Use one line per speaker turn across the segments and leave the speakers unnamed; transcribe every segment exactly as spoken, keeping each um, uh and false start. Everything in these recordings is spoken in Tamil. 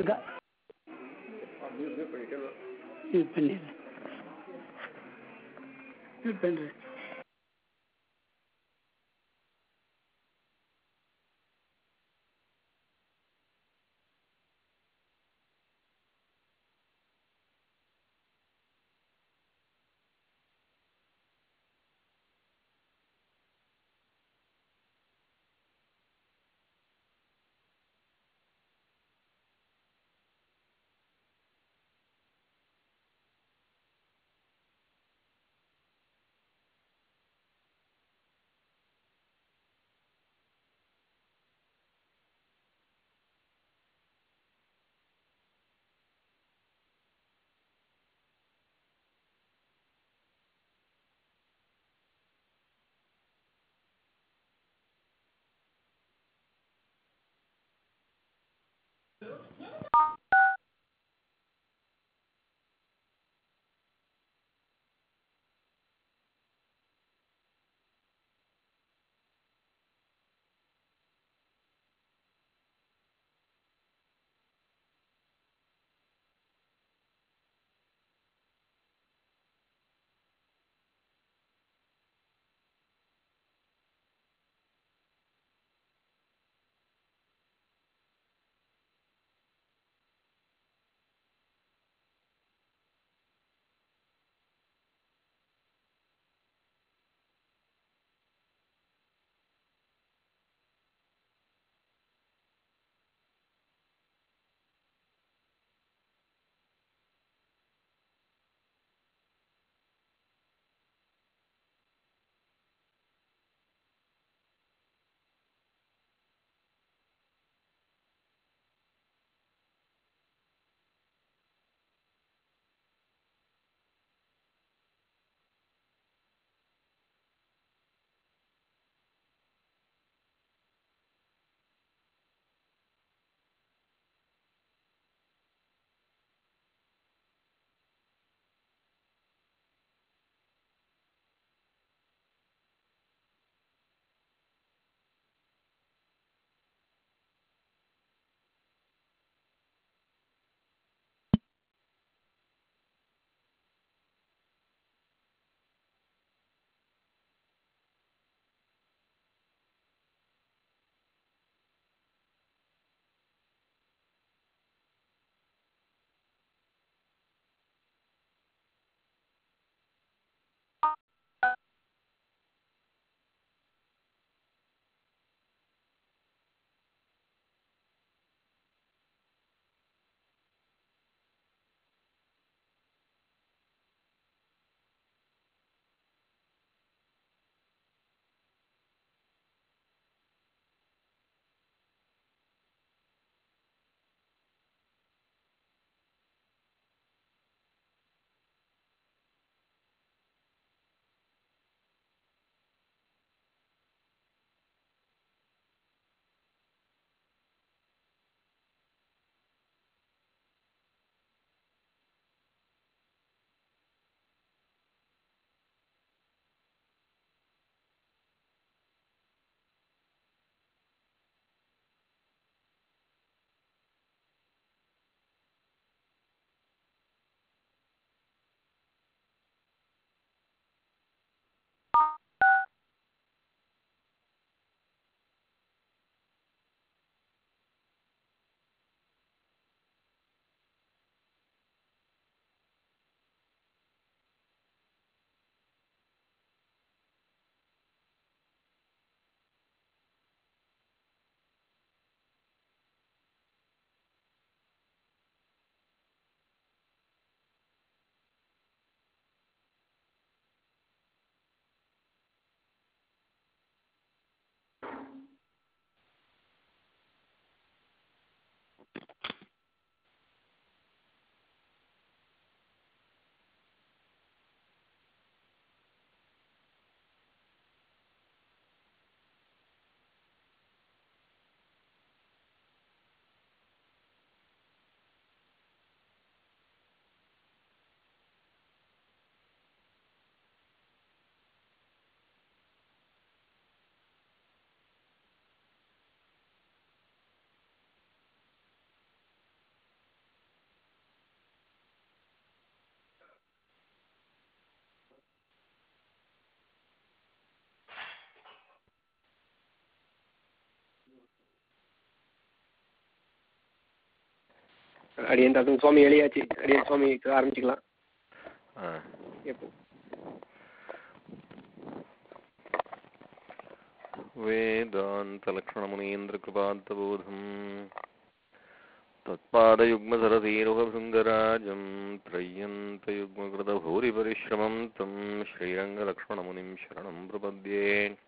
இது பண்ணிடுறேன் இது பண்ணுறேன். அடியன் அது சுவாமி எழுதியாச்சு. அடியன் சுவாமி ஆரம்பிச்சுக்கலாம். எப்போ
வேதாந்தலக்ஷ்மணமுனீந்திரகிருபாந்தபோதம் தத்பாதயுக்மசரதீருகபுங்கராஜம் த்ரய்யந்தயுக்மகிருதபூரிபரிஸ்ரமம் தம் ஸ்ரீரங்கலக்ஷ்மணமுனிம் சரணம் பிரபத்யே.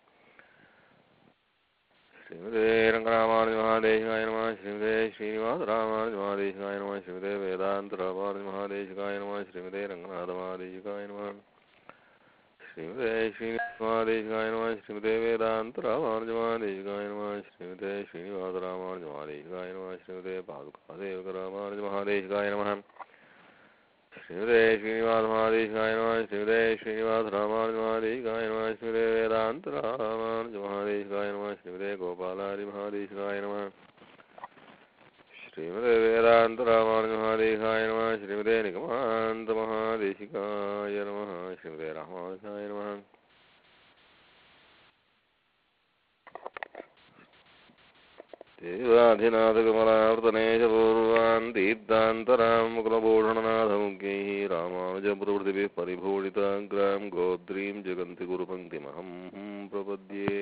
ஸ்ரீமதே ரங்கராமானுஜ மகாதேசிகாய நமः. ஸ்ரீமதே ஸ்ரீனிவாச ராமானுஜ மகாதேசிகாய நமः. ஸ்ரீமதே வேதாந்த ராமானுஜ மகாதேசிகாய நமः. ஸ்ரீமதே ரங்கநாத மகாதேசிகாய நமः. ஸ்ரீமதே ஸ்ரீனிவாச மகாதேசிகாய நமः. ஸ்ரீமதே வேதாந்த ராமானுஜ மகாதேசிகாய நமः. ஸ்ரீமதே ஸ்ரீனிவாச ராமானுஜ மகாதேசிகாய நமः. ஸ்ரீமதே பாதுகாதேவ ராமானுஜ மகாதேசிகாய நமः. ஸ்ரீமதே ஸ்ரீனிவாச மகாதேசிகாய நமः. ஸ்ரீமதே ஸ்ரீனிவாச ராமானுஜ மகாதேசிகாய நமः. ஸ்ரீமதே வேதாந்த ராமானுஜ மகாதேசிகாய நமः. ஸ்ரீமதே கோபாலாரி மகாதேசிகாய நமः. ஸ்ரீமதே வேதாந்த ராமானுஜ மகாதேசிகாய நமः. ஸ்ரீமதே நிகமாந்த மகாதேசிகாய நமः. ஸ்ரீமதே ராமானுஜாய நமः. தேவாதிநாதகமலாவர்த்தனேஷ பூர்வான் தீர்த்தாந்தராம் முகுலபூஷணநாதமுఖ్யைः ராமானுஜபிரவృத்திபிः பரிபூஷிதாக்ராம் கோத்ரீம் ஜெகந்தி குருபங்கிமஹம் பிரபத்யே.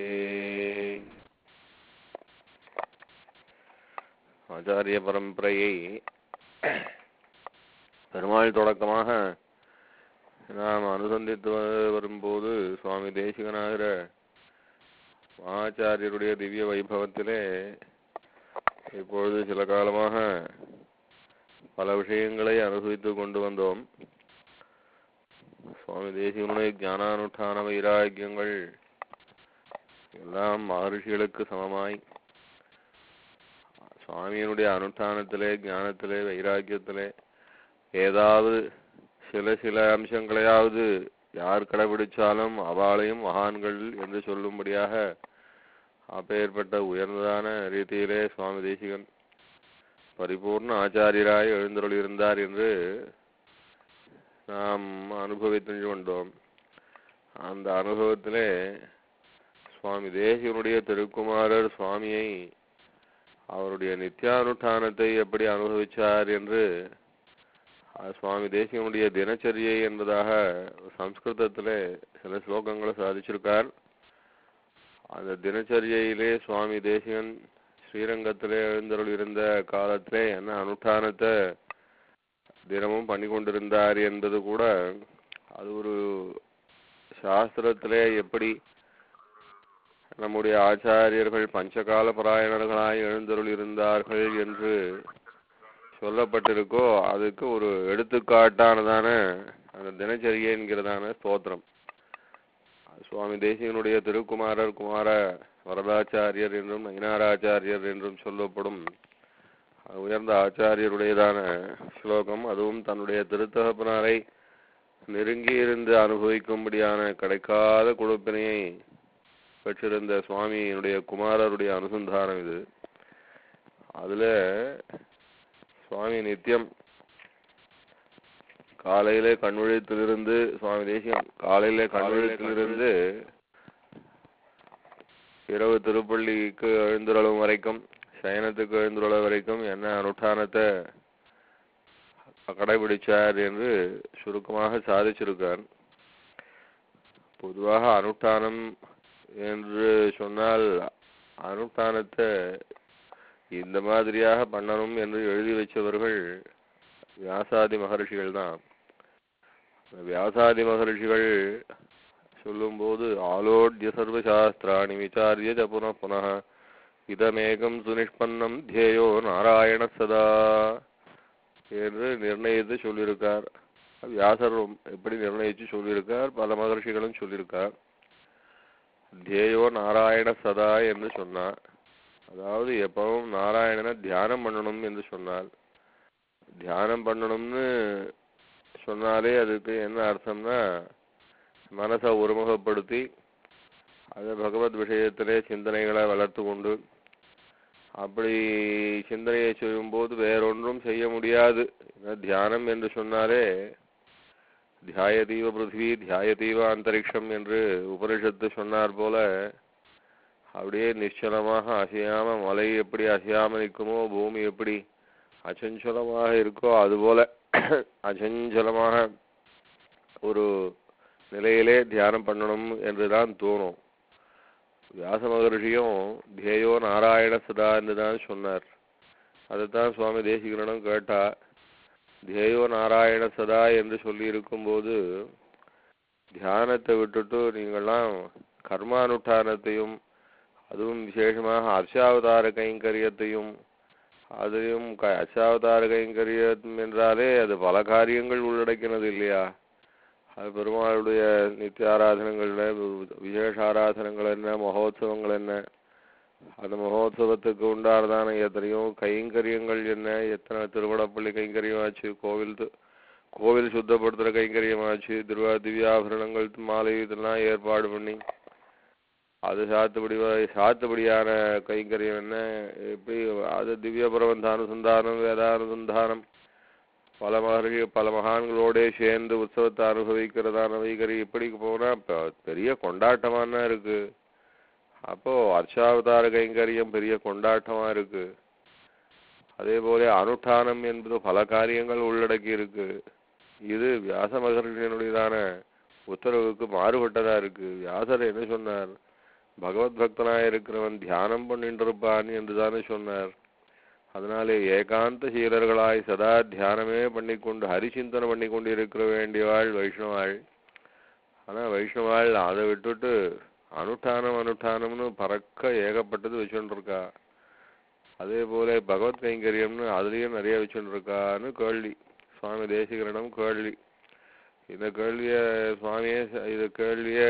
ஆச்சாரிய பரம்பரையை பெருமாள் தொடக்கமாக நாம் அனுசந்தித்து வரும்போது சுவாமி தேசிகனாகிற மகாச்சாரியருடைய திவ்ய வைபவத்திலே இப்பொழுது சில காலமாக பல விஷயங்களை அனுபவித்து கொண்டு வந்தோம். சுவாமி தேசிகனுடைய ஞானானுஷ்டான வைராக்கியங்கள் எல்லாம் மகர்ஷிகளுக்கு சமமாய் சுவாமியினுடைய அனுஷ்டானத்திலே ஞானத்திலே வைராக்கியத்திலே ஏதாவது சில சில அம்சங்களையாவது யார் கடைபிடிச்சாலும் அவளையும் மகான்கள் என்று சொல்லும்படியாக அப்பேற்பட்ட உயர்ந்ததான ரீதியிலே சுவாமி தேசிகன் பரிபூர்ண ஆச்சாரியராய் எழுந்தருளியிருந்தார் என்று நாம் அனுபவித்து கொண்டோம். அந்த அனுபவத்திலே சுவாமி தேசிகனுடைய திருக்குமாரர் சுவாமியை அவருடைய நித்தியானுஷ்டானத்தை எப்படி அனுபவிச்சார் என்று சுவாமி தேசிகனுடைய தினச்சரியை என்பதாக சம்ஸ்கிருதத்திலே சில ஸ்லோகங்களை சாதிச்சிருக்கார். அந்த தினச்சரியிலே சுவாமி தேசிகன் ஸ்ரீரங்கத்திலே எழுந்தருள் இருந்த காலத்திலே என்ன அனுஷ்டானத்தை தினமும் பண்ணி கொண்டிருந்தார் என்பது கூட அது ஒரு சாஸ்திரத்திலே எப்படி நம்முடைய ஆச்சாரியர்கள் பஞ்சகால பராயணர்களாய் எழுந்தருள் இருந்தார்கள் என்று சொல்லப்பட்டிருக்கோ அதுக்கு ஒரு எடுத்துக்காட்டானதான அந்த தினச்சரியை என்கிறதான ஸ்தோத்திரம். சுவாமி தேசிகனுடைய திருக்குமாரர் குமார வரதாச்சாரியர் என்றும் நயினாராச்சாரியர் என்றும் சொல்லப்படும் உயர்ந்த ஆச்சாரியருடையதான ஸ்லோகம். அதுவும் தன்னுடைய திருத்தகப்பனாரை நெருங்கி இருந்து அனுபவிக்கும்படியான கிடைக்காத கொடுப்பினையை பெற்றிருந்த சுவாமியினுடைய குமாரருடைய அனுசந்தானம் இது. அதுல சுவாமி நித்தியம் காலையிலே கண்விழித்திலிருந்து சுவாமி தேசிகன் காலையிலே கண்விழித்திலிருந்து இரவு திருப்பள்ளிக்கு எழுந்துருளும் வரைக்கும் சயனத்துக்கு எழுந்துருள வரைக்கும் என்ன அனுஷ்டானத்தை கடைபிடிச்சார் என்று சுருக்கமாக சாதிச்சிருக்கார். பொதுவாக அனுஷ்டானம் என்று சொன்னால் அனுஷ்டானத்தை இந்த மாதிரியாக பண்ணணும் என்று எழுதி வச்சவர்கள் வியாசாதி மகர்ஷிகள் தான். வியாசாதி மகர்ஷிகள் சொல்லும்போது ஆலோட்ய சர்வசாஸ்திராணி விசாரிய ச புனః புனः இதமேகம் சுனிஷ்பன்னம் தியேயோ நாராயண சதா என்று நிர்ணயித்து சொல்லியிருக்கார். வியாசர் எப்படி நிர்ணயித்து சொல்லியிருக்கார், பல மகர்ஷிகளும் சொல்லியிருக்கார். தியேயோ நாராயண சதா என்று சொன்னார். அதாவது எப்பவும் நாராயணனை தியானம் பண்ணணும் என்று சொன்னார். தியானம் பண்ணணும்னு சொன்னாலே அதுக்கு என்ன அர்த்தம்னா மனசை ஒருமுகப்படுத்தி அது பகவத் விஷயத்திலே சிந்தனைகளை வளர்த்து கொண்டு அப்படி சிந்தனையை செய்யும்போது வேறொன்றும் செய்ய முடியாது. தியானம் என்று சொன்னாலே தியாயதீவ பிருத்திவி தியாயதீவ அந்தரிக்ஷம் என்று உபனிஷத்து சொன்னார் போல அப்படியே நிச்சலமாக அசையாம மலை எப்படி அசையாம நிற்குமோ பூமி எப்படி அச்சஞ்சலமாக இருக்கோ அதுபோல அச்சஞ்சலமாக ஒரு நிலையிலே தியானம் பண்ணணும் என்றுதான் தோணும். வியாச மகர்ஷியும் தேயோ நாராயண சதா என்றுதான் சொன்னார். அதைத்தான் சுவாமி தேசிகனிடம் கேட்டா, தேயோ நாராயண சதா என்று சொல்லி இருக்கும்போது தியானத்தை விட்டுட்டு நீங்கள்லாம் கர்மானுஷ்டானத்தையும் அதுவும் விசேஷமாக அர்ச்சாவதார கைங்கரியத்தையும் அதையும் அர்ச்சாவதார கைங்கரியம் என்றாலே அது பல காரியங்கள் உள்ளடக்கினது இல்லையா? அது பெருமாளுடைய நித்திய ஆராதனங்கள் என்ன, விசேஷ ஆராதனங்கள் என்ன, மகோத்சவங்கள் என்ன, அந்த மகோத்சவத்துக்கு உண்டானதான எத்தனையோ கைங்கரியங்கள் என்ன, எத்தனை திருவடப்பள்ளி கைங்கரியமாச்சு, கோவில் கோவில் சுத்தப்படுத்துகிற கைங்கரியமாச்சு, திருவா திவ்யாபரணங்கள் மாலை இதெல்லாம் ஏற்பாடு பண்ணி அது சாத்துபடி சாத்துபடியான கைங்கரியம் என்ன, எப்படி அது திவ்ய பிரபந்தானுசந்தானம் வேதானுசந்தானம் பல மகர்ஷி பல மகான்களோடே சேர்ந்து உற்சவத்தை அனுபவிக்கிறதான வைகரி இப்படி போனா பெரிய கொண்டாட்டமான இருக்கு. அப்போ அர்ச்சாவதார கைங்கரியம் பெரிய கொண்டாட்டமா இருக்கு. அதே போல அனுஷ்டானம் என்பது பல காரியங்கள் உள்ளடக்கி இருக்கு. இது வியாச மகர்ஷியினுடையதான உத்தரவுக்கு மாறுபட்டதா இருக்கு. வியாசர் என்ன சொன்னார்? பகவத் பக்தனாக இருக்கிறவன் தியானம் பண்ணிட்டு இருப்பான் என்றுதானே சொன்னார். அதனாலே ஏகாந்த சீலர்களாய் சதா தியானமே பண்ணிக்கொண்டு ஹரிசிந்தனை பண்ணி கொண்டு இருக்க வேண்டியவாள் வைஷ்ணவாள். ஆனா வைஷ்ணவாள் அதை விட்டுட்டு அனுஷ்டானம் அனுஷ்டானம்னு பறக்க ஏகப்பட்டது வச்சுட்டு இருக்கா. அதே போல பகவத் கைங்கரியம்னு அதுலயும் நிறைய வச்சுட்டு இருக்கான்னு கேள்வி சுவாமி தேசிகரிடம் கேள்வி. இந்த கேள்விய சுவாமியே இது கேள்விய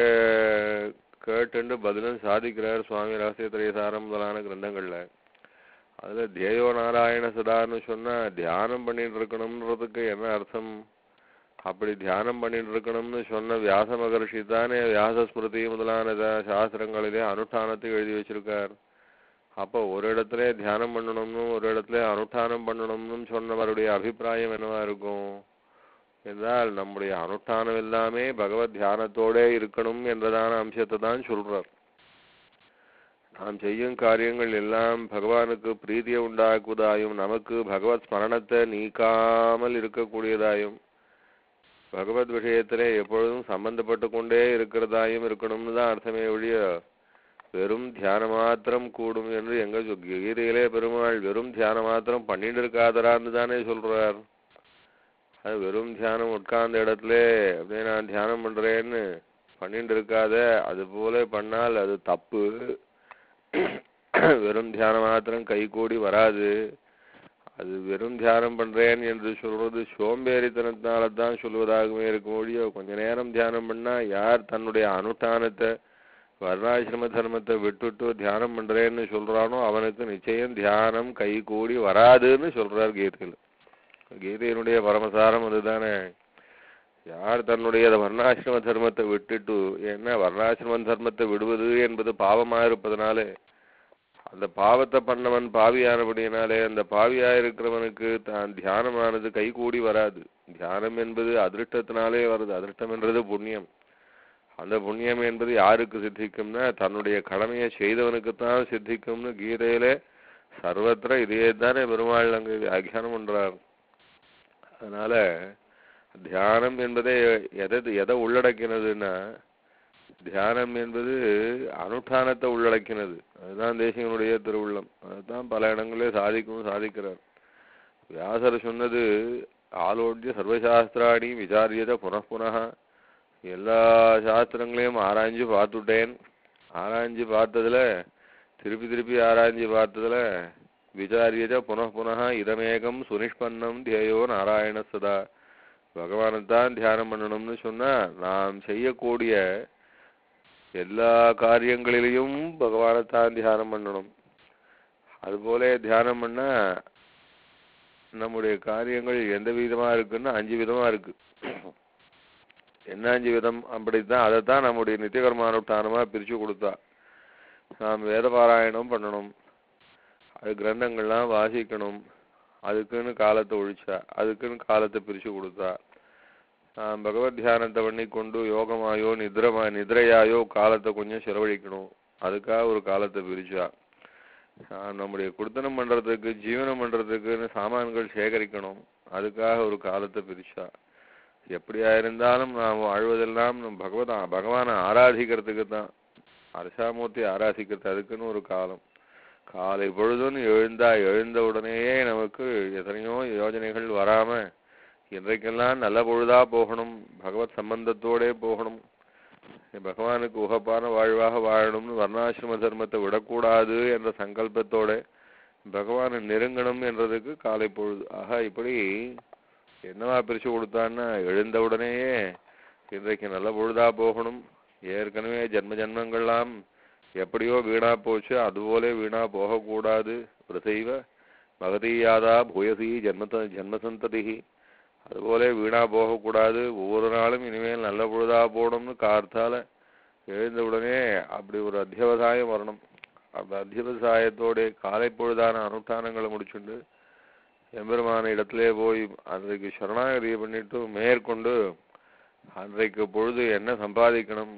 கேட்டு பதிலும் சாதிக்கிறார் சுவாமி ரகசிய திரைசாரம் முதலான கிரந்தங்கள்ல. அதுல தேயோ நாராயண சதான்னு சொன்னா தியானம் பண்ணிட்டு இருக்கணும்ன்றதுக்கு என்ன அர்த்தம்? அப்படி தியானம் பண்ணிட்டு இருக்கணும்னு சொன்ன வியாச மகர்ஷி தானே வியாச ஸ்மிருதி முதலான சாஸ்திரங்களிலே அனுஷ்டானத்தை எழுதி வச்சிருக்கார். அப்போ ஒரு இடத்துல தியானம் பண்ணணும்னு ஒரு இடத்துல அனுஷ்டானம் பண்ணணும்னு சொன்னவருடைய அபிப்பிராயம் என்னவா இருக்கும் என்றால், நம்முடைய அனுஷ்டானம் எல்லாமே பகவத் தியானத்தோடே இருக்கணும் என்றதான அம்சத்தை தான் சொல்றார். நாம் செய்யும் காரியங்கள் எல்லாம் பகவானுக்கு பிரீதியை உண்டாக்குவதாயும் நமக்கு பகவத் ஸ்மரணத்தை நீக்காமல் இருக்கக்கூடியதாயும் பகவத் விஷயத்திலே எப்பொழுதும் சம்பந்தப்பட்டு கொண்டே இருக்கிறதாயும் இருக்கணும்னு தான் அர்த்தமே ஒழிய வெறும் தியான மாத்திரம் கூடும் என்று எங்க கீதையிலே பெருமாள் வெறும் தியான மாத்திரம் பண்ணிட்டு இருக்காதரான்னு தானே சொல்றார். அது வெறும் தியானம் உட்கார்ந்த இடத்துல அப்படியே நான் தியானம் பண்றேன்னு பண்ணிட்டு இருக்காத, அது போல பண்ணால் அது தப்பு. வெறும் தியானம் மாத்திரம் கை கூடி வராது. அது வெறும் தியானம் பண்றேன் என்று சொல்றது சோம்பேறித்தனத்தினால தான் சொல்வதாகவே இருக்கும் ஒழிய கொஞ்ச நேரம் தியானம் பண்ணா யார் தன்னுடைய அனுஷ்டானத்தை வர்ணாசிரம தர்மத்தை விட்டுட்டு தியானம் பண்றேன்னு சொல்றானோ அவனுக்கு நிச்சயம் தியானம் கை கூடி வராதுன்னு சொல்றார் கீதையில். கீதையினுடைய பரமசாரம் அதுதானே. யார் தன்னுடைய வர்ணாசிரம தர்மத்தை விட்டுட்டு, ஏன்னா வர்ணாசிரம தர்மத்தை விடுவது என்பது பாவமா இருப்பதனாலே அந்த பாவத்தை பண்ணவன் பாவியானபடியினாலே அந்த பாவியா இருக்கிறவனுக்கு தான் தியானமானது கை கூடி வராது. தியானம் என்பது அதிருஷ்டத்தினாலே வருது. அதிருஷ்டம் என்றது புண்ணியம். அந்த புண்ணியம் என்பது யாருக்கு சித்திக்கும்னா தன்னுடைய கடமையை செய்தவனுக்குத்தான் சித்திக்கும்னு கீதையிலே சர்வத்திர இதையே தானே பெருமாள் அங்கு வியாக்கியானம் பண்றார். அதனால தியானம் என்பதே எதை எதை உள்ளடக்கினதுன்னா தியானம் என்பது அனுஷ்டானத்தை உள்ளடக்கினது. அதுதான் தேசிகனுடைய திருவுள்ளம். அதுதான் பல இடங்களே சாதிக்கும் சாதிக்கிறார். வியாசர் சொன்னது ஆலோட்ய சர்வசாஸ்திராணி விசாரியத புனః எல்லா சாஸ்திரங்களையும் ஆராய்ஞ்சு பார்த்துட்டேன். ஆராய்ஞ்சு பார்த்ததுல திருப்பி திருப்பி ஆராய்ஞ்சு பார்த்ததுல விசாரியத புனః இதமேகம் சுனிஷ்பன்னம் தேயோ நாராயண சதா பகவானைத்தான் தியானம் பண்ணணும்னு சொன்னா நாம் செய்யக்கூடிய எல்லா காரியங்களிலையும் பகவானைத்தான் தியானம் பண்ணணும். அதுபோல தியானம் பண்ணா நம்முடைய காரியங்கள் எந்த விதமா இருக்குன்னா அஞ்சு விதமா இருக்கு. என்ன அஞ்சு விதம் அப்படித்தான் அதைத்தான் நம்முடைய நித்தியகர்மானுஷ்டானமா பிரிச்சு கொடுத்தா. நாம் வேத பாராயணம் பண்ணணும், அது கிரந்தங்கள்லாம் வாசிக்கணும், அதுக்குன்னு காலத்தை ஒழிச்சா, அதுக்குன்னு காலத்தை பிரிச்சு கொடுத்தா. நாம் பகவத் தியானத்தை பண்ணி கொண்டு யோகமாயோ நித்ரமா நிதிரையாயோ காலத்தை கொஞ்சம் செலவழிக்கணும், அதுக்காக ஒரு காலத்தை பிரிச்சா. நம்முடைய குடுத்தனம் பண்றதுக்கு ஜீவனம் பண்றதுக்குன்னு சாமான்கள் சேகரிக்கணும். அதுக்காக ஒரு காலத்தை பிரிச்சா. எப்படியா இருந்தாலும் நாம் வாழ்வதெல்லாம் பகவதா பகவானை ஆராதிக்கிறதுக்கு தான். அரசாமூர்த்தி ஆராதிக்கிறது அதுக்குன்னு ஒரு காலம். காலை பொழுதுன்னு எழுந்தா எழுந்த உடனேயே நமக்கு எத்தனையோ யோஜனைகள் வராம இன்றைக்கெல்லாம் நல்ல பொழுதா போகணும், பகவத் சம்பந்தத்தோடே போகணும், பகவானுக்கு உகப்பான வாழ்வாக வாழணும்னு வர்ணாசிரம தர்மத்தை விடக்கூடாது என்ற சங்கல்பத்தோட பகவானை நெருங்கணும் என்றதுக்கு காலை பொழுது. ஆக இப்படி என்னவா பிரிச்சு கொடுத்தான்னா எழுந்த உடனேயே இன்றைக்கு நல்ல பொழுதா போகணும், ஏற்கனவே ஜென்ம ஜென்மங்கள்லாம் எப்படியோ வீணா போச்சு அதுபோல வீணா போகக்கூடாது, பிரசைவ மகதீயாதா பூயசி ஜென்ம ஜென்மசந்ததி, அதுபோல வீணா போகக்கூடாது, ஒவ்வொரு நாளும் இனிமேல் நல்ல பொழுதா போகணும்னு கார்த்தால எழுந்த உடனே அப்படி ஒரு அத்தியவசாயம் வரணும். அந்த அத்தியவசாயத்தோட காலை பொழுதான அனுஷ்டானங்களை முடிச்சுண்டு எம்பெருமான இடத்திலே போய் அன்றைக்கு சரணாகதியை பண்ணிட்டு மேற்கொண்டு அன்றைக்கு பொழுது என்ன சம்பாதிக்கணும்,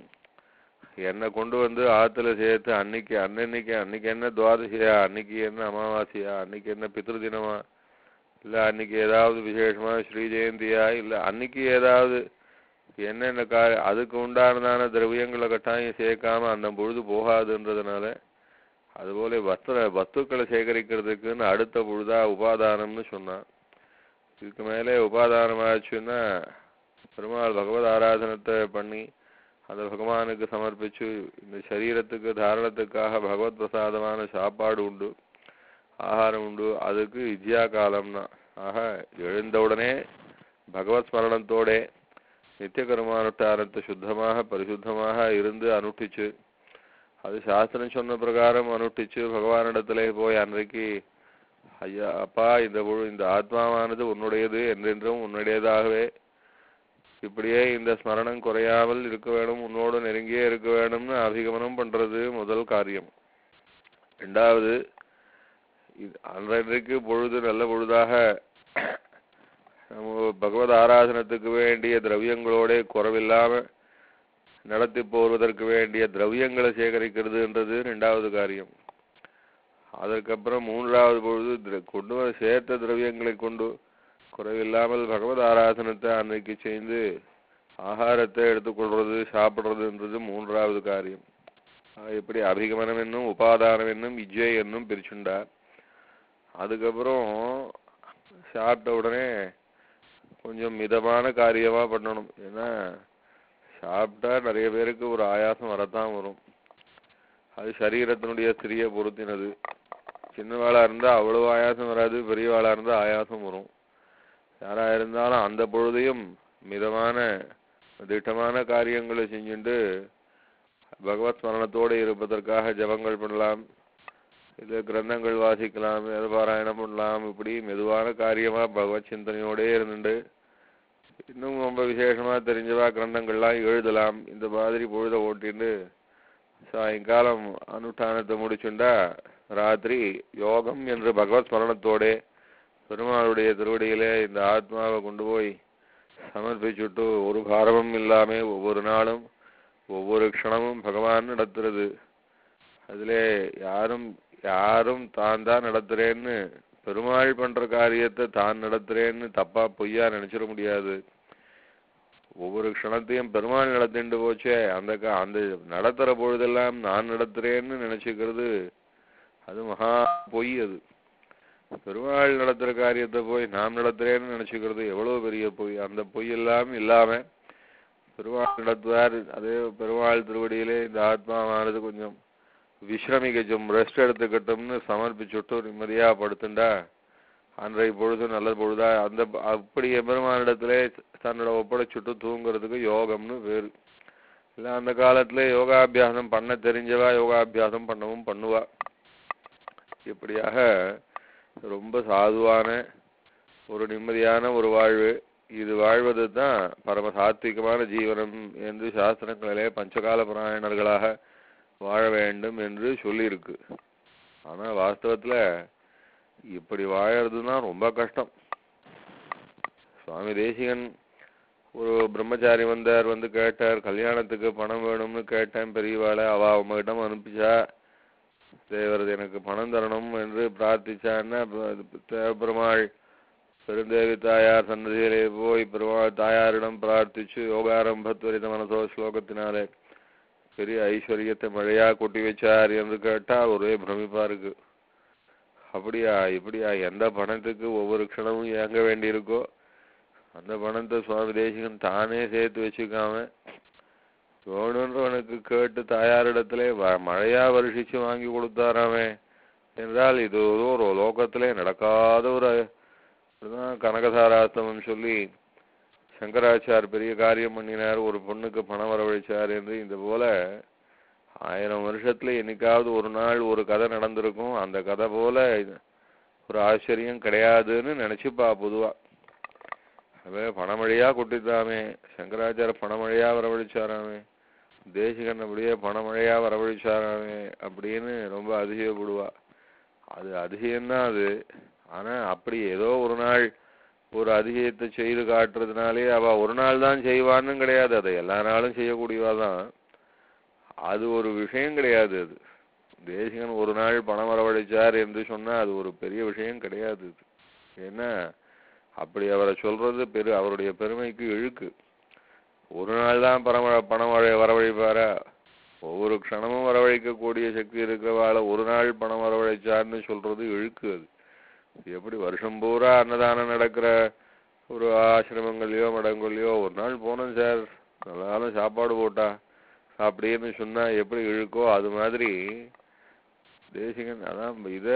என்னை கொண்டு வந்து ஆத்துல சேர்த்து அன்னைக்கு அன்னன்னைக்கு அன்னைக்கு என்ன துவாதசியா, அன்னைக்கு என்ன அமாவாசையா, அன்னைக்கு என்ன பித்ரு தினமா, இல்லை அன்னைக்கு ஏதாவது விசேஷமா ஸ்ரீ ஜெயந்தியா, இல்லை அன்னைக்கு ஏதாவது என்னென்ன காரிய அதுக்கு உண்டானதான திரவியங்களை கட்டாயம் சேர்க்காம அந்த பொழுது போகாதுன்றதுனால அதுபோல வஸ்திர வஸ்துக்களை சேகரிக்கிறதுக்குன்னு அடுத்த பொழுதா உபாதானம்னு சொன்னான். இதுக்கு மேலே உபாதானம் ஆச்சுன்னா பெருமாள் பகவத் ஆராதனத்தை பண்ணி அந்த பகவானுக்கு சமர்ப்பிச்சு இந்த சரீரத்துக்கு தாரணத்துக்காக பகவத் பிரசாதமான சாப்பாடு உண்டு, ஆகாரம் உண்டு, அதுக்கு வித்யா காலம்னா. ஆக எழுந்தவுடனே பகவத் ஸ்மரணத்தோட நித்திய கர்மானுஷ்டானத்தை சுத்தமாக பரிசுத்தமாக இருந்து அனுஷ்டிச்சு அது சாஸ்திரம் சொன்ன பிரகாரம் அனுஷ்டிச்சு பகவானிடத்திலே போய் அன்றைக்கு ஐயா அப்பா இந்த இந்த ஆத்மாவானது உன்னுடையது என்றென்றும் உன்னுடையதாகவே இப்படியே இந்த ஸ்மரணம் குறையாமல் இருக்க வேணும், உன்னோடு நெருங்கியே இருக்க வேணும்னு அபிகமனம் பண்றது முதல் காரியம். ரெண்டாவது அன்றைக்கு பொழுது நல்ல பொழுதாக நம்ம பகவத் ஆராதனத்துக்கு வேண்டிய திரவியங்களோட குறைவில்லாம நடத்தி போவதற்கு வேண்டிய திரவியங்களை சேகரிக்கிறதுன்றது ரெண்டாவது காரியம். அதற்கப்புறம் மூன்றாவது பொழுது கொண்டு வர சேர்த்த திரவியங்களை கொண்டு குறைவில்லாமல் பகவத் ஆராதனத்தை அன்னைக்கு செய்து ஆகாரத்தை எடுத்துக்கொள்றது சாப்பிட்றதுன்றது மூன்றாவது காரியம். எப்படி அபிகமனம் என்னும் உபாதானம் என்னும் விஜய் என்னும் பிரிச்சுண்டார். அதுக்கப்புறம் சாப்பிட்ட உடனே கொஞ்சம் மிதமான காரியமா பண்ணணும். ஏன்னா சாப்பிட்டா நிறைய பேருக்கு ஒரு ஆயாசம் வரத்தான் வரும். அது சரீரத்தினுடைய ஸ்திரியை பொருத்தினது. சின்னவாளா இருந்தா அவ்வளவு ஆயாசம் வராது, பெரியவாளா இருந்தா ஆயாசம் வரும். யாரா இருந்தாலும் அந்த பொழுதையும் மிதமான திட்டமான காரியங்களை செஞ்சுட்டு பகவத் ஸ்மரணத்தோடு இருப்பதற்காக ஜபங்கள் பண்ணலாம், இல்லை கிரந்தங்கள் வாசிக்கலாம், வேத பாராயணம் பண்ணலாம். இப்படி மெதுவான காரியமா பகவத் சிந்தனையோடே இருந்துட்டு இன்னும் ரொம்ப விசேஷமா தெரிஞ்சவா கிரந்தங்கள்லாம் எழுதலாம். இந்த மாதிரி பொழுத ஓட்டிட்டு சாயங்காலம் அனுஷ்டானத்தை முடிச்சுண்டா ராத்திரி யோகம் என்று பகவத் ஸ்மரணத்தோட பெருமாளுடைய திருவடியிலே இந்த ஆத்மாவை கொண்டு போய் சமர்ப்பிச்சுட்டு ஒரு பாரமும் இல்லாம ஒவ்வொரு நாளும் ஒவ்வொரு க்ஷணமும் பகவான் நடத்துறது. அதிலே யாரும் யாரும் தான் தான் நடத்துறேன்னு பெருமாள் பண்ற காரியத்தை தான் நடத்துறேன்னு தப்பா பொய்யா நினைச்சிட முடியாது. ஒவ்வொரு க்ஷணத்தையும் பெருமாள் நடத்திட்டு போச்சே, அந்த அந்த நடத்துற பொழுதெல்லாம் நான் நடத்துறேன்னு நினைச்சுக்கிறது அது மகா பொய். அது பெருமாள் நடத்துற காரியத்தை போய் நாம் நடத்துறேன்னு நினைச்சுக்கிறது எவ்வளவு பெரிய பொய். அந்த பொய் எல்லாம் இல்லாம பெருமாள் நடத்துவார். அதே பெருமாள் திருவடியிலே இந்த ஆத்மாவானது கொஞ்சம் விஸ்ரமிக்கட்டும், ரெஸ்ட் எடுத்துக்கட்டும்னு சமர்ப்பிச்சுட்டு நிம்மதியா படுத்துண்டா அன்றைய பொழுது நல்ல பொழுதா அந்த அப்படி எம்பெருமானிடத்திலே தன்னோட ஒப்படைச்சுட்டு தூங்குறதுக்கு யோகம்னு பேரு. இல்லை அந்த காலத்துல யோகாபியாசம் பண்ண தெரிஞ்சவா யோகாபியாசம் பண்ணவும் பண்ணுவா. இப்படியாக ரொம்ப சாதுவான ஒரு நிம்மதியான ஒரு வாழ்வு. இது வாழ்வது தான் பரம சாத்விகமான ஜீவனம் என்று சாஸ்திரங்களிலே பஞ்சகால புராயணர்களாக வாழ வேண்டும் என்று சொல்லியிருக்கு. ஆனா வாஸ்தவத்துல இப்படி வாழறதுன்னா ரொம்ப கஷ்டம். சுவாமி தேசிகன் ஒரு பிரம்மச்சாரி வந்தார், வந்து கேட்டார், கல்யாணத்துக்கு பணம் வேணும்னு கேட்டேன் பெரியவாளை. அவ அவங்ககிட்ட அனுப்பிச்சா தேவர் எனக்கு பணம் தரணும் என்று பிரார்த்திச்சான்னா பெருமாள் பெருந்தேவி தாயார் சன்னதியிலே போய் பெருமாள் தாயாரிடம் பிரார்த்திச்சு யோகாரம்பத்வரித மனசோ ஸ்லோகத்தினாலே பெரிய ஐஸ்வர்யத்தை மழையா கொட்டி வச்சார் என்று கேட்டா ஒரே பிரமிப்பா இருக்கு. அப்படியா இப்படியா எந்த பணத்துக்கு ஒவ்வொரு க்ஷணமும் இயங்க வேண்டியிருக்கோ அந்த பணத்தை சுவாமி தேசிகன் தானே சேர்த்து வச்சுக்காம வேணுன்றவனுக்கு கேட்டு தாயாரிடத்திலே மழையா வருஷிச்சு வாங்கி கொடுத்தாராமே என்றால் இது ஒரு லோகத்திலே நடக்காத ஒரு கனகதாராஸ்தமம் சொல்லி சங்கராச்சார் பெரிய காரியம் பண்ணினார், ஒரு பொண்ணுக்கு பணம் வரவழைச்சார் என்று. இந்த போல ஆயிரம் வருஷத்துல என்னைக்காவது ஒரு நாள் ஒரு கதை நடந்திருக்கும். அந்த கதை போல ஒரு ஆச்சரியம் கிடையாதுன்னு நினைச்சுப்பா பொதுவா. அதே பணமழையா கொட்டித்தாமே, சங்கராச்சார பணமழையா வரவழைச்சாராமே, தேசிகன் அப்படியே பணமழையா வரவழைச்சாராமே அப்படின்னு ரொம்ப அதிசயப்படுவா. அது அதிசயம்தான் அது. ஆனா அப்படி ஏதோ ஒரு நாள் ஒரு அதிசயத்தை செய்து காட்டுறதுனாலே அவ ஒரு நாள் தான் செய்வான்னு கிடையாது, அதை எல்லா நாளும் செய்யக்கூடியவாதான். அது ஒரு விஷயம் கிடையாது. அது தேசிகன் ஒரு நாள் பணம் வரவழைச்சார் என்று சொன்னா அது ஒரு பெரிய விஷயம் கிடையாது. ஏன்னா அப்படி அவரை சொல்றது பெரு அவருடைய பெருமைக்கு இழுக்கு. ஒரு நாள் தான் பணம் பணம் வரவழைப்பாரா? ஒவ்வொரு க்ஷணமும் வரவழைக்கக்கூடிய சக்தி இருக்கிறவாள ஒரு நாள் பணம் வரவழைச்சார்னு சொல்றது இழுக்கு. அது எப்படி வருஷம் பூரா அன்னதானம் நடக்கிற ஒரு ஆசிரமங்கள்லையோ மடங்கள்லையோ ஒரு நாள் போனோம் சார், நல்லா சாப்பாடு போட்டா அப்படின்னு சொன்னா எப்படி இழுக்கோ அது மாதிரி தேசிகன். அதான் இத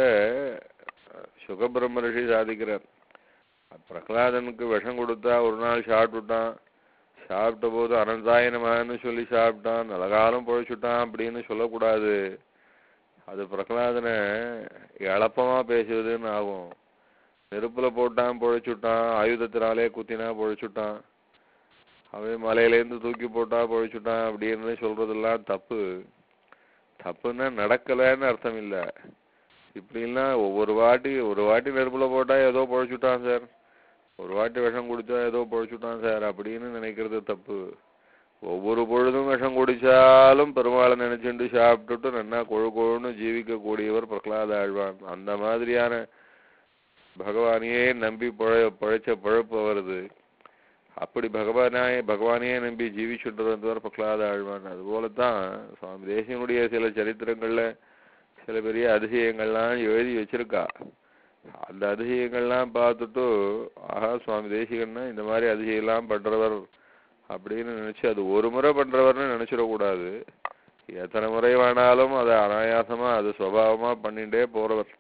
சுகபிரம்ம ரிஷி சாதிக்கிறார். பிரகலாதனுக்கு விஷம் கொடுத்தா ஒரு நாள் சாப்பிட்டுட்டான், சாப்பிட்ட போது அனந்தாயனமான்னு சொல்லி சாப்பிட்டான், நல்ல காலம் பொழைச்சுட்டான் அப்படின்னு சொல்லக்கூடாது. அது பிரகலாதனை எளப்பமா பேசுவதுன்னு ஆகும். நெருப்புல போட்டான் பொழைச்சுட்டான், ஆயுதத்தினாலே குத்தினா பொழைச்சுட்டான், அவன் மலையிலேருந்து தூக்கி போட்டா பொழைச்சுட்டான் அப்படின்னு சொல்றதெல்லாம் தப்பு. தப்புன்னா நடக்கலைன்னு அர்த்தம் இல்லை. இப்படிலாம் ஒவ்வொரு வாட்டி ஒரு வாட்டி நெருப்புல போட்டா ஏதோ பொழைச்சுட்டான் சார், ஒரு வாட்டி விஷம் குடிச்சா ஏதோ பொழைச்சுட்டான் சார் அப்படின்னு நினைக்கிறது தப்பு. ஒவ்வொரு பொழுதும் விஷம் குடிச்சாலும் பெருமாளை நினைச்சுட்டு சாப்பிட்டுட்டு நன்னா கொழு கொழுன்னு ஜீவிக்கக்கூடியவர் பிரகலாத ஆழ்வான். அந்த மாதிரியான பகவானையே நம்பி பழ பழைச்ச பழப்பு வருது. அப்படி பகவானாய பகவானையே நம்பி ஜீவிச்சுட்டு வந்தவர் பிரகலாத ஆழ்வான். அதுபோலத்தான் சுவாமி தேசிகனுடைய சில சரித்திரங்கள்ல சில பெரிய அதிசயங்கள்லாம் எழுதி வச்சிருக்கா. அந்த அதிசயங்கள்லாம் பார்த்துட்டு ஆஹா சுவாமி தேசிகன்னா இந்த மாதிரி அதிசயம்லாம் பண்றவர் அப்படின்னு நினைச்சு அது ஒரு முறை பண்றவர்னு நினைச்சிடக்கூடாது. எத்தனை முறை வேணாலும் அதை அனாயாசமா அது சுபாவமா பண்ணிட்டே போறவர்.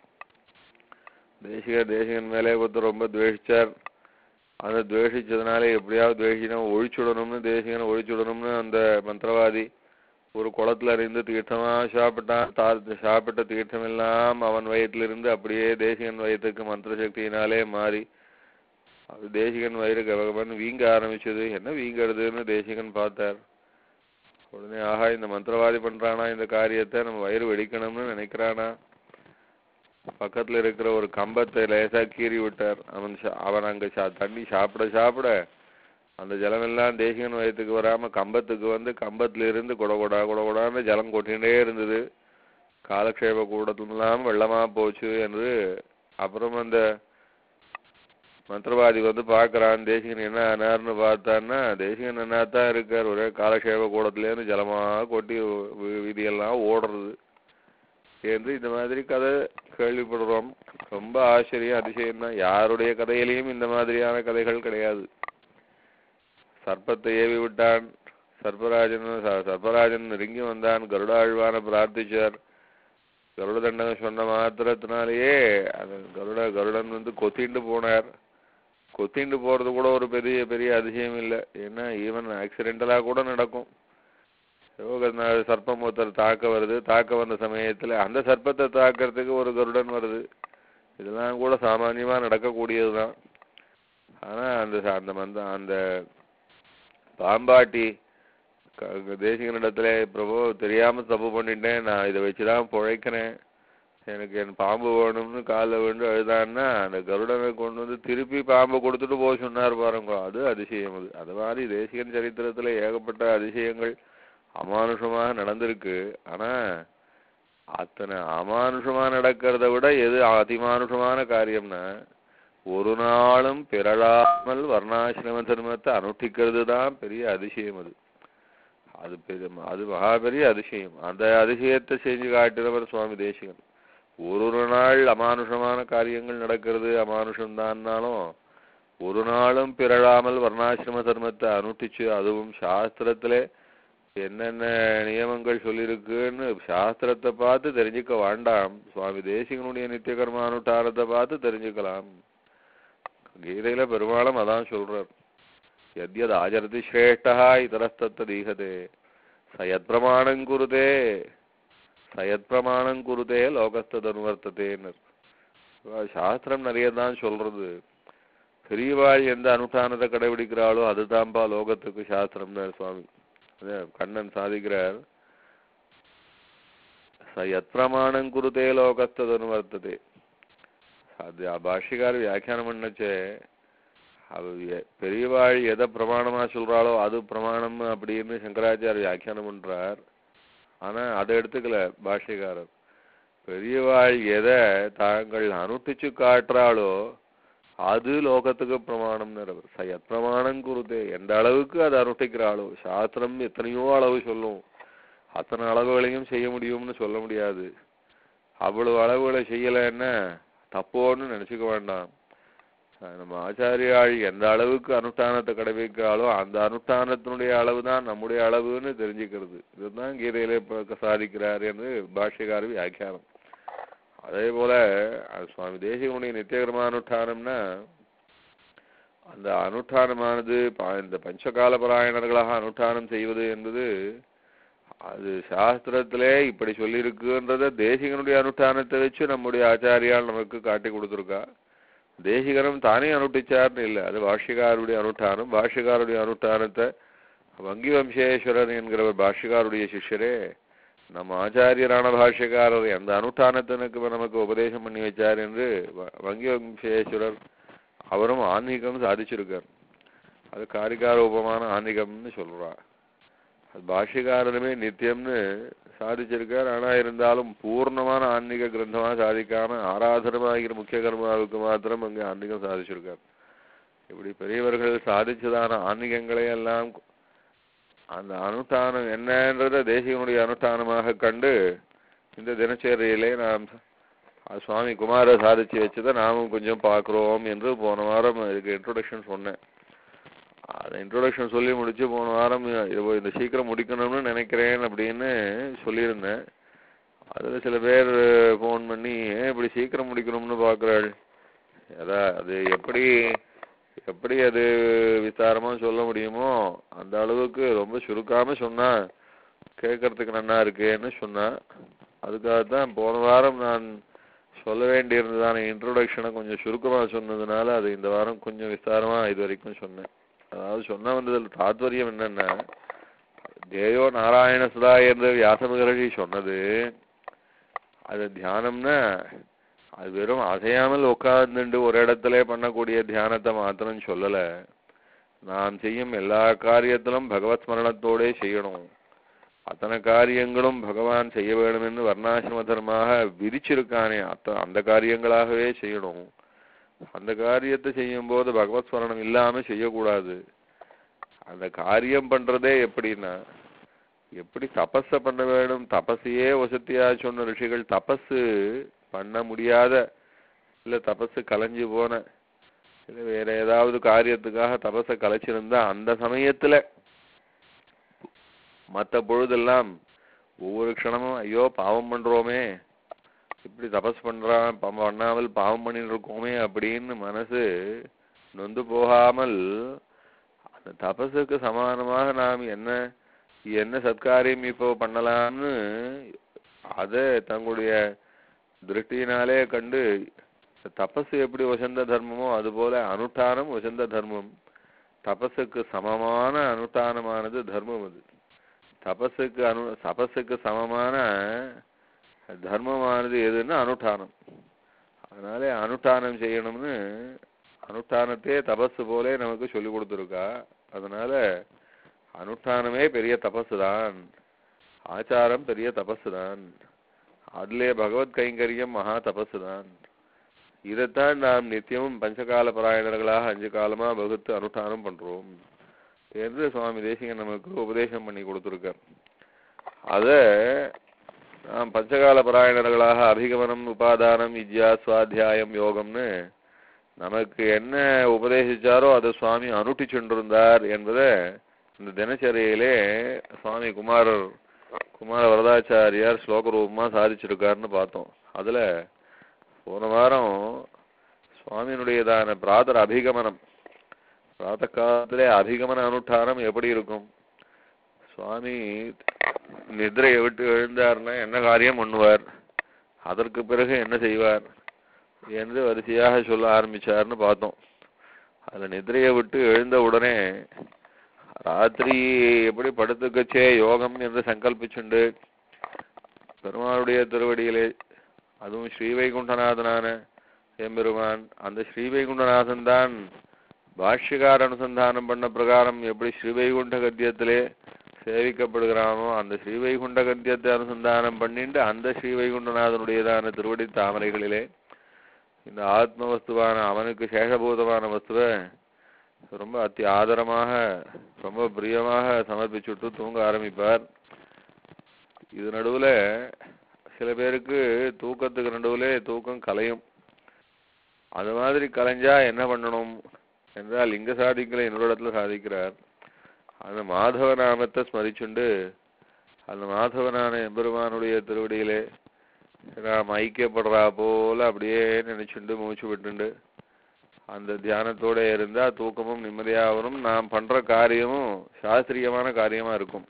தேசிகர் தேசிகன் மேலே ஒருத்தர் ரொம்ப துவேஷிச்சார். அந்த துவேஷிச்சதுனாலே எப்படியாவது துவேஷினா ஒழிச்சுடணும்னு தேசிகனை ஒழிச்சுடணும்னு அந்த மந்திரவாதி ஒரு குளத்துல இருந்து தீர்த்தமா சாப்பிட்டான். சாப்பிட்ட தீர்த்தம் எல்லாம் அவன் வயிற்றிலிருந்து அப்படியே தேசிகன் வயிற்றுக்கு மந்திர சக்தியினாலே மாறி அது தேசிகன் வயிறு கவகவன் வீங்க ஆரம்பிச்சது. என்ன வீங்கிறதுன்னு தேசிகன் பார்த்தார். உடனே ஆஹா இந்த மந்திரவாதி பண்றானா இந்த காரியத்தை, நம்ம வயிறு வெடிக்கணும்னு நினைக்கிறானா. பக்கத்துல இருக்கிற ஒரு கம்பத்தை லேசா கீறி விட்டார். அவன் அவன் அங்க தண்ணி சாப்பிட சாப்பிட அந்த ஜலம் எல்லாம் தேசிகன் வயத்துக்கு வராம கம்பத்துக்கு வந்து கம்பத்துல இருந்து கொடகொடா கொடகொடான்னு ஜலம் கொட்டிகிட்டே இருந்தது. காலக்ஷேப கூடத்துலாம் வெள்ளமா போச்சு என்று அப்புறம் அந்த மந்திரவாதி வந்து பார்க்கறான். தேசிகன் என்ன ஆனார்னு பார்த்தான்னா தேசிகன் என்னத்தான் இருக்கார், ஒரே காலக்ஷேப கூடத்துலேருந்து ஜலமா கொட்டி வீதியெல்லாம் ஓடுறது என்று இந்த மாதிரி கதை கேள்விப்படுறோம். ரொம்ப ஆச்சரியம் அதிசயம் தான். யாருடைய கதையிலையும் இந்த மாதிரியான கதைகள் கிடையாது. சர்ப்பத்தை ஏவி விட்டான், சர்ப்பராஜன் சர்ப்பராஜன் நெருங்கி வந்தான், கருடாழ்வான பிரார்த்திச்சார். கருட தண்டகம் சொன்ன மாத்திரத்தினாலேயே அந்த கருட கருடன் வந்து கொத்திண்டு போனார். கொத்திண்டு போறது கூட ஒரு பெரிய பெரிய அதிசயம் இல்லை. ஏன்னா ஈவன் ஆக்சிடென்டலா கூட நடக்கும். சர்ப்பம் ஒருத்தர் தாக்க வருது, தாக்க வந்த சமயத்துல அந்த சர்ப்பத்தை தாக்கிறதுக்கு ஒரு கருடன் வருது. இதெல்லாம் கூட சாமான்யமா நடக்கக்கூடியதுதான். ஆனா அந்த அந்த மந்த அந்த பாம்பாட்டி தேசிகனிடத்துல பிரபு தெரியாம தப்பு பண்ணிட்டேன், நான் இதை வச்சுதான் பிழைக்கிறேன், எனக்கு என் பாம்பு வேணும்னு காலில் விழுந்து அழுதான்னா அந்த கருடனை கொண்டு வந்து திருப்பி பாம்பை கொடுத்துட்டு போக சொன்னார் பாருங்க. அது அதிசயம். அது அது மாதிரி தேசிகன் சரித்திரத்துல ஏகப்பட்ட அதிசயங்கள் அமானுஷமாக நடந்திருக்கு. ஆனா அத்தனை அமானுஷமா நடக்கிறத விட எது அதிமானுஷமான காரியம்னா ஒரு நாளும் பிறழாமல் வர்ணாசிரம தர்மத்தை அனுஷ்டிக்கிறது தான் பெரிய அதிசயம். அது அது பெரிய அது மகா பெரிய அதிசயம். அந்த அதிசயத்தை செஞ்சு காட்டினவர் சுவாமி தேசிகன். ஒரு ஒரு நாள் அமானுஷமான காரியங்கள் நடக்கிறது அமானுஷம்தான்னாலும் ஒரு நாளும் பிறழாமல் வர்ணாசிரம தர்மத்தை அனுஷ்டிச்சு, அதுவும் சாஸ்திரத்திலே என்னென்ன நியமங்கள் சொல்லியிருக்குன்னு சாஸ்திரத்தை பார்த்து தெரிஞ்சுக்க வேண்டாம், சுவாமி தேசிகனுடைய நித்திய கர்மானுஷ்டானத்தை பார்த்து தெரிஞ்சுக்கலாம். கீதையில பெரும்பாலும் அதான் சொல்றார். யத்யத் ஆச்சரதி ஸ்ரேஷ்டா இதரஸ்தத்தத் ஈஹதே சயத் பிரமாணம் குருதே சயத் பிரமாணம் குருதே லோகஸ்ததனுவர்த்ததேன்னு. சாஸ்திரம் நிறைய தான் சொல்றது. பெரியவாள் எந்த அனுஷ்டானத்தை கடைபிடிக்கிறாளோ அதுதான்ப்பா லோகத்துக்கு சாஸ்திரம்னு சுவாமி கண்ணன் சாதிக்கிறார். சயத் பிரமாணம் குருதே லோகஸ்ததனுவர்த்ததே. அது பாஷ்யக்கார வியாக்கியானம் பண்ணச்சே பெரியவாள் எதை பிரமாணமா சொல்றாளோ அது பிரமாணம் அப்படின்னு சங்கராச்சாரிய வியாக்கியானம் பண்றார். ஆனா அதை எடுத்துக்கல பாஷ்யக்காரர். பெரியவாள் எதை தாங்கள் அனுஷ்டிச்சு காட்டுறாளோ அது லோகத்துக்கு பிரமாணம்னு. சயத் பிரமாணம் குருதே, எந்த அளவுக்கு அதை அனுஷ்டிக்கிறாளோ. சாஸ்திரம் எத்தனையோ அளவு சொல்லும், அத்தனை அளவுகளையும் செய்ய முடியும்னு சொல்ல முடியாது. அவ்வளவு அளவுகளை செய்யலைன்னா தப்போன்னு நினைச்சுக்க வேண்டாம். நம்ம ஆச்சாரியாள் எந்த அளவுக்கு அனுஷ்டானத்தை கடைபிடிக்கிறாளோ அந்த அனுஷ்டானத்தினுடைய அளவு தான் நம்முடைய அளவுன்னு தெரிஞ்சுக்கிறது. இதுதான் கீதையிலே சாதிக்கிறார் என்று பாஷ்யக்கார வியாக்கியானம். அதே போல சுவாமி தேசிகனுடைய நித்தியகர்ம அனுஷ்டானம்னா அந்த அனுஷ்டானமானது இந்த பஞ்சகால பராயணர்களாக அனுஷ்டானம் செய்வது என்பது அது சாஸ்திரத்திலே இப்படி சொல்லியிருக்குன்றத தேசிகனுடைய அனுஷ்டானத்தை வச்சு நம்முடைய ஆச்சாரியால் நமக்கு காட்டி கொடுத்துருக்கா. தேசிகரும் தானே அனுஷ்டிச்சார்னு இல்லை, அது பாஷ்யக்காருடைய அனுஷ்டானம். பாஷ்யக்காருடைய அனுஷ்டானத்தை வங்கி வம்சேஸ்வரன் என்கிறவர் பாஷ்யக்காருடைய சிஷ்யரே நம்ம ஆச்சாரியரான பாஷ்யக்காரர் எந்த அனுஷ்டானத்தினுக்கு நமக்கு உபதேசம் பண்ணி வச்சார் என்று வங்கி வம்சேஸ்வரர் அவரும் ஆன்மீகம் சாதிச்சிருக்கார். அது காரிகாரூபமான ஆன்மீகம்னு சொல்றார். அது பாஷ்யக்காரருமே நித்தியம்னு சாதிச்சிருக்கார். ஆனா இருந்தாலும் பூர்ணமான ஆன்மீக கிரந்தமா சாதிக்காம ஆராதனமாகிற முக்கிய கர்மாவுக்கு மாத்திரம் அங்கே ஆன்மீகம் சாதிச்சிருக்கார். இப்படி பெரியவர்கள் சாதிச்சதான ஆன்மீகங்களை எல்லாம் அந்த அனுஷ்டானம் என்னன்றத தேசிகனுடைய அனுஷ்டானமாக கண்டு இந்த தினச்சரியிலே நாம் சுவாமி குமார சாதிச்சு வச்சதை நாமும் கொஞ்சம் பார்க்குறோம் என்று போன வாரம் இதுக்கு இன்ட்ரோடக்ஷன் சொன்னேன். அதை இன்ட்ரோடக்ஷன் சொல்லி முடிச்சு போன வாரம் இந்த சீக்கிரம் முடிக்கணும்னு நினைக்கிறேன் அப்படின்னு சொல்லியிருந்தேன். அதில் சில பேர் ஃபோன் பண்ணி ஏன் இப்படி சீக்கிரம் முடிக்கணும்னு பார்க்குறாள், அதான் அது எப்படி எப்படி அது விஸ்தாரமா சொல்ல முடியுமோ அந்த அளவுக்கு ரொம்ப சுருக்காம சொன்னா கேட்கறதுக்கு நல்லா இருக்கேன்னு சொன்னா. அதுக்காகத்தான் போன வாரம் நான் சொல்ல வேண்டியிருந்ததான இன்ட்ரோடக்ஷனை கொஞ்சம் சுருக்கமா சொன்னதுனால அது இந்த வாரம் கொஞ்சம் விஸ்தாரமா இது வரைக்கும் சொன்னேன். அதாவது சொன்ன வந்ததில் தாத்பரியம் என்னன்னா, தேயோ நாராயண சுதா என்று வியாச மகரிஷி சொன்னது அது தியானம்னா அது வெறும் அசையாமல் உட்கார்ந்துட்டு ஒரு இடத்துல பண்ணக்கூடிய தியானத்தை மாத்திரம் சொல்லல. நாம் செய்யும் எல்லா காரியத்திலும் பகவத் ஸ்மரணத்தோடே செய்யணும். அத்தனை காரியங்களும் பகவான் செய்ய வேண்டும் என்று வர்ணாசிரம தர்மாக விதிச்சிருக்கானே அத்த அந்த காரியங்களாகவே செய்யணும். அந்த காரியத்தை செய்யும் போது பகவத் ஸ்மரணம் இல்லாம செய்யக்கூடாது. அந்த காரியம் பண்றதே எப்படின்னா, எப்படி தபஸ பண்ண வேண்டும், தபஸையே வசதியா சொன்ன ரிஷிகள் தபஸு பண்ண முடியாத இல்ல தபஸு கலைஞ்சு போன இல்ல வேற ஏதாவது காரியத்துக்காக தபஸை கலைச்சிருந்தா அந்த சமயத்துல மற்ற பொழுதெல்லாம் ஒவ்வொரு க்ஷணமும் ஐயோ பாவம் பண்றோமே, இப்படி தபஸ் பண்றான் பண்ணாமல் பாவம் பண்ணிட்டு இருக்கோமே அப்படின்னு மனசு நொந்து போகாமல் அந்த தபஸுக்கு சமானமாக நாம் என்ன என்ன சத்காரியம் இப்போ பண்ணலாம்னு அதை தங்களுடைய திருஷ்டியினாலே கண்டு தபசு எப்படி வசந்த தர்மமோ அதுபோல அனுஷ்டானம் வசந்த தர்மம். தபஸுக்கு சமமான அனுஷ்டானமானது தர்மம். அது தபஸுக்கு அனு தபஸுக்கு சமமான தர்மமானது எதுன்னா அனுஷ்டானம். அதனால அனுஷ்டானம் செய்யணும்னு அனுஷ்டானத்தையே தபஸு போலே நமக்கு சொல்லி கொடுத்துருக்கா. அதனால அனுஷ்டானமே பெரிய தபசு தான், ஆச்சாரம் பெரிய தபசு தான். அதிலே பகவத் கைங்கரியம் மகா தபசு தான். இதைத்தான் நாம் நித்தியமும் பஞ்சகால பாராயணர்களாக அஞ்சு காலமா வகுத்து அனுஷ்டானம் பண்றோம் என்று சுவாமி தேசிகன் நமக்கு உபதேசம் பண்ணி கொடுத்திருக்கார். அத நாம் பஞ்சகால பாராயணர்களாக அபிகமனம், உபாதானம், வித்யா, சுவாத்தியாயம், யோகம்னு நமக்கு என்ன உபதேசிச்சாரோ அதை சுவாமி அனுஷ்டிச்சுண்டிருந்தார் என்பதை இந்த தினச்சரியிலே சுவாமி குமாரர் குமார வரதாச்சாரியார் ஸ்லோக ரூபமா சாதிச்சிருக்காருன்னு பார்த்தோம். அதுல போன வாரம் சுவாமியினுடையதான பிராதர் அபிகமனம், பிராத்த காலத்திலே அபிகமன அனுஷ்டானம் எப்படி இருக்கும், சுவாமி நிதிரையை விட்டு எழுந்தார்னா என்ன காரியம் பண்ணுவார், அதற்கு பிறகு என்ன செய்வார் என்று வரிசையாக சொல்ல ஆரம்பிச்சார்னு பார்த்தோம். அதுல நிதிரையை விட்டு எழுந்த உடனே ராத்திரி எப்படி படுத்துக்கச்சே யோகம் என்று சங்கல்பிச்சுண்டு பெருமாளுடைய திருவடியிலே, அதுவும் ஸ்ரீவைகுண்டநாதனான எம்பெருமான், அந்த ஸ்ரீவைகுண்டநாதன் தான் பாஷ்யகார அனுசந்தானம் பண்ண பிரகாரம் எப்படி ஸ்ரீவைகுண்ட கத்தியத்திலே சேவிக்கப்படுகிறானோ அந்த ஸ்ரீவைகுண்ட கத்தியத்தை அனுசந்தானம் பண்ணிட்டு அந்த ஸ்ரீவைகுண்டநாதனுடையதான திருவடி தாமரைகளிலே இந்த ஆத்ம வஸ்துவான அவனுக்கு சேஷபூதமான வஸ்துவை ரொம்ப அத்தி ஆதரமாக ரொம்ப பிரியமாக சமர்ப்பிச்சுட்டு தூங்க ஆரம்பிப்பார். இது நடுவுல சில பேருக்கு தூக்கத்துக்கு நடுவுல தூக்கம் கலையும். அது மாதிரி கலைஞ்சா என்ன பண்ணணும் என்றால் லிங்க சாதிக்கலை இன்னொரு இடத்துல சாதிக்கிறார். அந்த மாதவ நாமத்தை ஸ்மரிச்சுண்டு அந்த மாதவனான எம்பெருமானுடைய திருவடியிலே நாம் ஐக்கியப்படுறா போல அப்படியே நினைச்சுண்டு மூச்சு விட்டுண்டு அந்த தியானத்தோட இருந்தா தூக்கமும் நிம்மதியாகணும், நாம் பண்ற காரியமும் சாஸ்திரியமான காரியமா இருக்கும்.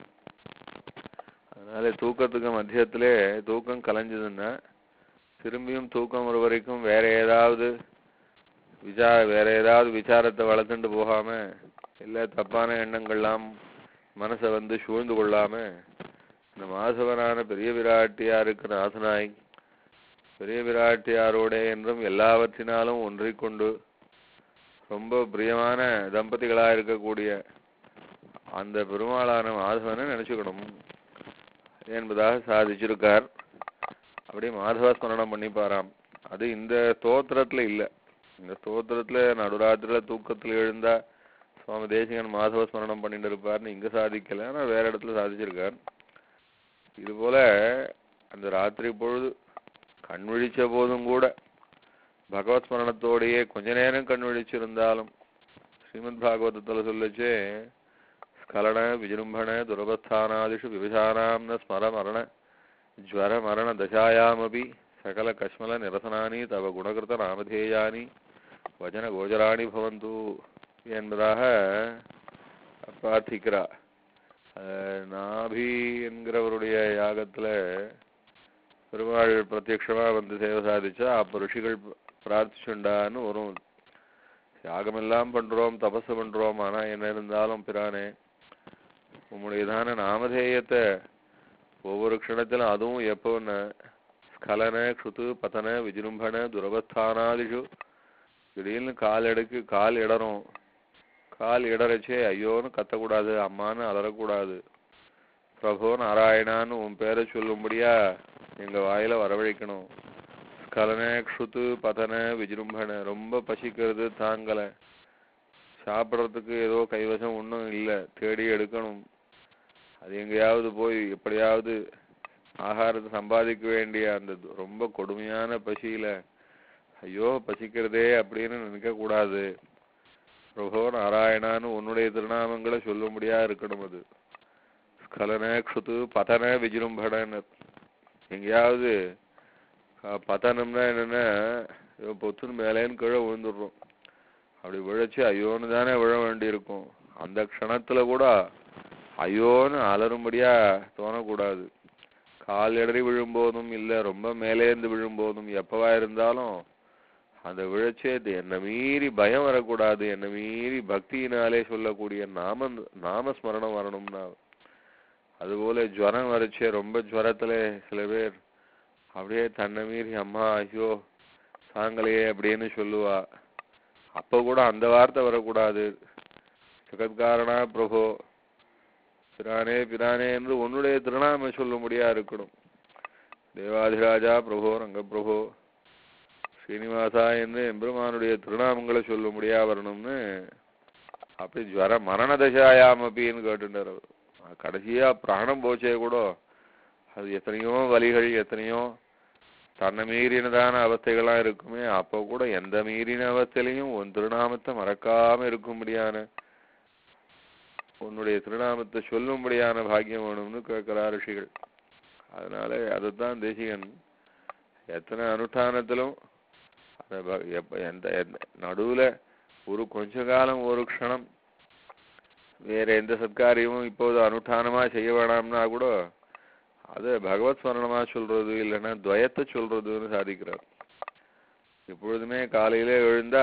அதனால தூக்கத்துக்கு மத்தியத்திலே தூக்கம் கலைஞ்சதுன்னா திரும்பியும் தூக்கம் ஒரு வரைக்கும் வேற ஏதாவது விசா வேற ஏதாவது விசாரத்தை வளர்த்துட்டு போகாம, இல்லை தப்பான எண்ணங்கள்லாம் மனசை வந்து சூழ்ந்து கொள்ளாம இந்த மாசவனான பெரிய விராட்டியாருக்கு நாசனாய் பெரிய விராட்டியாரோட என்றும் எல்லாவற்றினாலும் ஒன்றிக்கொண்டு ரொம்ப பிரியமான தம்பதிகளா இருக்கக்கூடிய அந்த பெருமாளான மாதவனை நினைச்சுக்கணும் என்பதாக சாதிச்சிருக்கார். அப்படியே மாதவ ஸ்மரணம் பண்ணிப்பாராம். அது இந்த ஸ்தோத்திரத்துல இல்லை. இந்த ஸ்தோத்திரத்துல நடுராத்திரில தூக்கத்துல எழுந்தா சுவாமி தேசிகன் மாதவ ஸ்மரணம் பண்ணிட்டு இருப்பார்னு இங்க சாதிக்கல, ஆனா வேற இடத்துல சாதிச்சிருக்கார். இது போல அந்த ராத்திரி பொழுது கண் விழிச்ச போதும் கூட பகவத் ஸ்மரணத்தோடையே கொஞ்ச நேரம் கண் விழிச்சிருந்தாலும் ஸ்ரீமத் பாகவதத்துல சொல்லச்சே ஸ்கலன விஜృంభண துரபஸ்தானாதிஷு விவிசானாம் ந ஸ்மர மரண ஜ்வர மரண தசாயாமபி சகல கஷ்மல நிரசனானி தவ குணகிருத நாமதேயானி வஜன கோஜராணி பவந்து என்பதாக பிரார்த்திக்கிறா. நாபி என்கிறவருடைய யாகத்துல பெருமாள் பிரத்யட்சமா வந்து சேவை சாதிச்சா அப்ப ரிஷிகள் பிரார்த்திச்சுண்டான்னு வரும். யாகமெல்லாம் பண்றோம், தபசு பண்றோம், ஆனா என்ன இருந்தாலும் பிரானே உம்முடையதான நாமதேயத்தை ஒவ்வொரு க்ஷணத்திலும், அதுவும் எப்போன்னு ஸ்கலன க்ஷுது பதன விஜృంభண துரபஸ்தானாதிஷு திடீர்னு கால் எடுக்கு கால் இடரும், கால் இடறச்சே ஐயோன்னு கத்தக்கூடாது, அம்மான்னு அலறக்கூடாது, பிரபோ நாராயணான்னு உன் பேரை சொல்லும்படியா எங்க வாயில வரவழைக்கணும். ஸ்கலன க்ஷுது பதன விஜృంభண ரொம்ப பசிக்கிறது தாங்கலை, சாப்பிட்றதுக்கு ஏதோ கைவசம் ஒன்றும் இல்லை, தேடி எடுக்கணும், அது எங்கேயாவது போய் எப்படியாவது ஆகாரத்தை சம்பாதிக்க வேண்டிய அந்த ரொம்ப கொடுமையான பசியில ஐயோ பசிக்கிறதே அப்படின்னு நினைக்க கூடாது. பிரபோ நாராயணான்னு உன்னுடைய திருநாமங்களை சொல்லும்படியா இருக்கணும். அது ஸ்கலன க்ஷுது பதன விஜృంభணன்னு எங்கேயாவது பதனம்னா என்னன்னா பொத்துன்னு மேலேன்னு கீழே விழுந்துடுறோம். அப்படி விழைச்சு ஐயோன்னு தானே விழ வேண்டி இருக்கும். அந்த க்ஷணத்துல கூட ஐயோன்னு அலறும்படியா தோணக்கூடாது. கால் இடறி விழும்போதும் இல்லை ரொம்ப மேலேந்து விழும்போதும் எப்பவா இருந்தாலும் அந்த விழச்சே என்னை மீறி பயம் வரக்கூடாது, என்னை மீறி பக்தியினாலே சொல்லக்கூடிய நாம நாமஸ்மரணம் வரணும்னா. அதுபோல ஜுவரம் வரைச்சே ரொம்ப ஜுவரத்துல சில பேர் அப்படியே தன்னை மீறி அம்மா ஐயோ சாங்கலையே அப்படின்னு சொல்லுவா. அப்ப கூட அந்த வார்த்தை வரக்கூடாது. ஜெகத்காரணா பிரபோ பிரானே பிரானே என்று உன்னுடைய திருநாம சொல்லும்படியா இருக்கணும். தேவாதிராஜா பிரபோ ரங்கப்பிரபோ ஸ்ரீனிவாசா என்று எம்பெருமானுடைய திருநாமங்களை சொல்ல முடியா வரணும்னு அப்படி ஜுவர மரண தசாயாம் அப்படின்னு கேட்டுட்டார். கடைசியா பிராணம் போச்சே கூட அது எத்தனையோ வலிகள் எத்தனையோ தன்னை மீறினதான அவஸ்தைகள்லாம் இருக்குமே, அப்போ கூட எந்த மீறின அவஸ்தையிலையும் உன் திருநாமத்தை மறக்காம இருக்கும்படியான உன்னுடைய திருநாமத்தை சொல்லும்படியான பாக்கியம் வேணும்னு கேட்கிறார் ரிஷிகள். அதனால அதுதான் தேசிகன் எத்தனை அனுஷ்டானத்திலும் எந்த நடுவுல ஒரு கொஞ்ச காலம் ஒரு க்ஷணம் வேற எந்த சத்காரியமும் இப்போது அனுஷ்டானமா செய்ய வேணாம்னா கூட அது பகவத் ஸ்மரணமா சொல்றது இல்லைன்னா துவயத்தை சொல்றதுன்னு சாதிக்கிறார். எப்பொழுதுமே காலையில எழுந்தா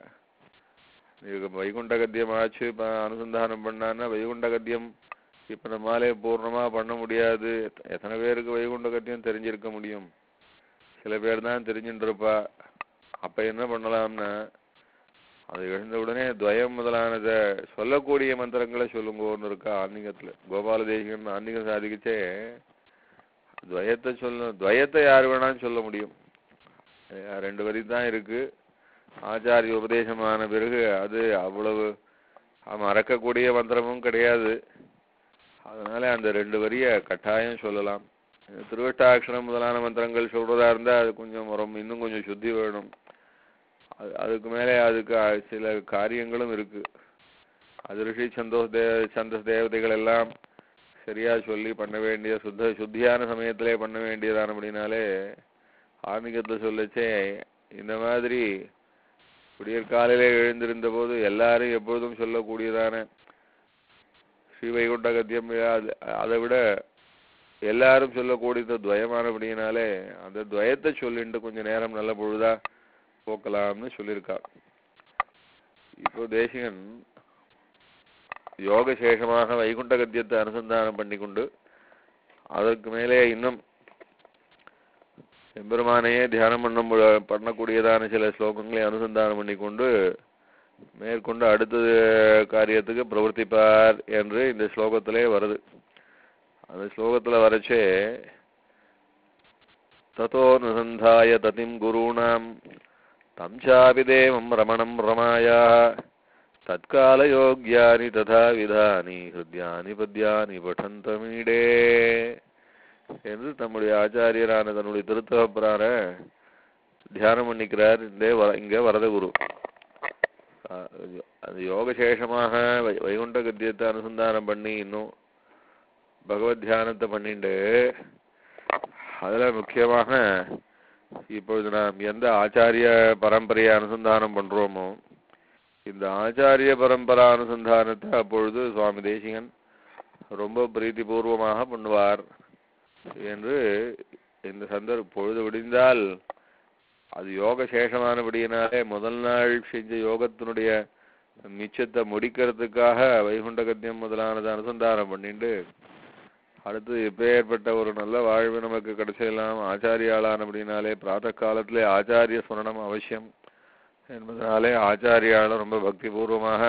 வைகுண்ட கத்தியம் ஆச்சு அனுசந்தானம் பண்ணான்னா வைகுண்ட கத்தியம் இப்ப நம்மாலே பூர்ணமா பண்ண முடியாது. எத்தனை பேருக்கு வைகுண்ட கத்தியம் தெரிஞ்சிருக்க முடியும்? சில பேர் தான் தெரிஞ்சுட்டு இருப்பா. அப்ப என்ன பண்ணலாம்னா அது எழுந்த உடனே துவயம் முதலானதை சொல்லக்கூடிய மந்திரங்களை சொல்லுங்கன்னு இருக்கா ஆன்மீகத்துல. கோபால தேசிகன் ஆன்மீகம் சாதிக்கச்சே துவயத்தை சொல்ல துவயத்தை யார் வேணாலும் சொல்ல முடியும். ரெண்டு வரி தான் இருக்கு. ஆச்சாரிய உபதேசமான பிறகு அது அவ்வளவு மறக்கக்கூடிய மந்திரமும் கிடையாது. அதனால அந்த ரெண்டு வரிய கட்டாயம் சொல்லலாம். திருவட்டாட்சரம் முதலான மந்திரங்கள் சொல்றதா இருந்தா அது கொஞ்சம் ரொம்ப இன்னும் கொஞ்சம் சுத்தி வேணும். அதுக்கு மேலே அதுக்கு சில காரியங்களும் இருக்கு. அது ரிஷி சந்தோஷ தே சந்தோஷ தேவதைகள் எல்லாம் சரியா சொல்லி பண்ண வேண்டிய சுத்த சுத்தியான சமயத்திலே பண்ண வேண்டியதான அப்படின்னாலே ஆன்மீகத்தை சொல்லச்சே இந்த மாதிரி விடியற்காலையிலே எழுந்திருந்த போது எல்லாரும் எப்பொழுதும் சொல்லக்கூடியதான ஸ்ரீ வைகுண்ட கத்தியம் அதை விட எல்லாரும் சொல்லக்கூடிய துவயமானபடியினாலே அந்த துவயத்தை சொல்லிட்டு கொஞ்ச நேரம் நல்ல பொழுதா போக்கலாம்னு சொல்லியிருக்கா. இப்போ தேசிகன் யோக சேஷமாக வைகுண்ட கத்தியத்தை அனுசந்தானம் பண்ணி கொண்டு அதற்கு மேலே இன்னும் எம்பெருமானையே தியானம் பண்ண பண்ணக்கூடியதான சில ஸ்லோகங்களை அனுசந்தானம் பண்ணி கொண்டு மேற்கொண்டு அடுத்தது காரியத்துக்கு பிரவர்த்திப்பார் என்று இந்த ஸ்லோகத்திலே வருது. அந்த ஸ்லோகத்துல வரச்சே ததோ நுசந்தாய ததிம் குருணாம் தம்சாபி தேவம் ரமணம் ரமாயா தற்கால யோக்யானி ததா விதானி ஹிருத்யானி பத்யானி படந்தமீடே என்று தம்முடைய ஆச்சாரியரான தன்னுடைய திருத்தகப்பரான தியானம் பண்ணிக்கிறார் இந்த இங்க வரத குரு. அது யோகசேஷமாக வைகுண்ட கத்தியத்தை அனுசந்தானம் பண்ணி இன்னும் பகவத் தியானத்தை பண்ணிட்டு அதுல முக்கியமாக இப்பொழுது நாம் எந்த ஆச்சாரிய பரம்பரையை அனுசந்தானம் பண்றோமோ இந்த ஆச்சாரிய பரம்பரா அனுசந்தானத்தை அப்பொழுது சுவாமி தேசிகன் ரொம்ப பிரீத்தி பூர்வமாக பண்ணுவார் என்று இந்த சந்தர்ப்ப பொழுது விடிந்தால் அது யோக சேஷமானபடியினாலே முதல் நாள் செஞ்ச யோகத்தினுடைய மிச்சத்தை முடிக்கிறதுக்காக வைகுண்ட கத்தியம் முதலானது அனுசந்தானம் பண்ணிட்டு அடுத்து எப்பேற்பட்ட ஒரு நல்ல வாழ்வு நமக்கு கிடைச்சிடலாம். ஆச்சாரியாளான அப்படின்னாலே பிராத்த காலத்திலே ஆச்சாரிய ஸ்மரணம் அவசியம் என்பதனாலே ஆச்சாரியால ரொம்ப பக்தி பூர்வமாக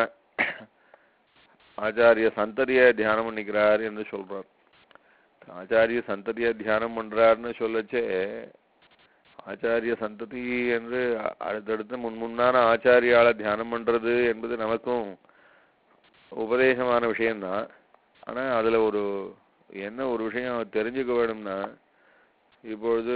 ஆச்சாரிய சந்ததியை தியானம் பண்ணிக்கிறார் என்று சொல்றார். ஆச்சாரிய சந்ததியை தியானம் பண்றாருன்னு சொல்லச்சே ஆச்சாரிய சந்ததி என்று அடுத்தடுத்து முன்முன்னான ஆச்சாரியால தியானம் பண்றது என்பது நமக்கும் உபதேசமான விஷயம்தான். ஆனா அதுல ஒரு என்ன ஒரு விஷயம் தெரிஞ்சுக்க வேணும்னா இப்பொழுது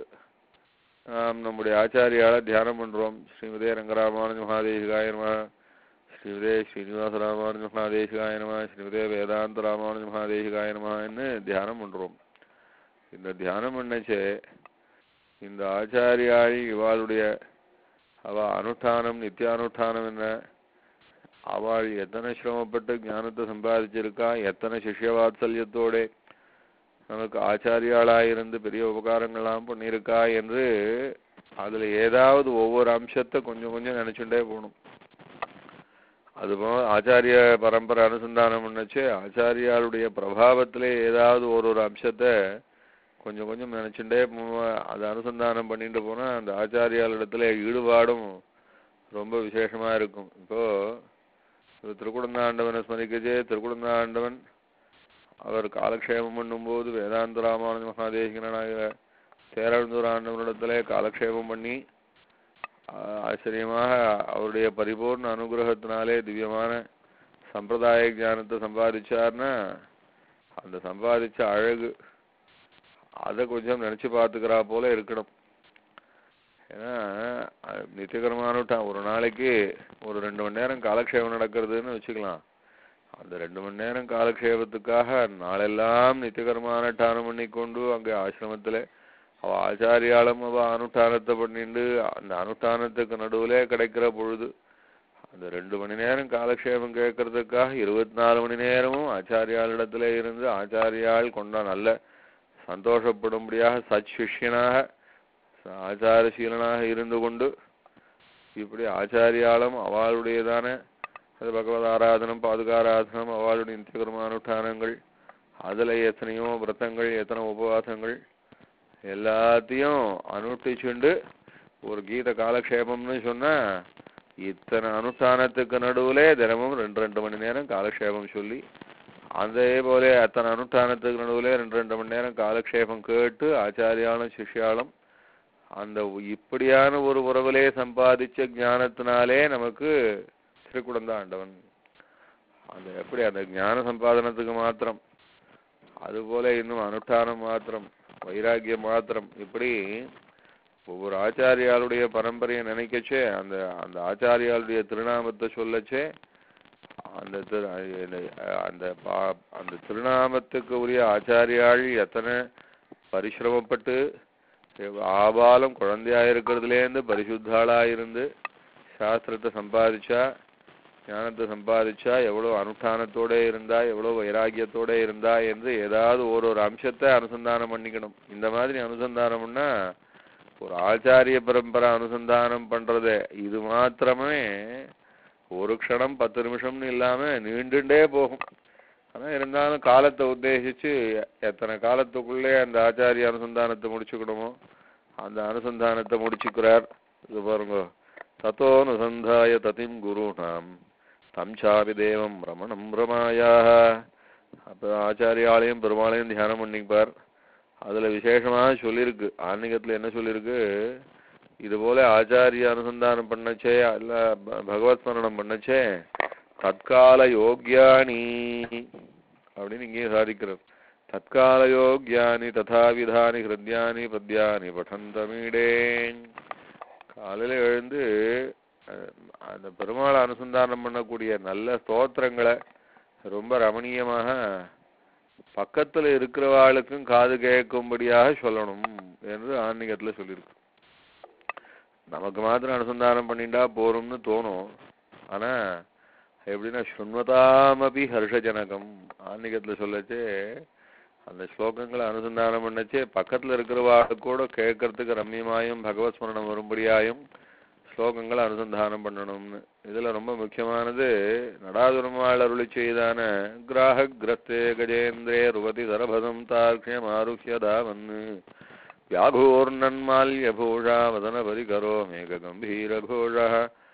நாம் நம்முடைய ஆச்சாரியால தியானம் பண்றோம். ஸ்ரீமதே ரங்கராமானுஜ மகாதேசிகாய நம, ஸ்ரீமதே ஸ்ரீனிவாச ராமானுஜ மகாதேசிகாய நம, ஸ்ரீமதே வேதாந்த ராமானுஜ மகாதேசிகாய நமன்னு தியானம் பண்றோம். இந்த தியானம் பண்ணச்சே இந்த ஆச்சாரியாளி இவாளுடைய அவ அனுஷ்டானம் நித்தியானுஷ்டானம் என்ன, அவள் எத்தனை சிரமப்பட்டு ஞானத்தை சம்பாதிச்சிருக்கா, எத்தனை சிஷ்யவாத்சல்யத்தோட நமக்கு ஆச்சாரியாளாயிருந்து பெரிய உபகாரங்கள்லாம் பண்ணியிருக்கா என்று அதுல ஏதாவது ஒவ்வொரு அம்சத்தை கொஞ்சம் கொஞ்சம் நினைச்சுட்டே போகணும். அதுபோல ஆச்சாரிய பரம்பரை அனுசந்தானம் பண்ணச்சு ஆச்சாரியாளுடைய பிரபாவத்திலே ஏதாவது ஒரு ஒரு அம்சத்தை கொஞ்சம் கொஞ்சம் நினைச்சுட்டே அதை அனுசந்தானம் பண்ணிட்டு போனா அந்த ஆச்சாரியாளிடத்துல ஈடுபாடும் ரொம்ப விசேஷமா இருக்கும். இப்போ திருக்குடந்தாண்டவனை ஸ்மரிக்கச்சே திருக்குடந்தாண்டவன் அவர் காலக்ஷேபம் பண்ணும்போது வேதாந்த ராமானுஜ மகாதேசிகனாக சேரழுந்தூர் ஆண்டவனிடத்திலே காலக்ஷேபம் பண்ணி ஆச்சரியமாக அவருடைய பரிபூர்ண அனுகிரகத்தினாலே திவ்யமான சம்பிரதாய ஞானத்தை சம்பாதிச்சார்னா அந்த சம்பாதிச்ச அழகு அதை கொஞ்சம் நினைச்சு பார்த்துக்கிறா போல இருக்கணும். ஏன்னா நித்தியகரமானுட்டான் ஒரு நாளைக்கு ஒரு ரெண்டு மணி நேரம் காலக்ஷேபம் நடக்கிறதுன்னு வச்சுக்கலாம். அந்த ரெண்டு மணி நேரம் காலக்ஷேபத்துக்காக நாளெல்லாம் நித்தியகரமான டானம் பண்ணி கொண்டு அங்கே ஆசிரமத்தில் அவ ஆச்சாரியாலும் அவ அனுஷ்டானத்தை பண்ணிண்டு அந்த அனுஷ்டானத்துக்கு நடுவுலே கிடைக்கிற பொழுது அந்த ரெண்டு மணி நேரம் காலக்ஷேபம் கேட்கறதுக்காக இருபத்தி நாலு மணி நேரமும் ஆச்சாரியாளிடத்துல இருந்து ஆச்சாரியால் கொண்ட நல்ல சந்தோஷப்படும்படியாக சச் சிஷ்யனாக ஆச்சாரசீலனாக இருந்து கொண்டு இப்படி ஆச்சாரியாலும் அவளுடையதான அது பகவத் ஆராதனம் பாதுகாராதனம் அவளுடைய நித்தியகர்மானுஷ்டானங்கள் அதுல எத்தனையோ விரதங்கள் எத்தனை உபவாசங்கள் எல்லாத்தையும் அனுஷ்டிச்சுண்டு ஒரு கீத காலக்ஷேபம்னு சொன்னா இத்தனை அனுஷ்டானத்துக்கு நடுவுலே தினமும் ரெண்டு ரெண்டு மணி நேரம் காலக்ஷேபம் சொல்லி அதே போல அத்தனை அனுஷ்டானத்துக்கு நடுவுலே ரெண்டு ரெண்டு மணி நேரம் காலக்ஷேபம் கேட்டு ஆச்சாரியாலும் சிஷ்யாலும் அந்த இப்படியான ஒரு உறவிலே சம்பாதிச்ச ஞானத்தினாலே நமக்கு திருக்குடந்த ஆண்டவன். அந்த எப்படி அந்த ஞான சம்பாதனத்துக்கு மாத்திரம் அதுபோல இன்னும் அனுஷ்டானம் மாத்திரம் வைராக்கியம் மாத்திரம் இப்படி ஒவ்வொரு ஆச்சாரியாளுடைய பரம்பரையை நினைக்கச்சே அந்த அந்த ஆச்சாரியாளுடைய திருநாமத்தை சொல்லச்சே அந்த அந்த அந்த திருநாமத்துக்கு உரிய ஆச்சாரியாள் எத்தனை பரிசிரமப்பட்டு ஆபாலம் குழந்தையா இருக்கிறதுலேருந்து பரிசுத்தாளா இருந்து சாஸ்திரத்தை சம்பாதிச்சா ஞானத்தை சம்பாதிச்சா எவ்வளவு அனுஷ்டானத்தோட இருந்தா எவ்வளவு வைராக்கியத்தோட இருந்தா என்று ஏதாவது ஒரு ஒரு அம்சத்தை அனுசந்தானம் பண்ணிக்கணும். இந்த மாதிரி அனுசந்தானம்னா ஒரு ஆச்சாரிய பரம்பரை அனுசந்தானம் பண்றது இது மாத்திரமே ஒரு க்ஷணம் பத்து நிமிஷம்னு இல்லாம நீண்டுண்டே போகும். ஆனா இருந்தாலும் காலத்தை உத்தேசிச்சு எத்தனை காலத்துக்குள்ளே அந்த ஆச்சாரிய அனுசந்தானத்தை முடிச்சுக்கணுமோ அந்த அனுசந்தானத்தை முடிச்சுக்கிறார். இது பாருங்க, தத்தோனுசந்தாய ததிம் குருணாம் தம்சாபி தேவம் ரமணம் ரமாயாக. அப்போ ஆச்சாரியாலையும் பெருமாளையும் தியானம் பண்ணிப்பார். அதுல விசேஷமாக சொல்லியிருக்கு, ஆன்மீகத்துல என்ன சொல்லியிருக்கு, இது போல ஆச்சாரிய அனுசந்தானம் பண்ணச்சே அல்ல பகவத் ஸ்மரணம் பண்ணச்சே தற்கால யோக்யானி அப்படின்னு இங்கேயும் சாதிக்கிறார். தற்கால யோக்யானி ததாவிதானி ஹிருத்யானி பத்யானி படந்தமீடேன். காலையில எழுந்து அந்த பெருமாளை அனுசந்தானம் பண்ணக்கூடிய நல்ல ஸ்தோத்திரங்களை ரொம்ப ரமணீயமாக பக்கத்துல இருக்கிறவாளுக்கும் காது கேட்கும்படியாக சொல்லணும் என்று ஆன்மீகத்துல சொல்லியிருக்கு. நமக்கு மாத்திரம் அனுசந்தானம் பண்ணிட்டா போறோம்னு தோணும். ஆனா எப்படின்னா ஸ்ருண்வதாமபி ஹர்ஷஜனகம் ஆன்மீகத்துல சொல்லச்சே அந்த ஸ்லோகங்களை அனுசந்தானம் பண்ணச்சே பக்கத்துல இருக்கிறவாளுக்கு கூட கேட்கறதுக்கு ரம்யமாயும் பகவத் ஸ்மரணம் வரும்படியாயும் ஸ்லோகங்களை அனுசந்தானம் பண்ணணும்னு. இதுல ரொம்ப முக்கியமானது நடாதுரமாள் அருளி செய்தான கிராஹ கிரஸ்தே கஜேந்திரே ருவதி சரபதம் தார்க்ஷ்யம் ஆருஹ்யதாவன்னு வியாகூர்ணன்மால்யபூஷா வதன பரிகரோ மேக கம்பீர கோஷா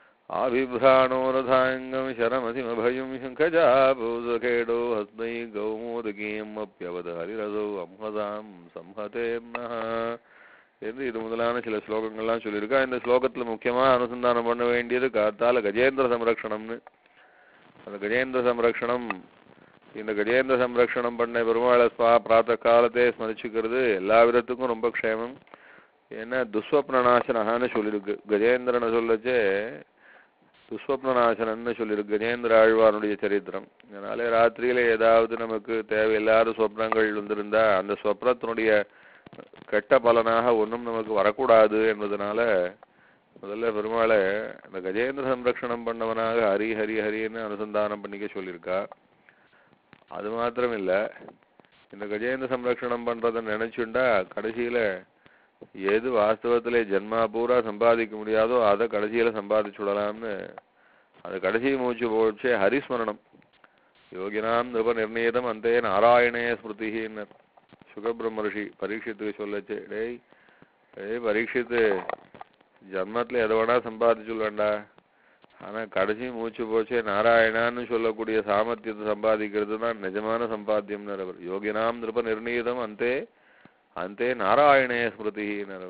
ஆபிப்ராணோரதாங்கம் சரமதிமபயம் சங்கஜாபூசகேடோ ஹஸ்மை கௌமோதகீம் அப்யவத ஹரிரதோ அம்ஹதாம் சம்ஹதேம்னஹ என்று இது முதலான சில ஸ்லோகங்கள்லாம் சொல்லியிருக்கா. இந்த ஸ்லோகத்துல முக்கியமா அனுசந்தானம் பண்ண வேண்டியது காத்தால கஜேந்திர சம்ரக்ஷணம்னு. அந்த கஜேந்திர சம்ரக்ஷணம் இந்த கஜேந்திர சம்ரக்ஷணம் பண்ண பெருமாளை ஸ்வா பிராத்த காலத்தை ஸ்மரிச்சுக்கிறது எல்லா விதத்துக்கும் ரொம்ப க்ஷேமம். ஏன்னா துஸ்வப்னநாசனஹான்னு சொல்லியிருக்கு. கஜேந்திரனை சொல்லச்சே துஸ்வப்னநாசனன்னு சொல்லியிருக்கு கஜேந்திர ஆழ்வானுடைய சரித்திரம். அதனால ராத்திரியில ஏதாவது நமக்கு தேவையில்லாத சொப்னங்கள் வந்திருந்தா அந்த சொப்னத்தினுடைய கெட்ட பலனாக ஒன்றும் நமக்கு வரக்கூடாது என்பதனால முதல்ல பெருமாளை அந்த கஜேந்திர சம்ரக்ஷணம் பண்ணவனாக ஹரி ஹரி ஹரின்னு அனுசந்தானம் பண்ணிக்க சொல்லியிருக்கா. அது மாத்திரம் இல்லை, இந்த கஜேந்திர சம்ரக்ஷணம் பண்றதை நினைச்சுண்டா கடைசியில எது வாஸ்தவத்திலே ஜென்மா பூரா சம்பாதிக்க முடியாதோ அதை கடைசியில சம்பாதிச்சு விடலாம்னு அது கடைசி மூச்சு போச்சே ஹரிஸ்மரணம். யோகினாம் நிருப நிர்ணீதம் அந்தே நாராயணே ஸ்மிருதின்னு சுகபிரம்ம ரிஷி பரீட்சித்துக்கு சொல்லச்சு, டேய் டேய் பரீட்சித்து ஜன்மத்துல எதை வேணா சம்பாதிச்சு வேண்டா, ஆனா கடைசி மூச்சு போச்சே நாராயணான்னு சொல்லக்கூடிய சாமர்த்தியத்தை சம்பாதிக்கிறது தான் நிஜமான சம்பாத்தியம்னு. யோகினாம் நிருப நிர்ணீதம் அந்தே அந்தே நாராயணே ஸ்மிருதி.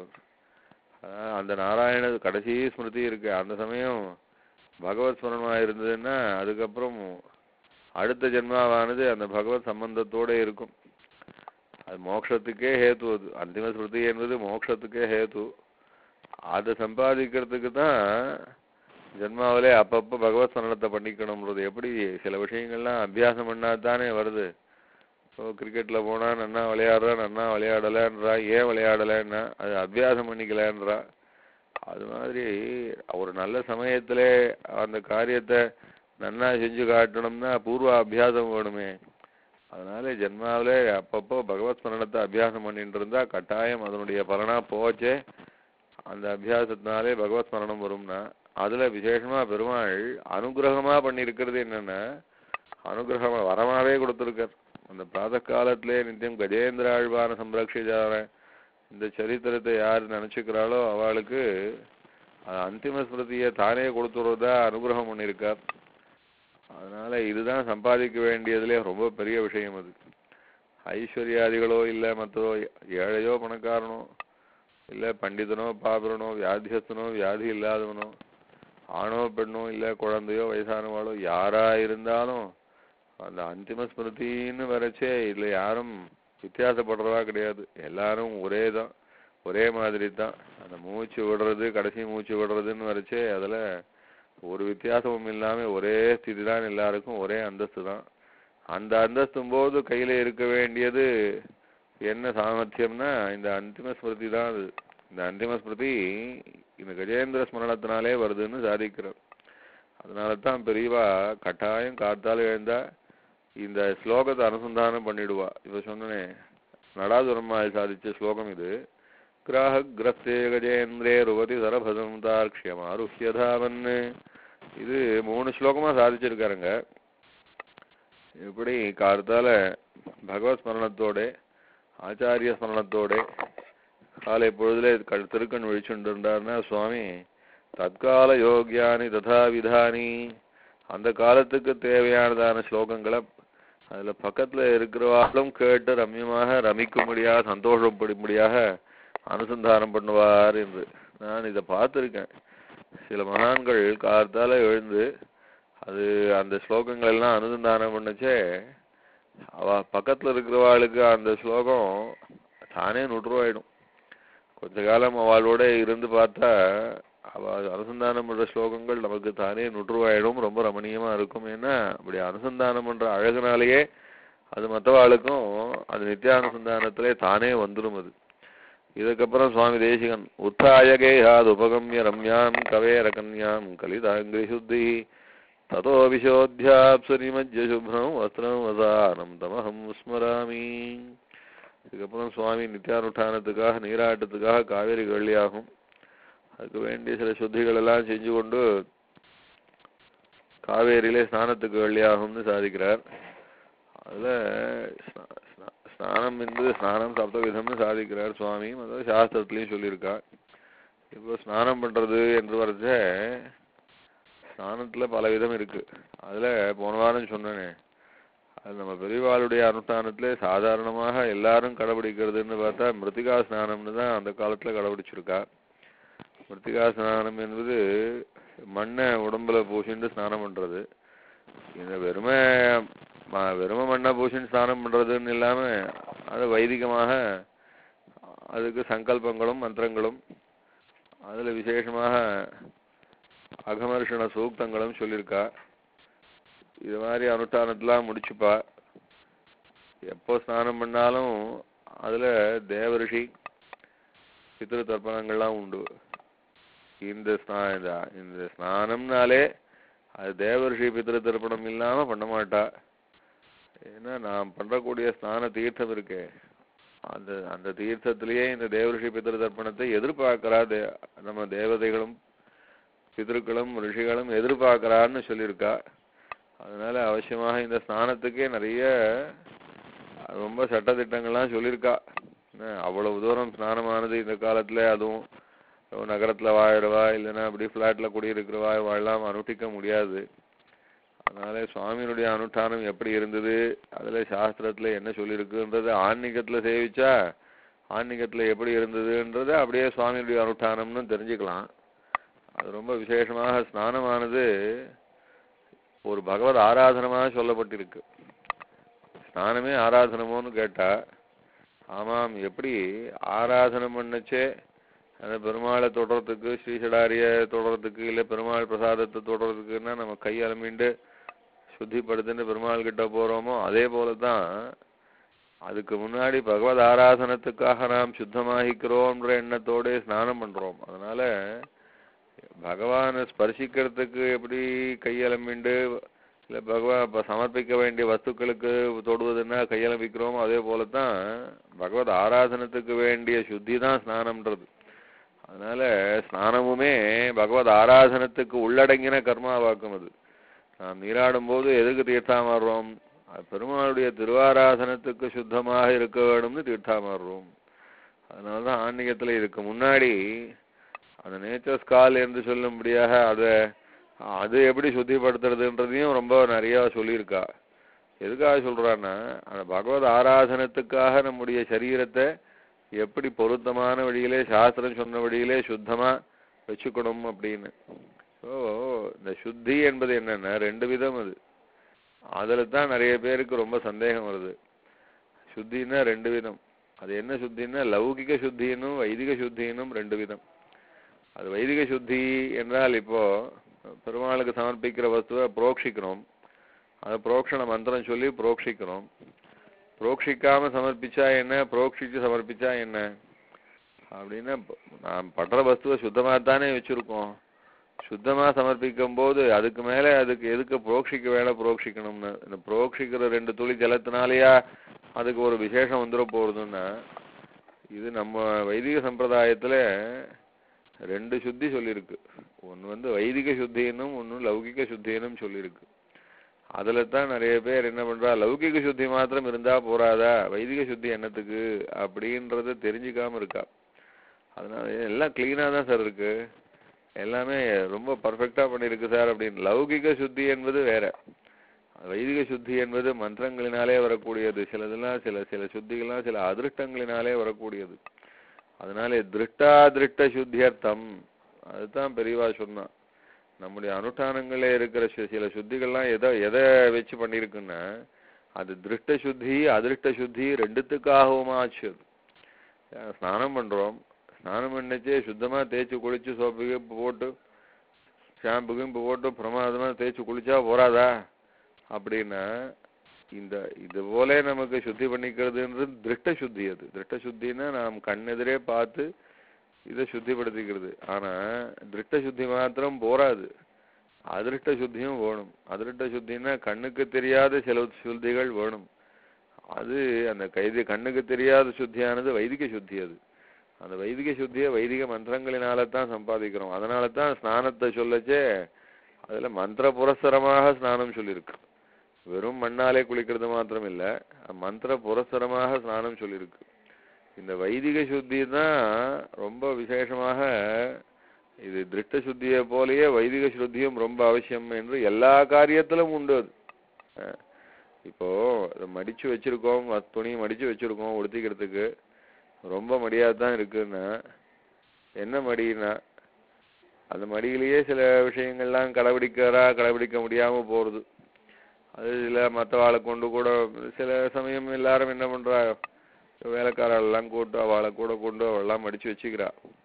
அந்த நாராயண கடைசி ஸ்மிருதி இருக்கு. அந்த சமயம் பகவத் ஸ்மரணமா இருந்ததுன்னா அதுக்கப்புறம் அடுத்த ஜென்மாவானது அந்த பகவத் சம்பந்தத்தோட இருக்கும். அது மோட்சத்துக்கே ஹேத்து. அது அந்திம ஸ்மிருதி என்பது மோட்சத்துக்கே ஹேத்து. அதை சம்பாதிக்கிறதுக்கு தான் ஜென்மாவிலே அப்பப்போ பகவத் ஸ்மரணத்தை பண்ணிக்கணும்ன்றது. எப்படி சில விஷயங்கள்லாம் அபியாசம் பண்ணாதானே வருது. ஸோ கிரிக்கெட்டில் போனால் நன்னா விளையாடுறா, நன்னா விளையாடலைன்றா. ஏன் விளையாடலைன்னா அது அபியாசம் பண்ணிக்கலன்றா. அது மாதிரி ஒரு நல்ல சமயத்திலே அந்த காரியத்தை நன்னா செஞ்சு காட்டணும்னா பூர்வ அபியாசம் வேணுமே. அதனால ஜென்மாவிலே அப்பப்போ பகவத் ஸ்மரணத்தை அபியாசம் பண்ணிட்டு இருந்தா கட்டாயம் அதனுடைய பலனா போச்சே. அந்த அபியாசத்தினாலே பகவத் ஸ்மரணம் வரும்னா அதுல விசேஷமா பெருமாள் அனுகிரகமா பண்ணியிருக்கிறது என்னன்னா, அனுகிரகமா வரமாவே கொடுத்துருக்கார். அந்த பிராத காலத்திலே நித்தியம் கஜேந்திர ஆழ்வான சம்ரட்சிச்சார இந்த சரித்திரத்தை யார் நினைச்சுக்கிறாளோ அவளுக்கு அந்திம ஸ்மிருதியை தானே கொடுத்துறதா அனுகிரகம் பண்ணியிருக்கார். அதனால இதுதான் சம்பாதிக்க வேண்டியதுலே ரொம்ப பெரிய விஷயம். அது ஐஸ்வர்யாதிகளோ இல்லை மற்றோ ஏழையோ பணக்காரனோ இல்லை பண்டிதனோ பாபரனோ வியாதியஸ்தனோ வியாதி இல்லாதவனோ ஆணோ பெண்ணோ இல்லை குழந்தையோ வயசானவாளோ யாரா இருந்தாலும் அந்த அந்திம ஸ்மிருதின்னு வரைச்சே இதுல யாரும் வித்தியாசப்படுறதா கிடையாது. எல்லாரும் ஒரே தான், ஒரே மாதிரி தான். அந்த மூச்சு விடுறது கடைசி மூச்சு விடுறதுன்னு வரைச்சே அதுல ஒரு வித்தியாசமும் இல்லாம ஒரே ஸ்திதி தான், எல்லாருக்கும் ஒரே அந்தஸ்து தான். அந்த அந்தஸ்தும் போது கையில இருக்க வேண்டியது என்ன சாமர்த்தியம்னா இந்த அந்திம ஸ்மிருதி தான். அது இந்த அந்திம ஸ்மிருதி இந்த கஜேந்திர ஸ்மரணத்தினாலே வருதுன்னு சாதிக்கிறார். அதனால தான் பெரியவா கட்டாயம் காத்தால எழுந்தா இந்த ஸ்லோகத்தை அனுசந்தானம் பண்ணிடுவா. இப்ப சொன்னனே நடாதுரம்மாள் சாதிச்ச ஸ்லோகம் இது. கிராஹ கிரஸ்தே கஜேந்திரே ருவதி சரபதம் தார்க்ஷ்யம் ஆருஹ்யதாவன்னு. இது மூணு ஸ்லோகமா சாதிச்சிருக்காருங்க. இப்படி கார்த்தால பகவத் ஸ்மரணத்தோட ஆச்சாரிய ஸ்மரணத்தோட காலை பொழுதுல திருக்கண் விழிச்சுட்டு இருந்தாருன்னா சுவாமி தற்கால யோகியானி ததா விதானி அந்த காலத்துக்கு தேவையானதான ஸ்லோகங்களை அதுல பக்கத்துல இருக்கிறவாளும் கேட்டு ரம்யமாக ரமிக்கும்படியாக சந்தோஷப்படும்படியாக அனுசந்தானம் பண்ணுவார் என்று நான் இதை பார்த்துருக்கேன். சில மகான்கள் காலத்தால எழுந்து அது அந்த ஸ்லோகங்கள் எல்லாம் அனுசந்தானம் பண்ணச்சே அவ பக்கத்துல இருக்கிறவாளுக்கு அந்த ஸ்லோகம் தானே நுட்ருவாயிடும். கொஞ்ச காலம் அவளோட இருந்து பார்த்தா அவ அனுசந்தானம் பண்ற ஸ்லோகங்கள் நமக்கு தானே நுட்ருவாயிடும், ரொம்ப ரமணீயமா இருக்கும். ஏன்னா அப்படி அனுசந்தானம் பண்ற அழகுனாலேயே அது மற்றவாளுக்கும் அது நித்தியானுசந்தானத்திலே தானே வந்துடும். அது இதுக்கப்புறம் சுவாமி தேசிகன் உத்தாயகேயாது உபகம்ய ரம்யாம் கவேர கன்யாம் கலிதாங்கிரி சுத்தி ததோ விசோத்யாப்சரிமஜ்ய சுப்ரம் வஸ்திரம் வசானம் தமஹம் ஸ்மராமி. இதுக்கப்புறம் சுவாமி நித்தியானுஷ்டானத்துக்காக நீராட்டத்துக்காக காவேரி கள்ளியாகும். அதுக்கு வேண்டிய சில சுத்திகள் எல்லாம் செஞ்சு கொண்டு காவேரியிலே ஸ்நானத்துக்கு வெள்ளியாகும்னு சாதிக்கிறார். அதுல ஸ்நானம் என்பது ஸ்நானம் சப்த விதம்னு சாதிக்கிறார் சுவாமி. அதாவது சாஸ்திரத்திலையும் சொல்லியிருக்கார். இப்போ ஸ்நானம் பண்றது என்று வரைச்ச ஸ்நானத்துல பல விதம் இருக்கு. அதுல போன வாரம் சொன்னேனே அது நம்ம பெரியவாளுடைய அனுஷ்டானத்திலே சாதாரணமாக எல்லாரும் கடைபிடிக்கிறதுன்னு பார்த்தா மிருத்திகா ஸ்நானம்னு தான் அந்த காலத்துல கடைபிடிச்சிருக்கா. மிருத்திகா ஸ்நானம் என்பது மண்ணை உடம்புல பூசிட்டு ஸ்நானம் பண்றது. இந்த வெறுமை வெறுமை மண்ணை பூசிட்டு ஸ்நானம் பண்றதுன்னு இல்லாம அது வைதிகமாக அதுக்கு சங்கல்பங்களும் மந்திரங்களும் அதுல விசேஷமாக அகமர்ஷண சூக்தங்களும் சொல்லியிருக்கா. இது மாதிரி அனுஷ்டானத்தெல்லாம் முடிச்சுப்பா. எப்போ ஸ்நானம் பண்ணாலும் அதுல தேவரிஷி பித்ரு தர்ப்பணங்கள்லாம் உண்டு. இந்த இந்த ஸ்நானம்னாலே அது தேவரிஷி பித்ரு தர்ப்பணம் இல்லாம பண்ண மாட்டா. ஏன்னா நாம் பண்றக்கூடிய ஸ்நான தீர்த்தம் இருக்கே அந்த அந்த தீர்த்தத்திலேயே இந்த தேவரிஷி பித்ரு தர்ப்பணத்தை எதிர்பார்க்கிறா. தே நம்ம தேவதைகளும் பித்ருக்களும் ரிஷிகளும் எதிர்பார்க்கிறான்னு சொல்லியிருக்கா. அதனால அவசியமாக இந்த ஸ்நானத்துக்கே நிறைய ரொம்ப சட்டத்திட்டங்கள்லாம் சொல்லியிருக்கா. அவ்வளவு தூரம் ஸ்நானமானது இந்த காலத்துல அதுவும் நகரத்துல வாழறவா இல்லைன்னா அப்படி பிளாட்ல குடியிருக்கிறவா வாழலாம் அனுஷ்டிக்க முடியாது. அதனால சுவாமியினுடைய அனுஷ்டானம் எப்படி இருந்தது அதுல சாஸ்திரத்துல என்ன சொல்லியிருக்குன்றது ஆன்மீகத்துல சேவிச்சா ஆன்மீகத்தில் எப்படி இருந்ததுன்றதை அப்படியே சுவாமியுடைய அனுஷ்டானம்னு தெரிஞ்சுக்கலாம். அது ரொம்ப விசேஷமாக ஸ்நானமானது ஒரு பகவத் ஆராதனமாக சொல்லப்பட்டிருக்கு. ஸ்நானமே ஆராதனமோன்னு கேட்டா, ஆமாம், எப்படி ஆராதனம் பண்ணச்சே அந்த பெருமாளை தொடர்றதுக்கு, ஸ்ரீசடாரிய தொடர்றதுக்கு, இல்லை பெருமாள் பிரசாதத்தை தொடர்றதுக்குன்னா நம்ம கை அலம்பிண்டு சுத்திப்படுத்துன்னு பெருமாள் கிட்ட போறோமோ, அதே போலதான் அதுக்கு முன்னாடி பகவத் ஆராதனத்துக்காக நாம் சுத்தமாகிக்கிறோம்ன்ற எண்ணத்தோட ஸ்நானம் பண்றோம். அதனால பகவானை ஸ்பர்சிக்கிறதுக்கு எப்படி கையலம்பிண்டு இல்லை பகவான் சமர்ப்பிக்க வேண்டிய வஸ்துக்களுக்கு தொடுவதுன்னா கையலம்பிக்கிறோமோ, அதே போலதான் பகவத் ஆராதனத்துக்கு வேண்டிய சுத்தி தான் ஸ்நானம்ன்றது. அதனால ஸ்நானமுமே பகவத் ஆராதனத்துக்கு உள்ளடங்கின கர்மாவாக்கும். அது நாம் நீராடும் போது எதுக்கு தீர்த்தாமாறுறோம்? பெருமாளுடைய திருவாராதனத்துக்கு சுத்தமாக இருக்க வேணும்னு தீர்த்தாமாறுறோம். அதனாலதான் ஆன்மீகத்துல இதுக்கு முன்னாடி அந்த நேச்சர்ஸ் கால் என்று சொல்லும்படியாக அதை அது எப்படி சுத்திப்படுத்துறதுன்றதையும் ரொம்ப நிறைய சொல்லியிருக்கா. எதுக்காக சொல்றான்னா, அந்த பகவத் ஆராதனத்துக்காக நம்முடைய சரீரத்தை எப்படி பொருத்தமான வழியிலே சாஸ்திரம் சொன்ன வழியிலே சுத்தமா வச்சுக்கணும் அப்படின்னு. ஸோ இந்த சுத்தி என்பது என்னன்னா ரெண்டு விதம். அது அதுல தான் நிறைய பேருக்கு ரொம்ப சந்தேகம் வருது. சுத்தின்னா ரெண்டு விதம். அது என்ன சுத்தின்னா லௌகிக சுத்தினும் வைதிக சுத்தினும் ரெண்டு விதம். அது வைதிக சுத்தி என்றால் இப்போ பெருமாளுக்கு சமர்ப்பிக்கிற வஸ்துவை புரோக்ஷிக்கிறோம். அதை புரோக்ஷண மந்திரம் சொல்லி புரோக்ஷிக்கிறோம். புரோக்ஷிக்காம சமர்ப்பிச்சா என்ன, புரோக்ஷிச்சு சமர்ப்பிச்சா என்ன அப்படின்னா, நாம் படுற வஸ்துவை சுத்தமாகத்தானே வச்சிருக்கோம். சுத்தமா சமர்ப்பிக்கும் போது அதுக்கு மேல அதுக்கு எதுக்கு புரோக்ஷிக்க வேலை புரோக்ஷிக்கணும்னு, இந்த புரோக்ஷிக்கிற ரெண்டு துளி ஜலத்தினாலேயா அதுக்கு ஒரு விசேஷம் வந்துட போறதுன்னா, இது நம்ம வைதிக சம்பிரதாயத்துல ரெண்டு சுத்தி சொல்லியிருக்கு. ஒன்று வந்து வைதிக சுத்தினும் ஒன்று லௌகிக சுத்தினும் சொல்லியிருக்கு. அதுல தான் நிறைய பேர் என்ன பண்றா, லௌகிக சுத்தி மாத்திரம் இருந்தா போறாதா, வைதிக சுத்தி என்னத்துக்கு அப்படின்றத தெரிஞ்சுக்காம இருக்கா. அதனால எல்லாம் கிளீனா தான் சார் இருக்கு, எல்லாமே ரொம்ப பர்ஃபெக்டா பண்ணிருக்கு சார் அப்படின்னு. லௌகிக சுத்தி என்பது வேற, வைதிக சுத்தி என்பது மந்திரங்களினாலே வரக்கூடியது. சிலதெல்லாம் சில சில சுத்திகள்லாம் சில அதிருஷ்டங்களினாலே வரக்கூடியது. அதனால திருஷ்டா திருஷ்ட சுத்தியர்த்தம் அதுதான் பெரியவா சொன்னா. நம்முடைய அனுஷ்டானங்களே இருக்கிற சில சுத்திகள்லாம் எதை எதை வச்சு பண்ணியிருக்குன்னா, அது திருஷ்ட சுத்தி அதிருஷ்ட சுத்தி ரெண்டுத்துக்காகவும் ஆச்சு. அது ஸ்நானம் பண்றோம், ஸ்நானம் பண்ணிச்சே சுத்தமா தேய்ச்சி குளிச்சு சோப்பு கீப்பு போட்டு ஷாம்பு கீம்பு போட்டு பிரமாதமா தேய்ச்சி குளிச்சா போறாதா அப்படின்னா, இந்த இது போல நமக்கு சுத்தி பண்ணிக்கிறதுன்றது திருஷ்ட சுத்தி. அது திருஷ்ட சுத்தின்னா நாம் கண்ணெதிரே பார்த்து இதை சுத்திப்படுத்திக்கிறது. ஆனா திருஷ்ட சுத்தி மாத்திரம் போராது, அதிருஷ்ட சுத்தியும் வேணும். அதிருஷ்ட சுத்தின்னா கண்ணுக்கு தெரியாத சில சுத்திகள் வேணும். அது அந்த கைது கண்ணுக்கு தெரியாத சுத்தியானது வைதிக சுத்தி. அது அந்த வைதிக சுத்தியை வைதிக மந்திரங்களினால தான் சம்பாதிக்கிறோம். அதனால தான் ஸ்நானத்தை சொல்லச்சே அதுல மந்திர புரஸ்தரமாக ஸ்நானம் சொல்லியிருக்கு. வெறும் மண்ணாலே குளிக்கிறது மாத்திரம் இல்ல, மந்திர புரஸ்தரமாக ஸ்நானம் சொல்லியிருக்கு. இந்த வைதிக சுத்தி தான் ரொம்ப விசேஷமாக, இது திருஷ்ட சுத்தியை போலயே வைதிக சுத்தியும் ரொம்ப அவசியம் என்று எல்லா காரியத்திலும் உண்டு. அது இப்போ மடிச்சு வச்சிருக்கோம், துணி மடிச்சு வச்சிருக்கோம் உடுத்திக்கிறதுக்கு, ரொம்ப மடியாதான் இருக்குன்னா என்ன மடினா, அந்த மடியிலேயே சில விஷயங்கள்லாம் கடைபிடிக்கிறா கடைபிடிக்க முடியாம போறது. அது சில மற்றவாளை கொண்டு கூட சில சமயம் எல்லாரும் என்ன பண்றா, வேலைக்காரெல்லாம் கூட்டு அவளை கூட கொண்டு அவெல்லாம் மடிச்சு வச்சுக்கிறா.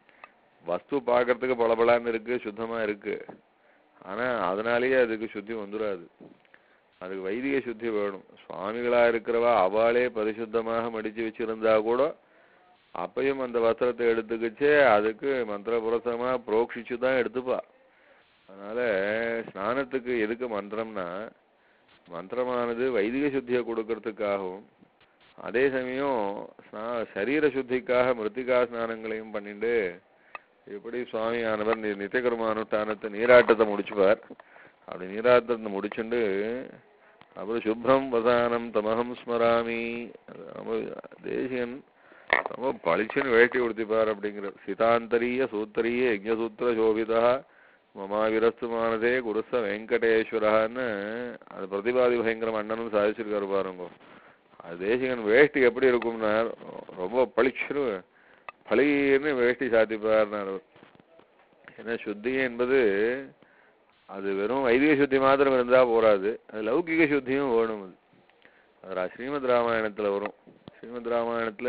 வஸ்து பார்க்கறதுக்கு பளபளான்னு இருக்கு, சுத்தமா இருக்கு, ஆனா அதனாலேயே அதுக்கு சுத்தி வந்துடாது. அதுக்கு வைதிக சுத்தி வேணும். சுவாமிகளா இருக்கிறவா அவளே பரிசுத்தமாக மடிச்சு வச்சிருந்தா கூட அப்பயும் அந்த வஸ்திரத்தை எடுத்துக்கிச்சே அதுக்கு மந்திர புரசமா புரோக்ஷிச்சு தான் எடுத்துப்பா. அதனால ஸ்நானத்துக்கு எதுக்கு மந்திரம்னா, மந்திரமானது வைதிக சுத்தியை கொடுக்கறதுக்காகவும் அதே சமயம் சரீர சுத்திக்காக மிருத்திகா ஸ்நானங்களையும் பண்ணிட்டு, இப்படி சுவாமியானவர் நித்தியகர்ம அனுஷ்டானத்தை நீராட்டத்தை முடிச்சுப்பார். அப்படி நீராட்டத்தை முடிச்சுண்டு அப்புறம் சுப்ரம் வசானம் தமகம் ஸ்மராமி, தேசியன் ரொம்ப பளிச்சுன்னு வேட்டி உடுத்திப்பார் அப்படிங்கிற. சிதாந்தரிய சூத்தரிய யஜ்ஞசூத்திர சோபிதா மமாவிரஸ்துமானதே குருச வெங்கடேஸ்வரான்னு அது பிரதிபாதி பயங்கரம் அண்ணனும் சாதிச்சிருக்காரு பாருங்க. அது தேசிகன் வேஷ்டி எப்படி இருக்கும்னா ரொம்ப பளிச்சுன்னு பளிர்னு வேஷ்டி சாத்திப்பார்னார். ஏன்னா சுத்தி என்பது அது வெறும் வைதிக சுத்தி மாத்திரம் இருந்தா போராது, அது லௌகிக சுத்தியும் வேணும். அது அது ஸ்ரீமத் ராமாயணத்துல வரும். ஸ்ரீமத் ராமாயணத்துல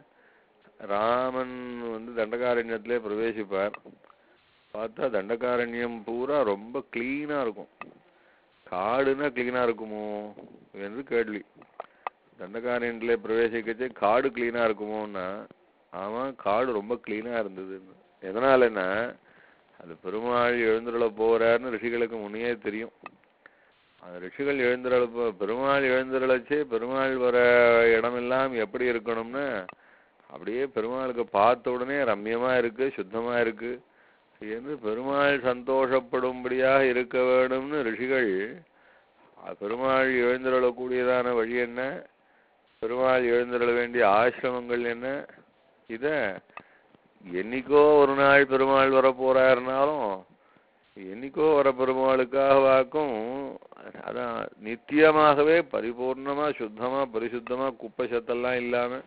ராமன் வந்து தண்டகாரண்யத்திலே பிரவேசிப்பார். பார்த்தா தண்டகாரண்யம் பூரா ரொம்ப கிளீனா இருக்கும். காடுன்னா கிளீனா இருக்குமோ என்று கேள்வி. தண்டகாரண்யத்திலே பிரவேசிக்கச்சு காடு கிளீனா இருக்குமோன்னா ஆமா, காடு ரொம்ப கிளீனா இருந்தது. எதனாலன்னா அது பெருமாள் எழுந்துருள போறாருன்னு ரிஷிகளுக்கு முன்னே தெரியும். அந்த ரிஷிகள் எழுந்துருள பெருமாள் எழுந்துருளச்சே பெருமாள் வர இடமெல்லாம் எப்படி இருக்கணும்னா அப்படியே பெருமாளுக்கு பார்த்த உடனே ரம்யமா இருக்கு, சுத்தமா இருக்கு என்று பெருமாள் சந்தோஷப்படும்படியாக இருக்க வேணும்னு ரிஷிகள் பெருமாள் எழுந்துருளக்கூடியதான வழி என்ன, பெருமாள் எழுந்துருள வேண்டிய ஆசிரமங்கள் என்ன, இத என்னைக்கோ ஒரு நாள் பெருமாள் வர போறாருனாலும் என்னைக்கோ வர பெருமாளுக்காக வாக்கும் அதான் நித்தியமாகவே பரிபூர்ணமா சுத்தமா பரிசுத்தமா குப்பை சத்தெல்லாம் இல்லாம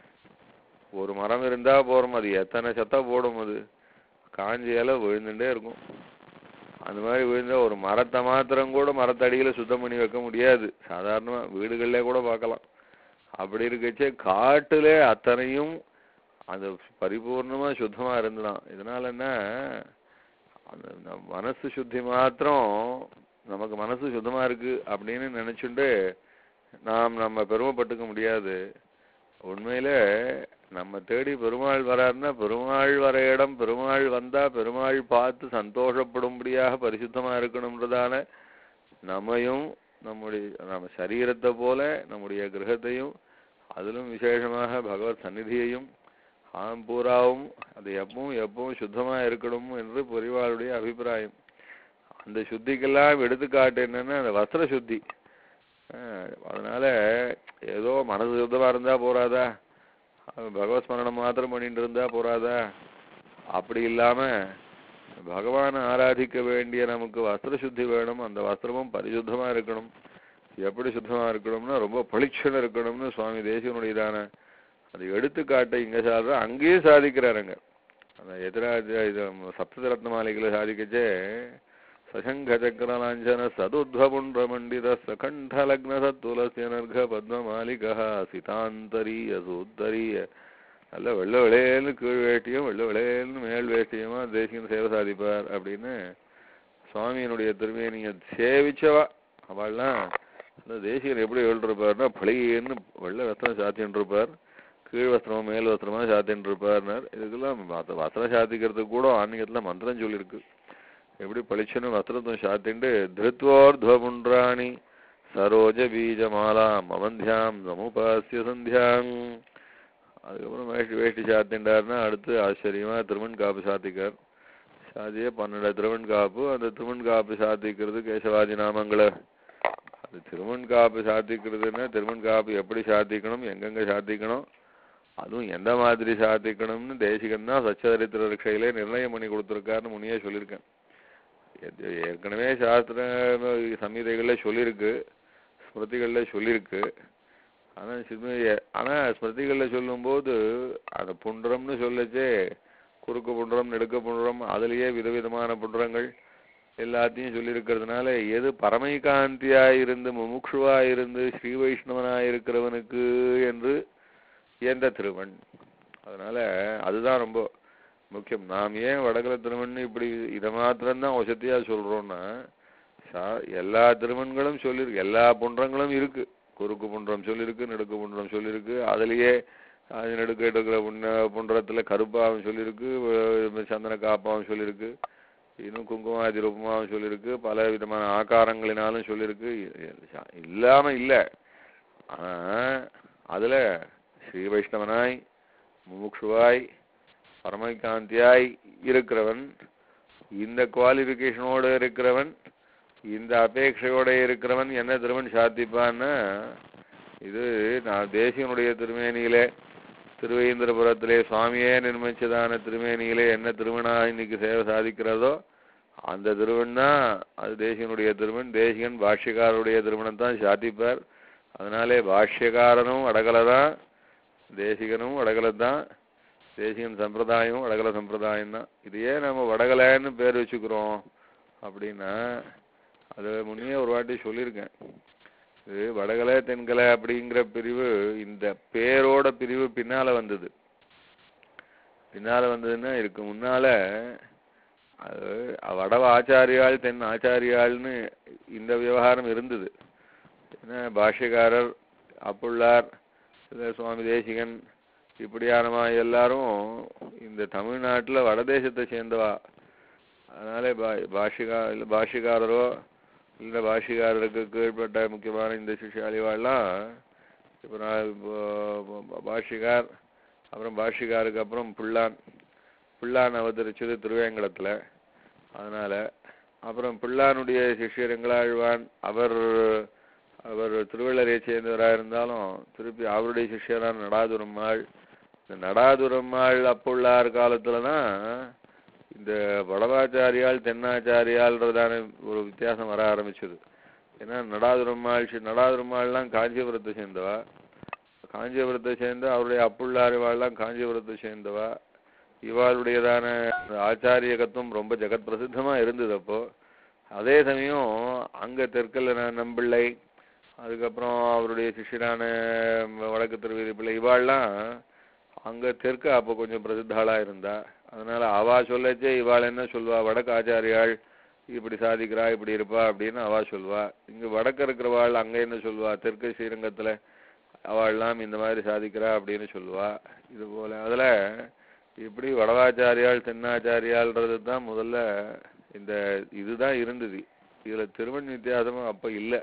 ஒரு மரம் இருந்தா போறோம், அது எத்தனை சத்த போடும், அது காஞ்சியால விழுந்துட்டே இருக்கும். அந்த மாதிரி விழுந்தா ஒரு மரத்தை மாத்திரம் கூட மரத்தடியில சுத்தம் பண்ணி வைக்க முடியாது. சாதாரணமா வீடுகள்ல கூட பார்க்கலாம். அப்படி இருக்கச்சே காட்டுல அத்தனையும் அது பரிபூர்ணமா சுத்தமா இருந்துதான். இதனால என்ன, அந்த மனசு சுத்தி மாத்திரம் நமக்கு மனசு சுத்தமா இருக்கு அப்படின்னு நினைச்சுட்டு நாம் நம்ம பெருமைப்பட்டுக்க முடியாது. உண்மையில நம்ம தேடி பெருமாள் வராருன்னா பெருமாள் வர இடம், பெருமாள் வந்தா பெருமாள் பார்த்து சந்தோஷப்படும்படியாக பரிசுத்தமா இருக்கணும்ன்றதான நம்மையும் நம்முடைய நம்ம சரீரத்தை போல நம்முடைய கிரகத்தையும் அதிலும் விசேஷமாக பகவத் சந்நிதியையும் ஆம் பூராவும் அது எப்பவும் எப்பவும் சுத்தமா இருக்கணும் என்று பெரியவாளுடைய அபிப்பிராயம். அந்த சுத்திக்கெல்லாம் எடுத்துக்காட்டு என்னன்னா அந்த வஸ்திர சுத்தி. அதனால ஏதோ மனசு சுத்தமா இருந்தா போறாதா, பகவத் ஸ்மரணம் மாத்திரம் பண்ணிட்டு இருந்தா போறாதா, அப்படி இல்லாம பகவானை ஆராதிக்க வேண்டிய நமக்கு வஸ்திர சுத்தி வேணும். அந்த வஸ்திரமும் பரிசுத்தமா இருக்கணும். எப்படி சுத்தமா இருக்கணும்னா ரொம்ப பளிச்சுன்னு இருக்கணும்னு சுவாமி தேசிகனுடையதான அது எடுத்துக்காட்டை இங்க சார் அங்கேயே சாதிக்கிறாருங்க. அந்த எதிராஜ இது சப்த ரத்ன மாளிகையில சாதிக்கச்சே சசங்க சக்கர லாஞ்சன சதுத்வபுண்ட மண்டித சகண்ட லக்ன சத்துலசிய நர்க பத்ம மாளிகா சிதாந்தரிய சூத்தரிய நல்ல வெள்ள விளையல்னு கீழ் வேட்டியும் வெள்ள விளையல்னு மேல் வேட்டியுமா தேசிகன் சேவை சாதிப்பார் அப்படின்னு சுவாமியினுடைய திருமேனியை சேவிச்சவா அவள்லாம் அந்த தேசிகன் எப்படி எழுதிருப்பார்னா பழியன்னு வெள்ள வஸ்திரம் சாத்தின்னு இருப்பார், கீழ் வஸ்திரமா மேல் வஸ்திரமா சாத்தின்னு இருப்பார்னார். இதுக்கெல்லாம் வஸ்திரம் சாத்திக்கிறதுக்கு கூட ஆன்மீகத்துல மந்திரம் சொல்லியிருக்கு. எப்படி பளிச்சுன்னு வஸ்திரத்தை சாத்திண்டு திருத்வோர்துவபுண்ட்ராணி சரோஜ பீஜ மாலாம் அவந்தியாம் சமுபாசிய சந்தியாங். அதுக்கப்புறம் வேஷ்டி வேஷ்டி சாத்திண்டாருன்னா அடுத்து ஆச்சரியமா திருமண் காப்பு சாத்திக்கார். சாதியே பன்னெண்டு திருமண் காப்பு. அந்த திருமண் காப்பு சாத்திக்கிறது கேசவாதி நாமங்களை அது திருமண் காப்பு சாத்திக்கிறதுன்னா திருமண் காப்பு எப்படி சாத்திக்கணும், எங்கெங்க சாத்திக்கணும், அதுவும் எந்த மாதிரி சாத்திக்கணும்னு தேசிகன் தான் சச்சரித்திர ரட்சையிலே நிர்ணயம் பண்ணி கொடுத்துருக்காருன்னு முன்னையே சொல்லியிருக்கேன். ஏற்கனவே சாஸ்திர சம்ஹிதைகள்ல சொல்லியிருக்கு, ஸ்மிருதிகள்ல சொல்லியிருக்கு. ஆனா ஆனா ஸ்மிருதிகள்ல சொல்லும் போது அந்த புன்றம்னு சொல்லச்சே குறுக்கு புன்றம் நெடுக்க புன்றம் அதுலயே விதவிதமான புன்றங்கள் எல்லாத்தையும் சொல்லியிருக்கிறதுனால எது பரமைகாந்தியாயிருந்து முமுட்சுவாயிருந்து ஸ்ரீ வைஷ்ணவனாயிருக்கிறவனுக்கு என்று எந்த திருமண். அதனால அதுதான் ரொம்ப முக்கியம். நாம் ஏன் வடகல திருமண் இப்படி இதை மாத்திரம்தான் வசதியா சொல்றோம்னா எல்லா திருமண்களும் சொல்லியிருக்கு, எல்லா புன்றங்களும் இருக்கு. குறுக்கு புன்றம் சொல்லியிருக்கு, நெடுக்கு புன்றம் சொல்லியிருக்கு, அதுலயே அது நெடுக்க எடுக்கிற புண்ண புன்றத்துல கருப்பாவும் சொல்லியிருக்கு, சந்தன காப்பாவும் சொல்லியிருக்கு, இன்னும் குங்குமாதி ரூபமாவும் சொல்லியிருக்கு, பல விதமான ஆகாரங்களினாலும் சொல்லியிருக்கு. இல்லாம இல்லை. ஆனா அதுல ஸ்ரீ வைஷ்ணவனாய் முமுட்சுவாய் பரமகாந்தியாய் இருக்கிறவன், இந்த குவாலிஃபிகேஷனோட இருக்கிறவன், இந்த அபேட்சையோட இருக்கிறவன் என்ன திருமண் சாத்திப்பான்னா இது நான் தேசியனுடைய திருமேனியிலே திருவேந்திரபுரத்திலே சுவாமியே நிர்மிச்சதான திருமேனியிலே என்ன திருமணா இன்னைக்கு சேவை சாதிக்கிறதோ அந்த திருமண் தான் அது தேசியனுடைய திருமண். தேசிகன் பாஷ்யக்காரருடைய திருமணம் தான் சாத்திப்பார். அதனாலே பாஷ்யக்காரனும் வடகலை தான், தேசிகனும் வடகலை தான், தேசிகன் சம்பிரதாயமும் வடகலை சம்பிரதாயம் தான். இதையே நம்ம வடகலைன்னு பேர் வச்சுக்கிறோம் அப்படின்னா அது முன்னே ஒரு வாட்டி சொல்லியிருக்கேன். இது வடகலை தென்கலை அப்படிங்கிற பிரிவு இந்த பேரோட பிரிவு பின்னால வந்தது. பின்னால வந்ததுன்னா இருக்கு முன்னால அது வடவ ஆச்சாரியாள் தென் ஆச்சாரியாள்னு இந்த விவகாரம் இருந்தது. ஏன்னா பாஷ்யக்காரர், அப்புள்ளார், சுவாமி தேசிகன் இப்படியானமா எல்லாரும் இந்த தமிழ்நாட்டில் வடதேசத்தை சேர்ந்தவா. அதனால பா பாஷிகா இல்லை பாஷிகாரரோ இல்லை பாஷிகாரருக்கு கீழ்பட்ட முக்கியமான இந்த சிஷியாளிவாள்லாம் இப்போ நான் பாஷிகார், அப்புறம் பாஷிகாருக்கு அப்புறம் பிள்ளான் பிள்ளான் அவதரிச்சது திருவேங்கடத்தில். அதனால் அப்புறம் பிள்ளானுடைய சிஷியர் எங்களாழ்வான், அவர் அவர் திருவள்ளரையை சேர்ந்தவராக இருந்தாலும் திருப்பி அவருடைய சிஷியரான நடாதுரம்மாள். இந்த நடாதுரம்மாள் அப்புள்ளார் காலத்தில் தான் இந்த வடவாச்சாரியால் தென்னாச்சாரியால்ன்றதான ஒரு வித்தியாசம் வர ஆரம்பிச்சது. ஏன்னா நடாதுரம்மாள் நடாதுரம்மாள்லாம் காஞ்சிபுரத்தை சேர்ந்தவா, காஞ்சிபுரத்தை சேர்ந்த அவருடைய அப்புள்ளார் இவாள்லாம் காஞ்சிபுரத்தை சேர்ந்தவா. இவாளுடையதான ஆச்சாரியகத்துவம் ரொம்ப ஜெகத் பிரசித்தமா இருந்தது. அப்போ அதே சமயம் அங்க தெற்கல்ல நம்பிள்ளை, அதுக்கப்புறம் அவருடைய சிஷியரான வடக்கு திருவீதி பிள்ளை இவாள்லாம் அங்க தெற்கு அப்போ கொஞ்சம் பிரசித்தாளா இருந்தா. அதனால அவா சொல்லச்சே இவாள் என்ன சொல்வா, வடக்கு ஆச்சாரியாள் இப்படி சாதிக்கிறா இப்படி இருப்பா அப்படின்னு அவா சொல்வா. இங்க வடக்கு இருக்கிறவாள் அங்க என்ன சொல்வா, தெற்கு ஸ்ரீரங்கத்துல அவள்லாம் இந்த மாதிரி சாதிக்கிறா அப்படின்னு சொல்லுவா. இது போல அதுல இப்படி வடவாச்சாரியாள் தென்னாச்சாரியாள்ன்றது தான் முதல்ல இந்த இதுதான் இருந்தது. இதுல திருமண் வித்தியாசமும் அப்ப இல்லை.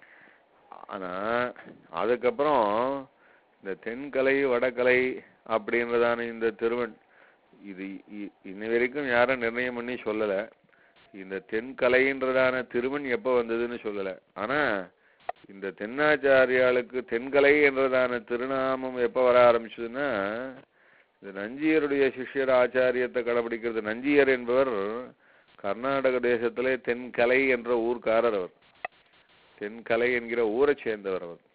ஆனா அதுக்கப்புறம் இந்த தென்கலை வடகலை அப்படின்றதான இந்த திருவன் இது இன்ன வரைக்கும் யாரும் நிர்ணயம் பண்ணி சொல்லல. இந்த தென்கலைன்றதான திருவன் எப்ப வந்ததுன்னு சொல்லல. ஆனா இந்த தென்னாச்சாரியாளுக்கு தென்கலை என்றதான திருநாமம் எப்ப வர ஆரம்பிச்சதுன்னா இந்த நஞ்சியருடைய சிஷ்யர் ஆச்சாரியத்தை கடைபிடிக்கிறது. நஞ்சியர் என்பவர் கர்நாடக தேசத்திலே தென்கலை என்ற ஊர்க்காரர். அவர் தென்கலை என்கிற ஊரை சேர்ந்தவர் அவர்.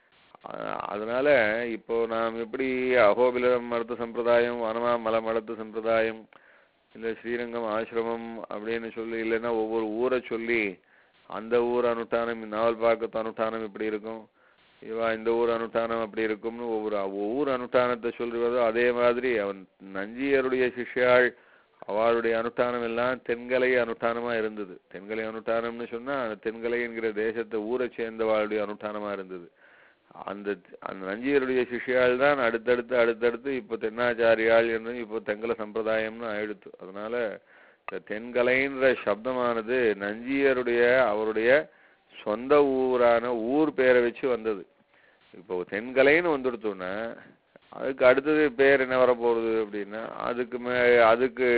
அதனால இப்போ நாம் எப்படி அகோபிலம் மருத்து சம்பிரதாயம், வனமா மல மலத்து சம்பிரதாயம், இல்லை ஸ்ரீரங்கம் ஆசிரமம் அப்படின்னு சொல்லி, இல்லைன்னா ஒவ்வொரு ஊரை சொல்லி அந்த ஊர் அனுஷ்டானம், நாவல்பாக்கத்து அனுஷ்டானம் இப்படி இருக்கும், இவா இந்த ஊர் அனுஷ்டானம் அப்படி இருக்கும்னு ஒவ்வொரு ஒவ்வொரு அனுஷ்டானத்தை சொல்றதோ அதே மாதிரி அவன் நஞ்சியருடைய சிஷ்யாள் அவளுடைய அனுஷ்டானம் எல்லாம் தென்கலை அனுஷ்டானமா இருந்தது. தென்கலை அனுஷ்டானம்னு சொன்னா தென்கலை என்கிற தேசத்தை ஊரை சேர்ந்தவாளுடைய அனுஷ்டானமா இருந்தது. அந்த அந்த நஞ்சியருடைய சிஷ்யாள் தான் அடுத்தடுத்து அடுத்தடுத்து இப்போ தென்னாச்சாரியாள் என்று இப்போ தெங்கல சம்பிரதாயம்னு ஆயிடுத்து. அதனால இந்த தென்கலைன்ற சப்தமானது நஞ்சியருடைய அவருடைய சொந்த ஊரான ஊர் பேரை வச்சு வந்தது. இப்போ தென்கலைன்னு வந்துடுத்தோன்னா அதுக்கு அடுத்தது பேர் என்ன வரப்போகுது அப்படின்னா அதுக்கு மே அதுக்கு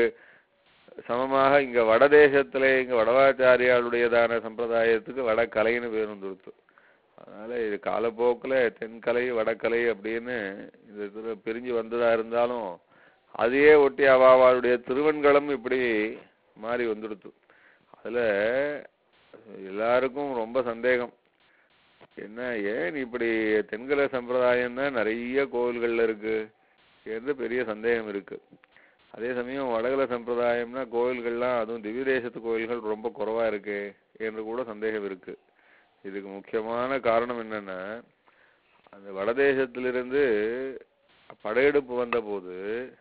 சமமாக இங்க வடதேசத்துல இங்க வடவாச்சாரியாளுடையதான சம்பிரதாயத்துக்கு வடகலைன்னு பேர் வந்துடுத்து. அதனால இது காலப்போக்கில் தென்கலை வடக்கலை அப்படின்னு இது பிரிஞ்சு வந்ததா இருந்தாலும் அதையே ஒட்டி அவாவாளுடைய திருவன்களும் இப்படி மாறி வந்துடுத்து. அதுல எல்லாருக்கும் ரொம்ப சந்தேகம் என்ன, ஏன் இப்படி தென்கலை சம்பிரதாயம் தான் நிறைய கோவில்கள்ல இருக்கு என்று பெரிய சந்தேகம் இருக்கு. அதே சமயம் வடகலை சம்பிரதாயம்னா கோவில்கள்லாம் அதுவும் திவ்ய தேசத்து கோவில்கள் ரொம்ப குறைவா இருக்கு என்று கூட சந்தேகம் இருக்கு. இதுக்கு முக்கியமான காரணம் என்னன்னா அந்த வடதேசத்திலிருந்து படையெடுப்பு வந்த போது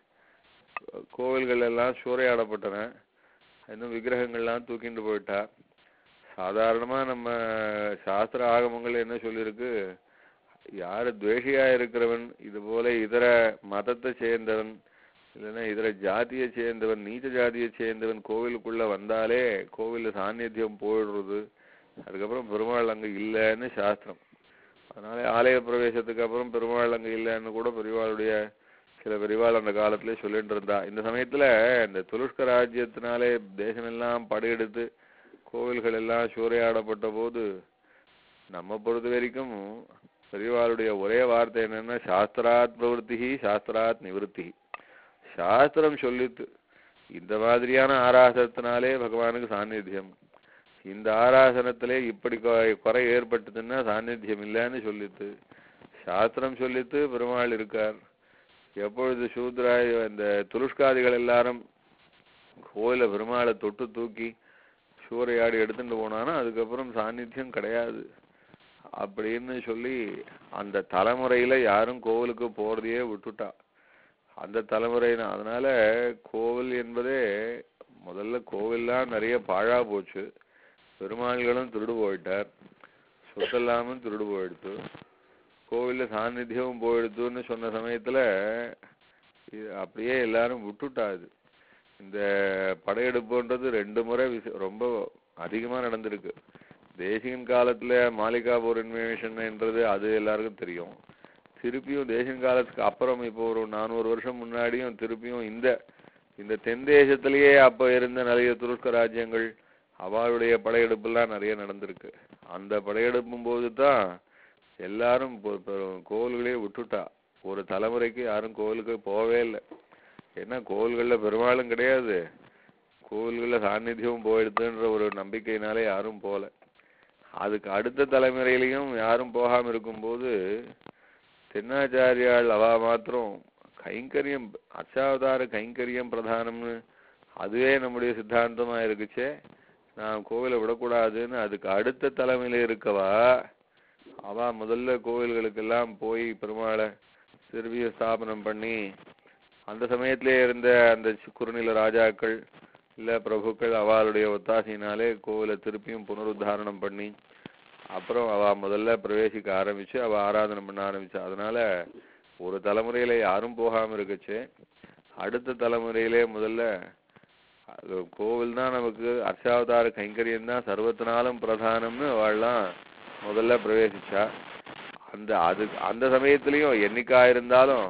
கோவில்கள் எல்லாம் சூறையாடப்பட்டன, இன்னும் விக்கிரகங்கள்லாம் தூக்கிட்டு போயிட்டா. சாதாரணமா நம்ம சாஸ்திர ஆகமங்கள் என்ன சொல்லியிருக்கு, யாரு துவேஷியா இருக்கிறவன், இது போல இதர மதத்தை சேர்ந்தவன் இல்லைன்னா இதர ஜாதியை சேர்ந்தவன் நீச்ச ஜாதியை சேர்ந்தவன் கோவிலுக்குள்ள வந்தாலே கோவில் சாநித்தியம் போயிடுறது, அதுக்கப்புறம் பெருமாள் அங்க இல்லைன்னு சாஸ்திரம். அதனால ஆலய பிரவேசத்துக்கு அப்புறம் பெருமாள் அங்க இல்லைன்னு கூட பெரியவாளுடைய சில பெரியவாள் அந்த காலத்திலே சொல்லிட்டு இருந்தா. இந்த சமயத்துல இந்த துலுஷ்க ராஜ்யத்தினாலே தேசமெல்லாம் படையெடுத்து கோவில்கள் எல்லாம் சூறையாடப்பட்ட போது நம்ம பொறுத்த வரைக்கும் பெரியவாளுடைய ஒரே வார்த்தை என்னன்னா சாஸ்திராத் பிரவருத்தி சாஸ்திராத் நிவர்த்தி. சாஸ்திரம் சொல்லித்து இந்த மாதிரியான ஆராதத்தினாலே பகவானுக்கு சாநித்தியம், இந்த ஆராசனத்திலே இப்படி குறை ஏற்பட்டதுன்னா சாநித்தியம் இல்லைன்னு சொல்லித்து சாஸ்திரம் சொல்லித்து பெருமாள் இருக்கார். எப்பொழுது சூத்ராய் இந்த துலுஷ்காதிகள் எல்லாரும் கோயில பெருமாளை தொட்டு தூக்கி சூறையாடி எடுத்துட்டு போனானா அதுக்கப்புறம் சாநித்தியம் கிடையாது அப்படின்னு சொல்லி அந்த தலைமுறையில யாரும் கோவிலுக்கு போறதையே விட்டுட்டா. அந்த தலைமுறைனா அதனால கோவில் என்பதே முதல்ல கோவில்லாம் நிறைய பாழா போச்சு. பெருமாள்களும் திருடு போயிட்டார், சொத்தெல்லாமும் திருடு போயிடுத்து, கோவில்ல சாநித்தியமும் போயிடுத்துன்னு சொன்ன சமயத்துல அப்படியே எல்லாரும் விட்டுட்டாது. இந்த படையெடுப்புன்றது ரெண்டு முறை விச ரொம்ப அதிகமா நடந்திருக்கு. தேசிகன் காலத்துல மாளிகாபூர் இன்வேஷன் என்றது அது எல்லாருக்கும் தெரியும். திருப்பியும் தேசிகன் காலத்துக்கு அப்புறம் இப்போ ஒரு நானூறு வருஷம் முன்னாடியும் திருப்பியும் இந்த இந்த தென் தேசத்திலேயே அப்ப இருந்த நிறைய துருஷ்க ராஜ்யங்கள் அவளுடைய படையெடுப்புலாம் நிறைய நடந்திருக்கு. அந்த படையெடுப்பும் போது தான் எல்லாரும் கோவில்களே விட்டுட்டா. ஒரு தலைமுறைக்கு யாரும் கோவிலுக்கு போகவே இல்லை. ஏன்னா கோவில்கள்ல பெருமாளும் கிடையாது, கோவில்கள்ல சாநித்தியமும் போயிடுதுன்ற ஒரு நம்பிக்கையினாலே யாரும் போல. அதுக்கு அடுத்த தலைமுறையிலையும் யாரும் போகாம இருக்கும்போது தென்னாச்சாரியால் அவா மாத்திரம் கைங்கரியம் அர்ச்சாவதார கைங்கரியம் பிரதானம்னு அதுவே நம்முடைய சித்தாந்தமா இருக்குச்சே, நான் கோவிலை விடக்கூடாதுன்னு அதுக்கு அடுத்த தலைமையில இருக்கவா அவ முதல்ல கோவில்களுக்கெல்லாம் போய் பெருமாளை சிறுவிய ஸ்தாபனம் பண்ணி அந்த சமயத்திலே இருந்த அந்த குறுநில ராஜாக்கள் இல்ல பிரபுக்கள் அவளுடைய ஒத்தாசையினாலே கோவிலை திருப்பியும் புனருத்தாரணம் பண்ணி அப்புறம் அவ முதல்ல பிரவேசிக்க ஆரம்பிச்சு அவ ஆராதனை பண்ண ஆரம்பிச்சா. அதனால ஒரு தலைமுறையில யாரும் போகாம இருக்குச்சு, அடுத்த தலைமுறையிலே முதல்ல கோவில் தான் நமக்கு அர்ச்சாவதார கைங்கரியம் தான் சர்வத்தினாலும் பிரதானம்னு அவள்லாம் முதல்ல பிரவேசிச்சா. அந்த அது அந்த சமயத்திலையும் என்னைக்கா இருந்தாலும்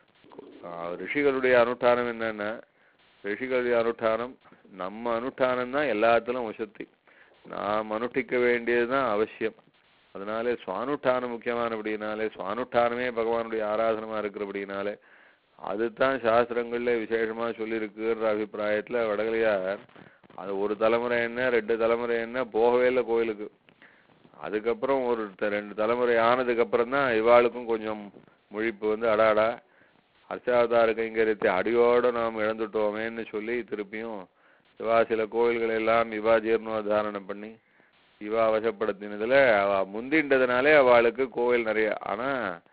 ரிஷிகளுடைய அனுஷ்டானம் என்னன்னா, ரிஷிகளுடைய அனுஷ்டானம் நம்ம அனுஷ்டானம் தான் எல்லாத்திலும் வசதி, நாம் அனுஷ்டிக்க வேண்டியதுதான் அவசியம். அதனாலே சுவானுஷ்டானம் முக்கியமானபடினாலே சுவானுஷ்டானமே பகவானுடைய ஆராதனமா இருக்கிறபடினாலே அதுதான் சாஸ்திரங்கள்ல விசேஷமா சொல்லியிருக்குன்ற அபிப்பிராயத்துல வடகலையார் அது ஒரு தலைமுறை என்ன ரெண்டு தலைமுறை என்ன போகவே இல்லை கோயிலுக்கு. அதுக்கப்புறம் ஒரு ரெண்டு தலைமுறை ஆனதுக்கு அப்புறம் தான் இவாளுக்கும் கொஞ்சம் முழிப்பு வந்து அடாடா அர்ச்சாவதார கைங்கரியத்தை அடியோடு நாம் இழந்துட்டோமேன்னு சொல்லி திருப்பியும் இவா சில கோயில்கள் எல்லாம் இவா ஜீர்ணோத்தாரணம் பண்ணி இவா வசப்படுத்தினதுல அவ முந்தின்றதுனாலே அவளுக்கு கோவில் நிறைய. ஆனா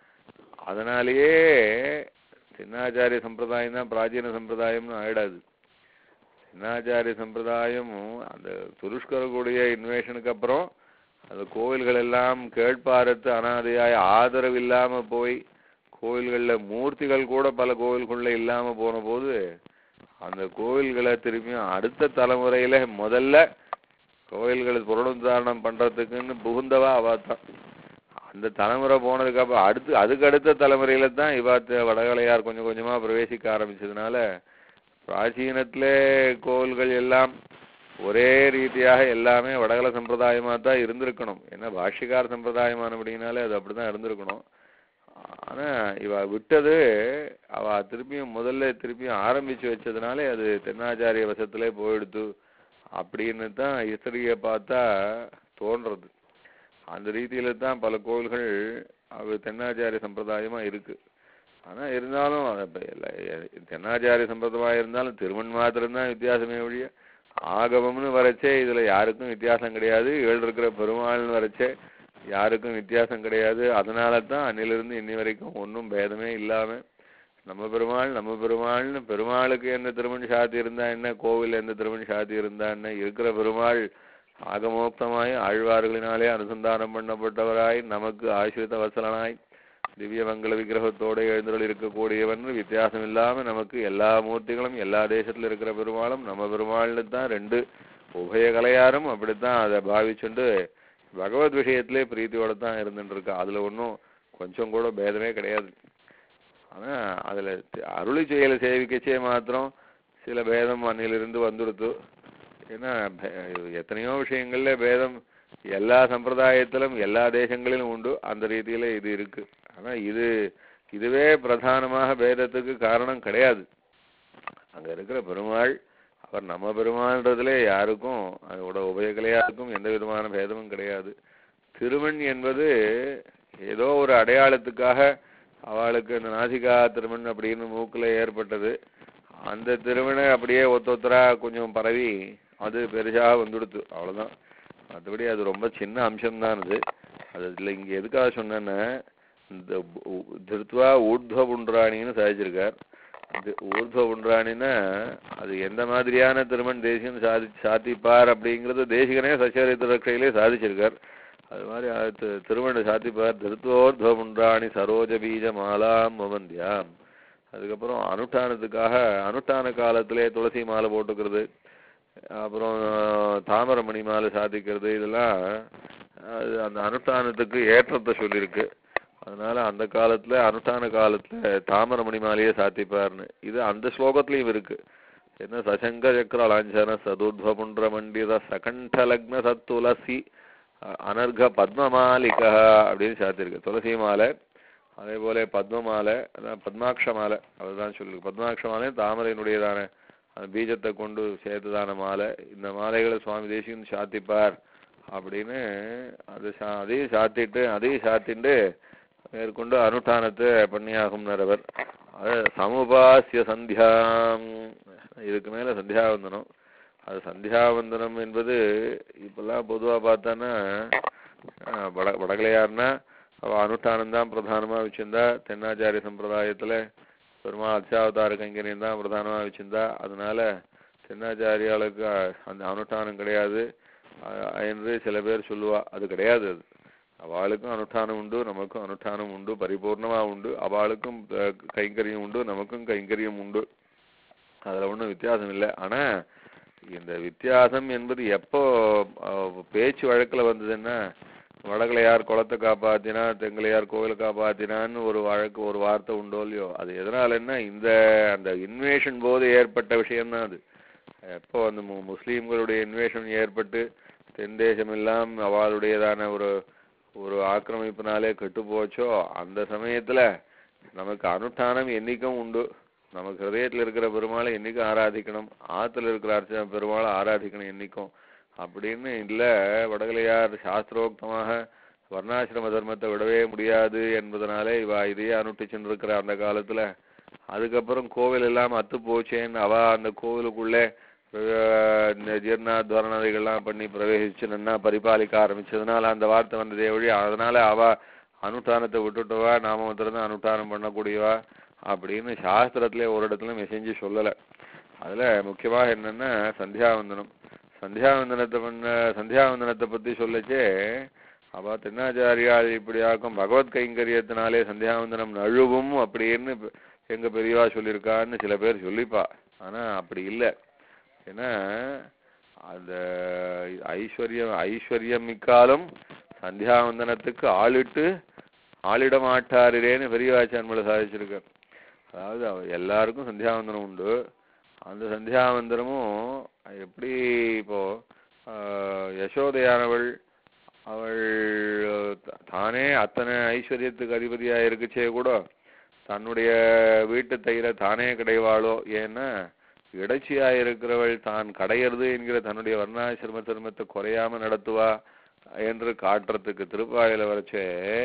அதனாலேயே சின்னாச்சாரிய சம்பிரதாயம் தான் பிராச்சீன சம்பிரதாயம்னு ஆயிடாது. சின்னாச்சாரிய சம்பிரதாயம் அந்த துருஷ்கரக்கூடிய இன்வேஷனுக்கு அப்புறம் அந்த கோவில்கள் எல்லாம் கேட்பாரத்து அனாதையாய் ஆதரவு இல்லாம போய் கோவில்கள்ல மூர்த்திகள் கூட பல கோவில்கள்ல இல்லாம போன போது அந்த கோவில்களை திரும்பியும் அடுத்த தலைமுறையில முதல்ல கோவில்களை புனருத்தாரணம் பண்றதுக்குன்னு புகுந்தவா அவாத்தான். அந்த தலைமுறை போனதுக்கு அப்புறம் அடுத்து அதுக்கு அடுத்த தலைமுறையில தான் இவாத்த வடகலையார் கொஞ்சம் கொஞ்சமா பிரவேசிக்க ஆரம்பிச்சதுனால பிராச்சீனத்திலே கோவில்கள் எல்லாம் ஒரே ரீதியாக எல்லாமே வடகலை சம்பிரதாயமா தான் இருந்திருக்கணும். ஏன்னா பாஷ்யக்கார சம்பிரதாயமானபடினாலே அது அப்படிதான் இருந்திருக்கணும். ஆனா இவ விட்டது அவ திருப்பியும் முதல்ல திருப்பியும் ஆரம்பிச்சு வச்சதுனாலே அது தென்னாச்சாரிய வசத்திலே போயிடுத்து அப்படின்னு தான் ஹிஸ்டரியை பார்த்தா தோன்றது. அந்த ரீதியில தான் பல கோவில்கள் அது தென்னாச்சாரிய சம்பிரதாயமா இருக்கு. ஆனா இருந்தாலும் தென்னாச்சாரிய சம்பிரதாயம் இருந்தாலும் திருமண் மாத்திரம்தான் வித்தியாசமே ஒழிய ஆகமம்னு வரைச்சே இதுல யாருக்கும் வித்தியாசம் கிடையாது, ஏழு இருக்கிற பெருமாள்னு வரைச்சே யாருக்கும் வித்தியாசம் கிடையாது. அதனால தான் அன்னிலிருந்து இன்னி வரைக்கும் ஒன்றும் பேதமே இல்லாம நம்ம பெருமாள் நம்ம பெருமாள்னு பெருமாளுக்கு எந்த திருமண் சாத்தி இருந்தா என்ன, கோவில் எந்த திருமண் சாத்தி இருந்தா என்ன, இருக்கிற பெருமாள் ஆகமோக்தமாய் ஆழ்வார்களினாலே அனுசந்தானம் பண்ணப்பட்டவராய் நமக்கு ஆசிரித வசலனாய் திவ்ய மங்கள விக்கிரகத்தோடு எழுந்தருள் இருக்கக்கூடியவன் வித்தியாசம் இல்லாம நமக்கு எல்லா மூர்த்திகளும் எல்லா தேசத்துல இருக்கிற பெருமாளும் நம்ம பெருமாள்னு தான் ரெண்டு உபய கலையாரும் அப்படித்தான் அதை பாவிச்சுண்டு பகவத் விஷயத்திலே பிரீத்தியோட தான் இருந்துட்டு இருக்கா. அதுல ஒன்றும் கொஞ்சம் கூட பேதமே கிடையாது. ஆனா அதுல அருளி செயலை சேவிக்கச்சே மாத்திரம் சில பேதம் மண்ணிலிருந்து வந்துடுத்து. ஏன்னா எத்தனையோ விஷயங்கள்ல பேதம் எல்லா சம்பிரதாயத்திலும் எல்லா தேசங்களிலும் உண்டு, அந்த ரீதியில இது இருக்கு. ஆனா இது இதுவே பிரதானமாக பேதத்துக்கு காரணம் கிடையாது. அங்க இருக்கிற பெருமாள் அவர் நம்ம பெருமாள்ன்றதுல யாருக்கும் அதோட உபயகலையாருக்கும் எந்த விதமான பேதமும் கிடையாது. திருமண் என்பது ஏதோ ஒரு அடையாளத்துக்காக அவளுக்கு இந்த நாசிகா திருமண் அப்படின்னு மூக்குல ஏற்பட்டது. அந்த திருமணை அப்படியே ஒத்த ஒத்தரா கொஞ்சம் பரவி அது பெருசா வந்துடுத்து, அவ்வளவுதான். மற்றபடி அது ரொம்ப சின்ன அம்சம்தான். அது அது இல்லை. இங்க எதுக்காக சொன்னேன்னா, இந்த திருத்வா ஊர்த்வ புண்ட்ராணின்னு சாதிச்சிருக்கார். ஊர்த்வ புண்ட்ராணின்னா அது எந்த மாதிரியான திருமண் தேசிகன் சாதி சாத்திப்பார் அப்படிங்கிறது தேசிகனே சச்சரித்திர ரட்சையிலே சாதிச்சிருக்கார். அது மாதிரி திருமண சாத்திப்பார். திருத்வோர்த்வ புண்ட்ராணி சரோஜ பீஜ மாலாம் மவந்தியாம். அதுக்கப்புறம் அனுஷ்டானத்துக்காக அனுஷ்டான காலத்திலே துளசி மாலை போட்டுக்கிறது, அப்புறம் தாமரமணி மாலை சாதிக்கிறது, இதெல்லாம் அது அந்த அனுஷ்டானத்துக்கு ஏற்றத்தை சொல்லியிருக்கு. அதனால அந்த காலத்துல அனுஷ்டான காலத்துல தாமரமணி மாலையே சாத்திப்பார்னு இது அந்த ஸ்லோகத்திலையும் இருக்கு. என்ன சசங்க சக்கர லாஞ்சன சதுர்த்வ புண்ட்ர மண்டித சகண்ட லக்ன சத்துளசி அனர்க பத்மமாலிகா அப்படின்னு சாத்திருக்கு. துளசி மாலை, அதே போல பத்ம மாலை, அதான் பத்மாட்ச மாலை, அதுதான் சொல்லிருக்கு. பத்மாட்ச மாலை தாமரையினுடையதான அந்த பீஜத்தை கொண்டு சேர்த்துதான மாலை. இந்த மாலைகளை சுவாமி தேசிகன் சாத்திப்பார் அப்படின்னு அது சா அதையும் சாத்திட்டு அதையும் சாத்திட்டு மேற்கொண்டு அனுஷ்டானத்தை பண்ணியாகும் நிறவர். அது சமுபாசிய சந்தியாம், இதுக்கு மேல சந்தியாவந்தனம். அது சந்தியாவந்தனம் என்பது இப்பெல்லாம் பொதுவாக பார்த்தான்னா வட வடகலையார்னா அவள் அனுஷ்டானம் தான் பிரதானமாக வச்சிருந்தா. தென்னாச்சாரிய சம்பிரதாயத்தில் பெருமாள் அர்ச்சாவதார கைங்கரியம் தான் பிரதானமாக வச்சிருந்தா. அதனால தென்னாச்சாரியாளுக்கு அந்த அனுஷ்டானம் கிடையாது என்று சில பேர் சொல்லுவா. அது கிடையாது. அது அவளுக்கும் அனுஷ்டானம் உண்டு, நமக்கும் அனுஷ்டானம் உண்டு, பரிபூர்ணமா உண்டு. அவளுக்கும் கைங்கரியம் உண்டு, நமக்கும் கைங்கரியம் உண்டு. அதுல ஒன்றும் வித்தியாசம் இல்லை. ஆனா இந்த வித்தியாசம் என்பது எப்போ பேச்சு வழக்கில் வந்ததுன்னா, வடகலையார் குளத்தை காப்பாத்தினா தெங்கலையார் கோவிலை காப்பாத்தினான்னு ஒரு வழக்கு ஒரு வார்த்தை உண்டோ இல்லையோ, அது எதனாலன்னா இந்த அந்த இன்வேஷன் போது ஏற்பட்ட விஷயம்தான் அது. எப்போ அந்த முஸ்லீம்களுடைய இன்வேஷன் ஏற்பட்டு தென் தேசம் எல்லாம் அவளுடையதான ஒரு ஒரு ஆக்கிரமிப்பினாலே கெட்டு போச்சோ, அந்த சமயத்துல நமக்கு அனுஷ்டானம் என்னைக்கும் உண்டு. நமக்கு ஹிருதயத்தில் இருக்கிற பெருமாளை என்னைக்கும் ஆராதிக்கணும், ஆத்துல இருக்கிற அர்ச்சனை பெருமாளை ஆராதிக்கணும் என்னைக்கும் அப்படின்னு இல்லை. வடகலையார் சாஸ்திரோக்தமாக வர்ணாசிரம தர்மத்தை விடவே முடியாது என்பதனாலே இவா இதையே அனுஷ்டிச்சுட்டு இருக்கிற அந்த காலத்துல அதுக்கப்புறம் கோவில் எல்லாம் அத்து போச்சேன்னு அவ அந்த கோவிலுக்குள்ளே ஜீர்ணாத்வரணதைகள்லாம் பண்ணி பிரவேசிச்சு நன்னா பரிபாலிக்க ஆரம்பிச்சதுனால அந்த வார்த்தை வந்ததே வழி. அதனால அவ அனுஷ்டானத்தை விட்டுட்டுவா, நாம மாத்திரம் அனுஷ்டானம் பண்ணக்கூடியவா அப்படின்னு சாஸ்திரத்திலே ஒரு இடத்துல மெசேஞ்சு சொல்லலை. அதுல முக்கியமாக என்னன்னா சந்தியாவந்தனம். சந்தியாவந்தனத்தை பண்ண சந்தியாவந்தனத்தை பத்தி சொல்லச்சே அவ தென்னாச்சாரியால் இப்படியாக்கும் பகவத் கைங்கரியத்தினாலே சந்தியாவந்தனம் நழுவும் அப்படின்னு எங்க பெரியவா சொல்லியிருக்கான்னு சில பேர் சொல்லிப்பா. ஆனா அப்படி இல்லை. ஏன்னா அந்த ஐஸ்வர்யம் ஐஸ்வர்யம் மிக்காலும் சந்தியாவந்தனத்துக்கு ஆளிட்டு ஆளிட மாட்டாரிரேன்னு பெரியவாச்சான்மலை சாதிச்சிருக்கார். அதாவது எல்லாருக்கும் சந்தியாவந்தனம் உண்டு. அந்த சந்தியாவந்தனமும் எப்படி இப்போ யசோதையானவள் அவள் தானே அத்தனை ஐஸ்வர்யத்துக்கு அதிபதியா இருக்குச்சே கூட தன்னுடைய வீட்டு தயிர தானே கிடைவாளோ, ஏன்னா இடைச்சியா இருக்கிறவள் தான் கடையிறது என்கிற தன்னுடைய வர்ணாசிரம தர்மத்தை குறையாம நடத்துவா என்று காட்டுறதுக்கு திருப்பாயில வரைச்சே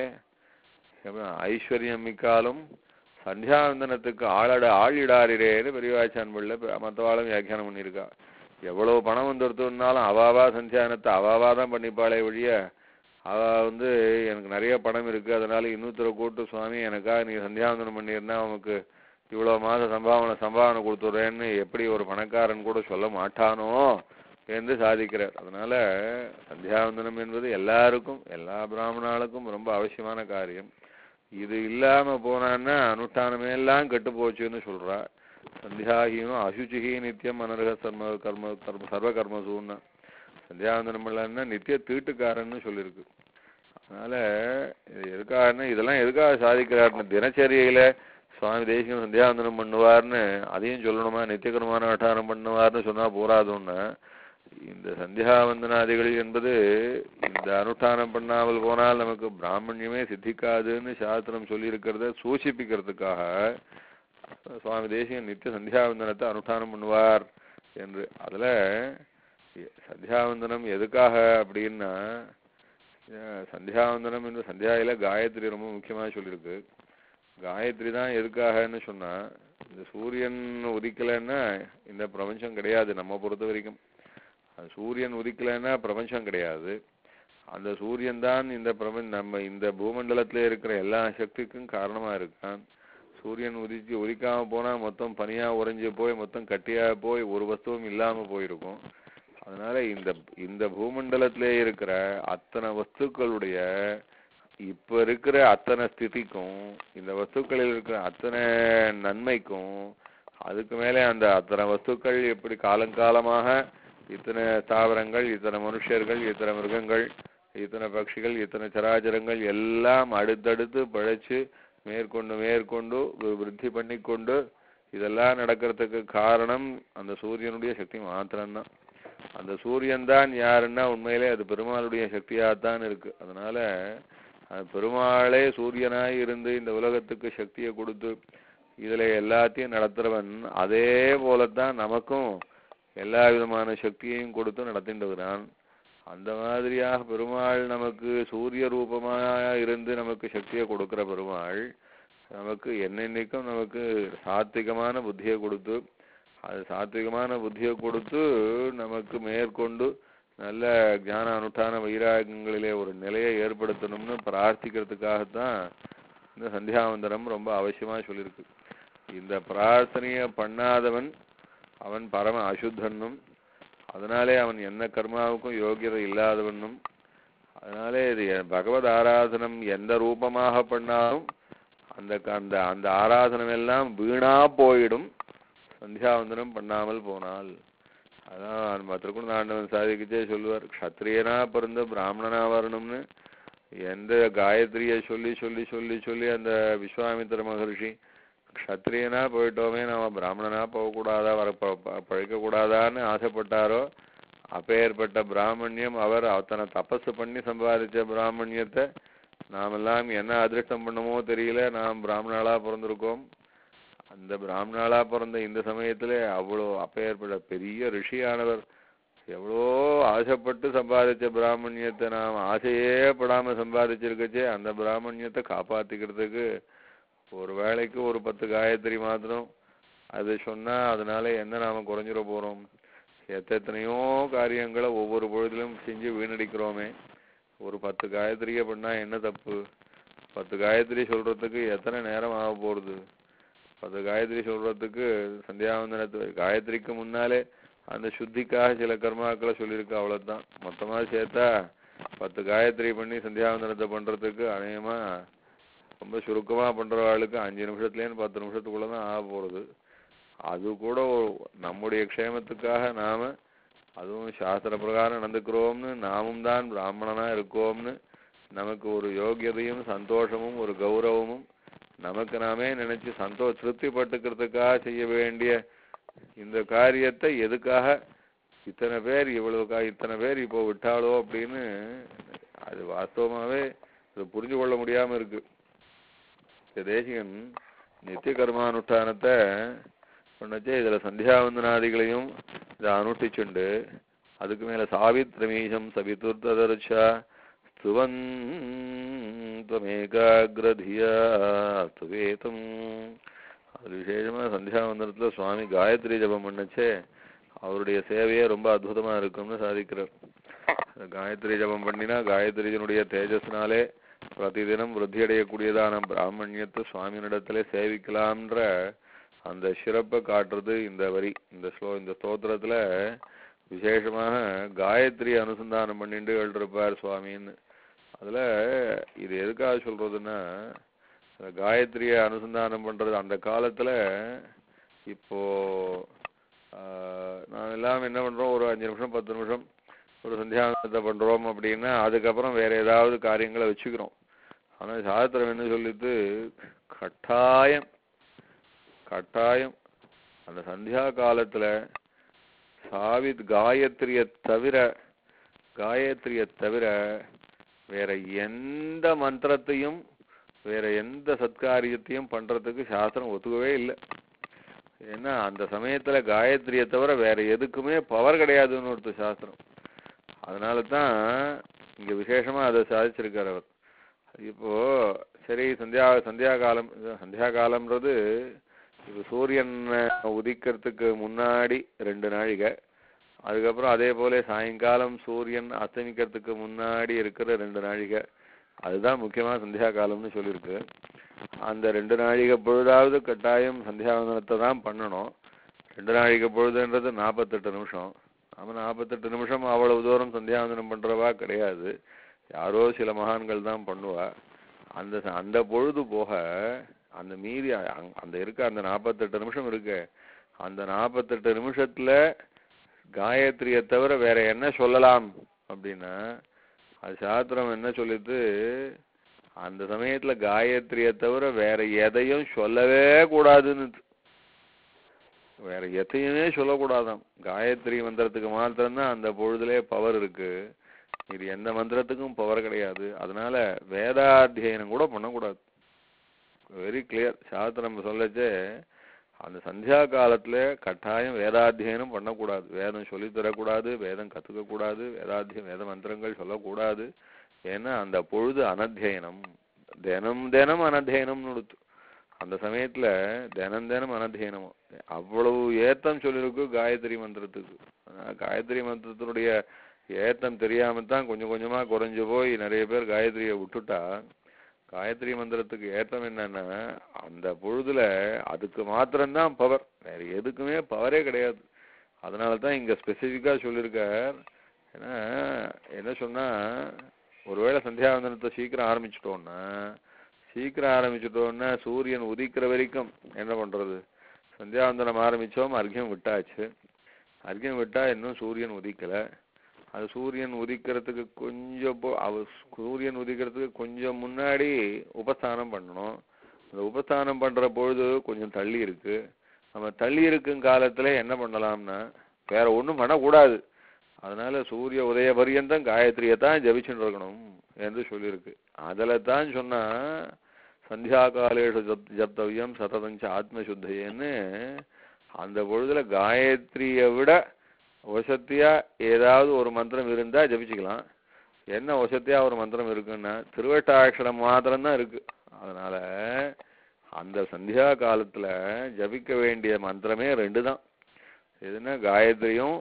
ஐஸ்வர்யம் மிக்காலும் சந்தியாவந்தனத்துக்கு ஆளட ஆளிடாரிரேன்னு பெரியவாச்சான்பிள்ள மற்றவாளும் வியாக்கியானம் பண்ணியிருக்கா. எவ்வளவு பணம் வந்துருத்துனாலும் அவாவா சந்தியானத்தை அவாவா தான் பண்ணிப்பாளே ஒழிய அவ வந்து எனக்கு நிறைய பணம் இருக்கு அதனால இன்னொருத்தரை கூட்டு சுவாமி எனக்கா நீ சந்தியாவந்தனம் பண்ணிருந்தா அவனுக்கு இவ்வளவு மாத சம்பாவனை சம்பாவனை கொடுத்துட்றேன்னு எப்படி ஒரு பணக்காரன் கூட சொல்ல மாட்டானோ என்று சாதிக்கிறார். அதனால சந்தியாவந்தனம் என்பது எல்லாருக்கும் எல்லா பிராமணாளுக்கும் ரொம்ப அவசியமான காரியம். இது இல்லாம போனான்னா அனுஷ்டானமே எல்லாம் கெட்டு போச்சுன்னு சொல்றா. சந்தியாஹீனும் அசுச்சிஹி நித்தியம் அனர்ஹ சர்ம கர்ம கர்ம சர்வ கர்மசூன்னா சந்தியாவந்தனம் இல்லைன்னா நித்திய தீட்டுக்காரன்னு சொல்லியிருக்கு. அதனால இது எதுக்காகன்னா இதெல்லாம் எதுக்காக சாதிக்கிறாருன்னு தினச்சரியில சுவாமி தேசிகன் சந்தியாவந்தனம் பண்ணுவார்னு அதையும் சொல்லணுமா, நித்தியகரமான அட்டாரம் பண்ணுவார்னு சொன்னா போராதுன்னா இந்த சந்தியாவந்தனாதிகள் என்பது இந்த அனுஷ்டானம் பண்ணாமல் போனால் நமக்கு பிராமணியமே சித்திக்காதுன்னு சாஸ்திரம் சொல்லி இருக்கிறத சூச்சிப்பிக்கிறதுக்காக சுவாமி தேசிகன் நித்திய சந்தியாவந்தனத்தை அனுஷ்டானம் பண்ணுவார் என்று. அதுல சந்தியாவந்தனம் எதுக்காக அப்படின்னா, சந்தியாவந்தனம் என்று சந்தியாயில காயத்ரி ரொம்ப முக்கியமா சொல்லியிருக்கு. காயத்ரி தான் எதுக்காகன்னு சொன்னா, இந்த சூரியன் உதிக்கலைன்னா இந்த பிரபஞ்சம் கிடையாது. நம்ம பொறுத்த வரைக்கும் சூரியன் உதிக்கலைன்னா பிரபஞ்சம் கிடையாது. அந்த சூரியன் தான் இந்த பிரபஞ்ச நம்ம இந்த பூமண்டலத்துல இருக்கிற எல்லா சக்திக்கும் காரணமா இருக்கான். சூரியன் உதிச்சு உதிக்காம போனா மொத்தம் பனியா உறைஞ்சு போய் மொத்தம் கட்டியா போய் ஒரு வஸ்துவும் இல்லாம போயிருக்கும். அதனால இந்த இந்த பூமண்டலத்திலே இருக்கிற அத்தனை வஸ்துக்களுடைய இப்ப இருக்கிற அத்தனை ஸ்திதிக்கும், இந்த வஸ்துக்களில் இருக்கிற அத்தனை நன்மைக்கும், அதுக்கு மேலே அந்த அத்தனை வஸ்துக்கள் எப்படி காலங்காலமாக இத்தனை தாவரங்கள், இத்தனை மனுஷர்கள், இத்தனை மிருகங்கள், இத்தனை பட்சிகள், இத்தனை சராச்சரங்கள் எல்லாம் அடுத்தடுத்து பழைச்சு மேற்கொண்டு மேற்கொண்டு விருத்தி பண்ணி கொண்டு இதெல்லாம் நடக்கிறதுக்கு காரணம் அந்த சூரியனுடைய சக்தி மாத்திரம்தான். அந்த சூரியன் தான் யாருன்னா உண்மையிலே அது பெருமாளுடைய சக்தியாகத்தான் இருக்கு. அதனால பெருமாளே சூரியனாய் இருந்து இந்த உலகத்துக்கு சக்தியை கொடுத்து இதுல எல்லாத்தையும் நடத்துறவன். அதே போலத்தான் நமக்கும் எல்லா விதமான சக்தியையும் கொடுத்து நடத்தின்றான். அந்த மாதிரியாக பெருமாள் நமக்கு சூரிய ரூபமாக இருந்து நமக்கு சக்தியை கொடுக்கிற பெருமாள் நமக்கு என்னென்னைக்கும் நமக்கு சாத்விகமான புத்தியை கொடுத்து, அது சாத்விகமான புத்தியை கொடுத்து நமக்கு மேற்கொண்டு நல்ல ஞான அனுஷ்டான வைராகங்களிலே ஒரு நிலையை ஏற்படுத்தணும்னு பிரார்த்திக்கிறதுக்காகத்தான் இந்த சந்தியாவந்தனம் ரொம்ப அவசியமா சொல்லியிருக்கு. இந்த பிரார்த்தனையை பண்ணாதவன் அவன் பரம அசுத்தனும், அதனாலே அவன் என்ன கர்மாவுக்கும் யோகியதை இல்லாதவனும். அதனாலே இது பகவத் ஆராதனம் எந்த ரூபமாக பண்ணாலும் அந்த அந்த அந்த ஆராதனம் எல்லாம் வீணா போயிடும் சந்தியாவந்தனம் பண்ணாமல் போனால். அதான் மத்திரக்குண்டு ஆண்டவன் சாதிக்கிச்சே சொல்லுவார், க்ஷத்ரியனா பிறந்த பிராமணனா வரணும்னு. எந்த காயத்ரியை சொல்லி சொல்லி சொல்லி சொல்லி அந்த விஸ்வாமித்திர மகர்ஷி க்ஷத்ரியனா போயிட்டோமே நாம பிராமணனா போகக்கூடாதா, வர பழைக்க கூடாதான்னு ஆசைப்பட்டாரோ, அப்பேற்பட்ட பிராமணியம் அவர் அத்தனை தபசு பண்ணி சம்பாதிச்ச பிராமணியத்தை நாமெல்லாம் என்ன அதிருஷ்டம் பண்ணமோ தெரியல, நாம் பிராமணாளா பிறந்திருக்கோம். அந்த பிராமணாளா பிறந்த இந்த சமயத்துல அவ்வளோ அப்பேற்பட்ட பெரிய ரிஷியானவர் எவ்வளோ ஆசைப்பட்டு சம்பாதிச்ச பிராமணியத்தை நாம் ஆசையே படாம சம்பாதிச்சிருக்கச்சே, அந்த பிராமணியத்தை காப்பாத்திக்கிறதுக்கு ஒரு வேளைக்கு ஒரு பத்து காயத்ரி மாத்திரம் அது சொன்னா அதனால என்ன நாம குறைஞ்சிட போறோம்? எத்தனையோ காரியங்களை ஒவ்வொரு பொழுதிலும் செஞ்சு வீணடிக்கிறோமே. ஒரு பத்து காயத்ரியை பண்ணா என்ன தப்பு? பத்து காயத்ரி சொல்றதுக்கு எத்தனை நேரம் ஆக போறது? பத்து காயத்ரி சொல்றதுக்கு சந்தியாவந்தனத்து காயத்ரிக்கு முன்னாலே அந்த சுத்திக்காக சில கர்மாக்களை சொல்லியிருக்கு, அவ்வளவுதான். மொத்தமா சேர்த்தா பத்து காயத்ரி பண்ணி சந்தியாவந்தனத்தை பண்றதுக்கு அநேகமா ரொம்ப சுருக்கமா பண்றவாளுக்கு அஞ்சு நிமிஷத்துலேருந்து பத்து நிமிஷத்துக்குள்ளதான் ஆக போறது. அது கூட நம்முடைய க்ஷேமத்துக்காக நாம அதுவும் சாஸ்திர பிரகாரம் நடந்துக்கிறோம்னு, நாமும் தான் பிராமணனா இருக்கோம்னு நமக்கு ஒரு யோகியதையும் சந்தோஷமும் ஒரு கௌரவமும் நமக்கு நாமே நினைச்சு சந்தோ திருப்தி பட்டுக்கிறதுக்காக செய்ய வேண்டிய இந்த காரியத்தை எதுக்காக இத்தனை பேர் இவ்வளவு இத்தனை பேர் இப்போ விட்டாளோ அப்படின்னு அது வாஸ்தவமாவே அது புரிஞ்சு கொள்ள முடியாம இருக்கு. தேசிகன் நித்திய கர்மானுஷ்டானத்தை சொன்னச்சே இதுல சந்தியாவந்தனாதிகளையும் இதை அனுஷ்டிச்சுண்டு அதுக்கு மேல சாவித்ரமீசம் சவிதுர்தர்ஷா ஸ்துவன் துவமேகாக்ரதியா ஸ்துவேதம். அது விசேஷமா சந்தியாவந்தனத்துல சுவாமி காயத்ரி ஜபம் பண்ணச்சே அவருடைய சேவையே ரொம்ப அற்புதமா இருக்கும்னு சாதிக்கிறார். காயத்ரி ஜபம் பண்ணினா காயத்ரியினுடைய தேஜஸ்னாலே பிரதிதினம் விருத்தி அடையக்கூடியதான பிராமணியத்தை சுவாமியினிடத்திலே சேவிக்கலாம்ன்ற அந்த சிறப்பை காட்டுறது இந்த வரி. இந்த ஸ்லோ இந்த ஸ்தோத்திரத்துல விசேஷமாக காயத்ரி அனுசந்தானம் பண்ணிட்டு எழுதிருப்பார் சுவாமின்னு. அதுல இது எதுக்காக சொல்றதுன்னா, காயத்ரியை அனுசந்தானம் பண்றது அந்த காலத்துல இப்போ நான் எல்லாம் என்ன பண்றோம், ஒரு அஞ்சு நிமிஷம் பத்து நிமிஷம் ஒரு சந்தியாவந்தனத்தை பண்றோம் அப்படின்னா அதுக்கப்புறம் வேற ஏதாவது காரியங்களை வச்சுக்கிறோம். ஆனா சாஸ்திரம் என்ன சொல்லிட்டு கட்டாயம் கட்டாயம் அந்த சந்தியா காலத்துல சாவித் காயத்ரிய தவிர காயத்ரிய தவிர வேற எந்த மந்திரத்தையும் வேற எந்த சத்காரியத்தையும் பண்றதுக்கு சாஸ்திரம் ஒத்துக்கவே இல்லை. ஏன்னா அந்த சமயத்துல காயத்ரியை தவிர வேற எதுக்குமே பவர் கிடையாதுன்னு ஒருத்தர் சாஸ்திரம். அதனால தான் இங்க விசேஷமா அதை சாதிச்சிருக்கார் அவர். இப்போ சரி, சந்தியா சந்தியா காலம் சந்தியா காலம்ன்றது இப்போ சூரியன் உதிக்கிறதுக்கு முன்னாடி ரெண்டு நாழிகை, அதுக்கப்புறம் அதே போல சாயங்காலம் சூரியன் அஸ்தமிக்கிறதுக்கு முன்னாடி இருக்கிற ரெண்டு நாழிகை, அதுதான் முக்கியமாக சந்தியா காலம்னு சொல்லியிருக்கு. அந்த ரெண்டு நாழிகை பொழுதாவது கட்டாயம் சந்தியாவந்தனத்தை தான் பண்ணணும். ரெண்டு நாழிகை பொழுதுன்றது நாற்பத்தெட்டு நிமிஷம். நம்ம நாற்பத்தெட்டு நிமிஷம் அவ்வளவு தூரம் சந்தியாவந்தனம் பண்ணுறவா கிடையாது, யாரோ சில மகான்கள் தான் பண்ணுவா. அந்த அந்த பொழுது போக அந்த மீதி அந்த இருக்க அந்த நாற்பத்தெட்டு நிமிஷம் இருக்கு, அந்த நாற்பத்தெட்டு நிமிஷத்துல காயத்ரியை தவிர வேற என்ன சொல்லலாம் அப்படின்னா, அது சாஸ்திரம் என்ன சொல்லிட்டு, அந்த சமயத்துல காயத்ரியை தவிர வேற எதையும் சொல்லவே கூடாதுன்னு, வேற எதையுமே சொல்லக்கூடாதாம். காயத்ரி மந்திரத்துக்கு மாத்திரம்தான் அந்த பொழுதுலே பவர் இருக்கு, இது எந்த மந்திரத்துக்கும் பவர் கிடையாது. அதனால வேதாத்தியனம் கூட பண்ணக்கூடாது. வெரி கிளியர் சாஸ்திரம் சொல்லச்சே, அந்த சந்தியா காலத்துல கட்டாயம் வேதாத்தியனம் பண்ணக்கூடாது, வேதம் சொல்லித்தரக்கூடாது, வேதம் கற்றுக்கக்கூடாது, வேதாத்தியம் வேத மந்திரங்கள் சொல்லக்கூடாது. ஏன்னா அந்த பொழுது அனத்தியனம், தினம் தினம் அனத்தியனம்னு கொடுத்து அந்த சமயத்துல தினம் தினம் அனத்தியனம் அவ்வளவு ஏத்தம் சொல்லியிருக்கு காயத்ரி மந்திரத்துக்கு. காயத்ரி மந்திரத்தினுடைய ஏத்தம் தெரியாமத்தான் கொஞ்சம் கொஞ்சமா குறைஞ்சு போய் நிறைய பேர் காயத்ரியை விட்டுட்டா. காயத்ரி மந்திரத்துக்கு ஏத்தம் என்னன்னா, அந்த பொழுதுல அதுக்கு மாத்திரம்தான் பவர், வேற எதுக்குமே பவரே கிடையாது. அதனால தான் இங்க ஸ்பெசிஃபிக்கா சொல்லியிருக்கார். ஏன்னா என்ன சொன்னா, ஒருவேளை சந்தியாவந்தனத்தை சீக்கிரம் ஆரம்பிச்சிட்டோம்னா சீக்கிரம் ஆரம்பிச்சிட்டோம்னா சூரியன் உதிக்கிற வரைக்கும் என்ன பண்றது, சந்தியாவந்தனம் ஆரம்பிச்சோம், அர்க்கியம் விட்டாச்சு, அர்க்கியம் விட்டா இன்னும் சூரியன் உதிக்கல, அது சூரியன் உதிக்கிறதுக்கு கொஞ்சம் அவ சூரியன் உதிக்கிறதுக்கு கொஞ்சம் முன்னாடி உபஸ்தானம் பண்ணணும். அந்த உபஸ்தானம் பண்ற பொழுது கொஞ்சம் தள்ளி இருக்கு. நம்ம தள்ளி இருக்கும் காலத்துல என்ன பண்ணலாம்னா வேற ஒன்றும் பண்ணக்கூடாது. அதனால சூரிய உதய பரியந்தம் காயத்ரியை தான் ஜபிச்சுட்டு இருக்கணும் என்று சொல்லியிருக்கு. அதில் தான் சொன்னா சந்தியா காலேஷு ஜப் ஜப்தவியம் சததஞ்ச ஆத்மசுத்தையன்னு, அந்த பொழுதுல காயத்ரியை விட வசத்தியா ஏதாவது ஒரு மந்திரம் இருந்தா ஜபிச்சுக்கலாம். என்ன வசத்தியா ஒரு மந்திரம் இருக்குன்னா திருவட்டாட்சரம் மாத்திரம்தான் இருக்கு. அதனால அந்த சந்தியா காலத்துல ஜபிக்க வேண்டிய மந்திரமே ரெண்டு தான். எதுனா காயத்ரியும்,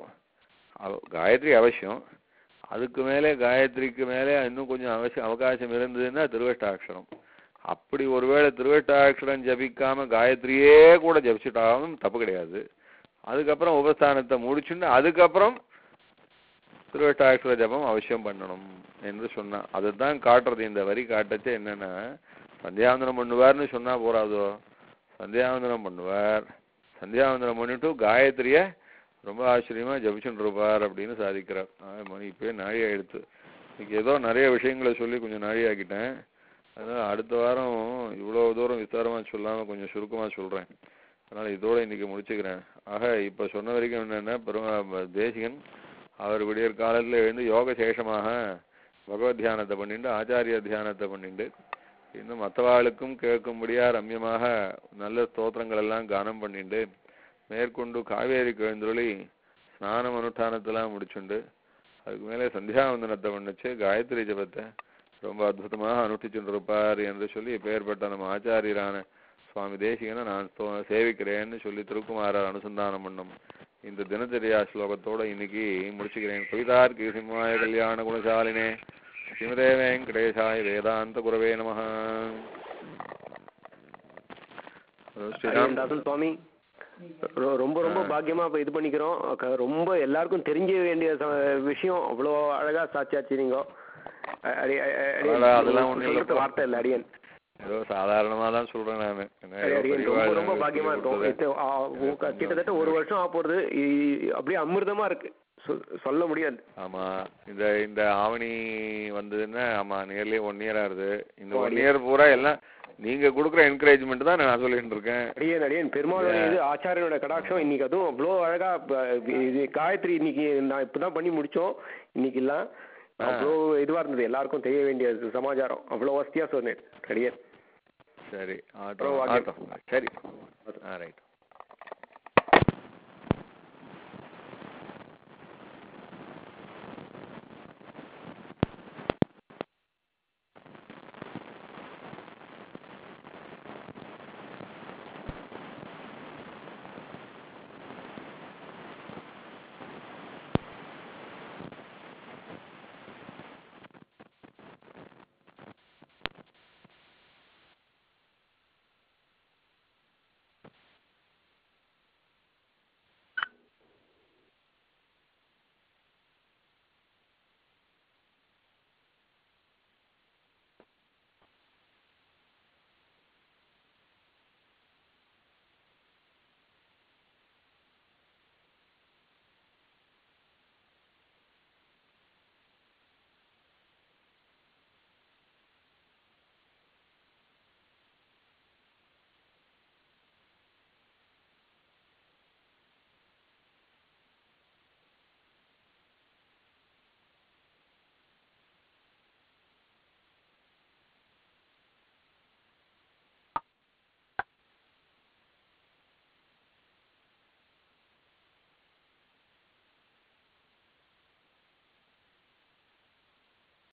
காயத்ரி அவசியம், அதுக்கு மேலே காயத்ரிக்கு மேலே இன்னும் கொஞ்சம் அவசியம் அவகாசம் இருந்ததுன்னா திருவட்டாட்சரம். அப்படி ஒருவேளை திருவட்டாட்சரம் ஜபிக்காம காயத்ரியே கூட ஜபிச்சுட்டாலும் தப்பு கிடையாது. அதுக்கப்புறம் உபஸ்தானத்தை முடிச்சுட்டு அதுக்கப்புறம் திருவட்டாட்சர ஜபம் அவசியம் பண்ணணும் என்று சொன்னா, அதுதான் காட்டுறது. இந்த வரி காட்டச்சே என்னன்னா, சந்தியாவந்தனம் பண்ணுவார்னு சொன்னா போறாதோ, சந்தியாவந்தனம் பண்ணுவார், சந்தியாவந்தனம் பண்ணிட்டு காயத்ரிய ரொம்ப ஆச்சரியமா ஜபிச்சுட்டு இருப்பார் அப்படின்னு சாதிக்கிறார். மணி இப்பயே நாழி ஆயிடுத்து. இன்னைக்கு ஏதோ நிறைய விஷயங்களை சொல்லி கொஞ்சம் நாழி ஆக்கிட்டேன். அதனால அடுத்த வாரம் இவ்வளோ தூரம் விஸ்தாரமா சொல்லாம கொஞ்சம் சுருக்கமா சொல்றேன். அதனால இதோட இன்னைக்கு முடிச்சுக்கிறேன். ஆக இப்ப சொன்ன வரைக்கும் என்னன்னா, பெருமா தேசிகன் அவர் விடியற் காலத்துல எழுந்து யோக சேஷமாக பகவத் தியானத்தை பண்ணிட்டு ஆச்சாரிய தியானத்தை பண்ணிட்டு இன்னும் மற்றவாளுக்கும் கேட்கும்படியா ரம்யமாக நல்ல ஸ்தோத்திரங்கள் எல்லாம் கானம் பண்ணிட்டு மேற்கொண்டு காவேரிக்கு எழுந்துருளி ஸ்நானம் அனுஷ்டானத்தெல்லாம் முடிச்சுண்டு அதுக்கு மேலே சந்தியாவந்தனத்தை பண்ணிச்சு காயத்ரி ஜபத்தை ரொம்ப அற்புதமாக அனுஷ்டிச்சுட்டு இருப்பார் என்று சொல்லி பெயர்பட்ட நம்ம ஆச்சாரியரான சுவாமி தேசிகனை நான் சேவிக்கிறேன்னு சொல்லி திருக்குமாரர் அனுசந்தானம் பண்ணும் இந்த தினச்சரியா ஸ்லோகத்தோட இன்னைக்கு முடிச்சுக்கிறேன். கவிதார்க்கிக சிம்மாய கல்யாண குணசாலினே ஸ்ரீமதே வெங்கடேசாய வேதாந்த குரவே நமஹ.
சுவாமி ரொம்ப ரொம்ப பாக்கியமா இப்ப இது பண்ணிக்கிறோம். ரொம்ப எல்லாருக்கும் தெரிஞ்ச வேண்டிய விஷயம் அவ்வளோ அழகா சாட்சியாச்சு. நீங்க
அதெல்லாம் ஒண்ணு
வார்த்தை இல்லை, அடியன்
ஏதோ சாதாரணமா தான் சொல்றேன் நானு.
ரொம்ப பாக்கியமா இருக்கும். கிட்டத்தட்ட ஒரு வருஷம் ஆக போறது, அப்படியே அமிர்தமா இருக்கு, சொல்ல முடியாது.
ஆமா, இந்த இந்த ஆவணி வந்ததுன்னா ஆமா நியர்லி ஒன் இயர் ஆகுது. இந்த ஒன் இயர் பூரா எல்லாம் நீங்க கொடுக்குற என்கரேஜ்மெண்ட் தான் நான் சொல்லிட்டு இருக்கேன்.
அடியன் அடியன் பெருமாள் இது ஆச்சாரியனோட கடாட்சம். இன்னைக்கு அதுவும் அவ்வளோ அழகா இது காயத்ரி இன்னைக்கு நான் இப்பதான் பண்ணி முடிச்சோம். இன்னைக்கு எல்லாம் அவ்வளோ இதுவா இருந்தது, எல்லாருக்கும் தெரிய வேண்டிய சமாச்சாரம். அவ்வளோ வசதியா சொன்னேன் அடியன்.
சரி ஆட்டம் ஆட்டம் சரி ஆ ரைட்.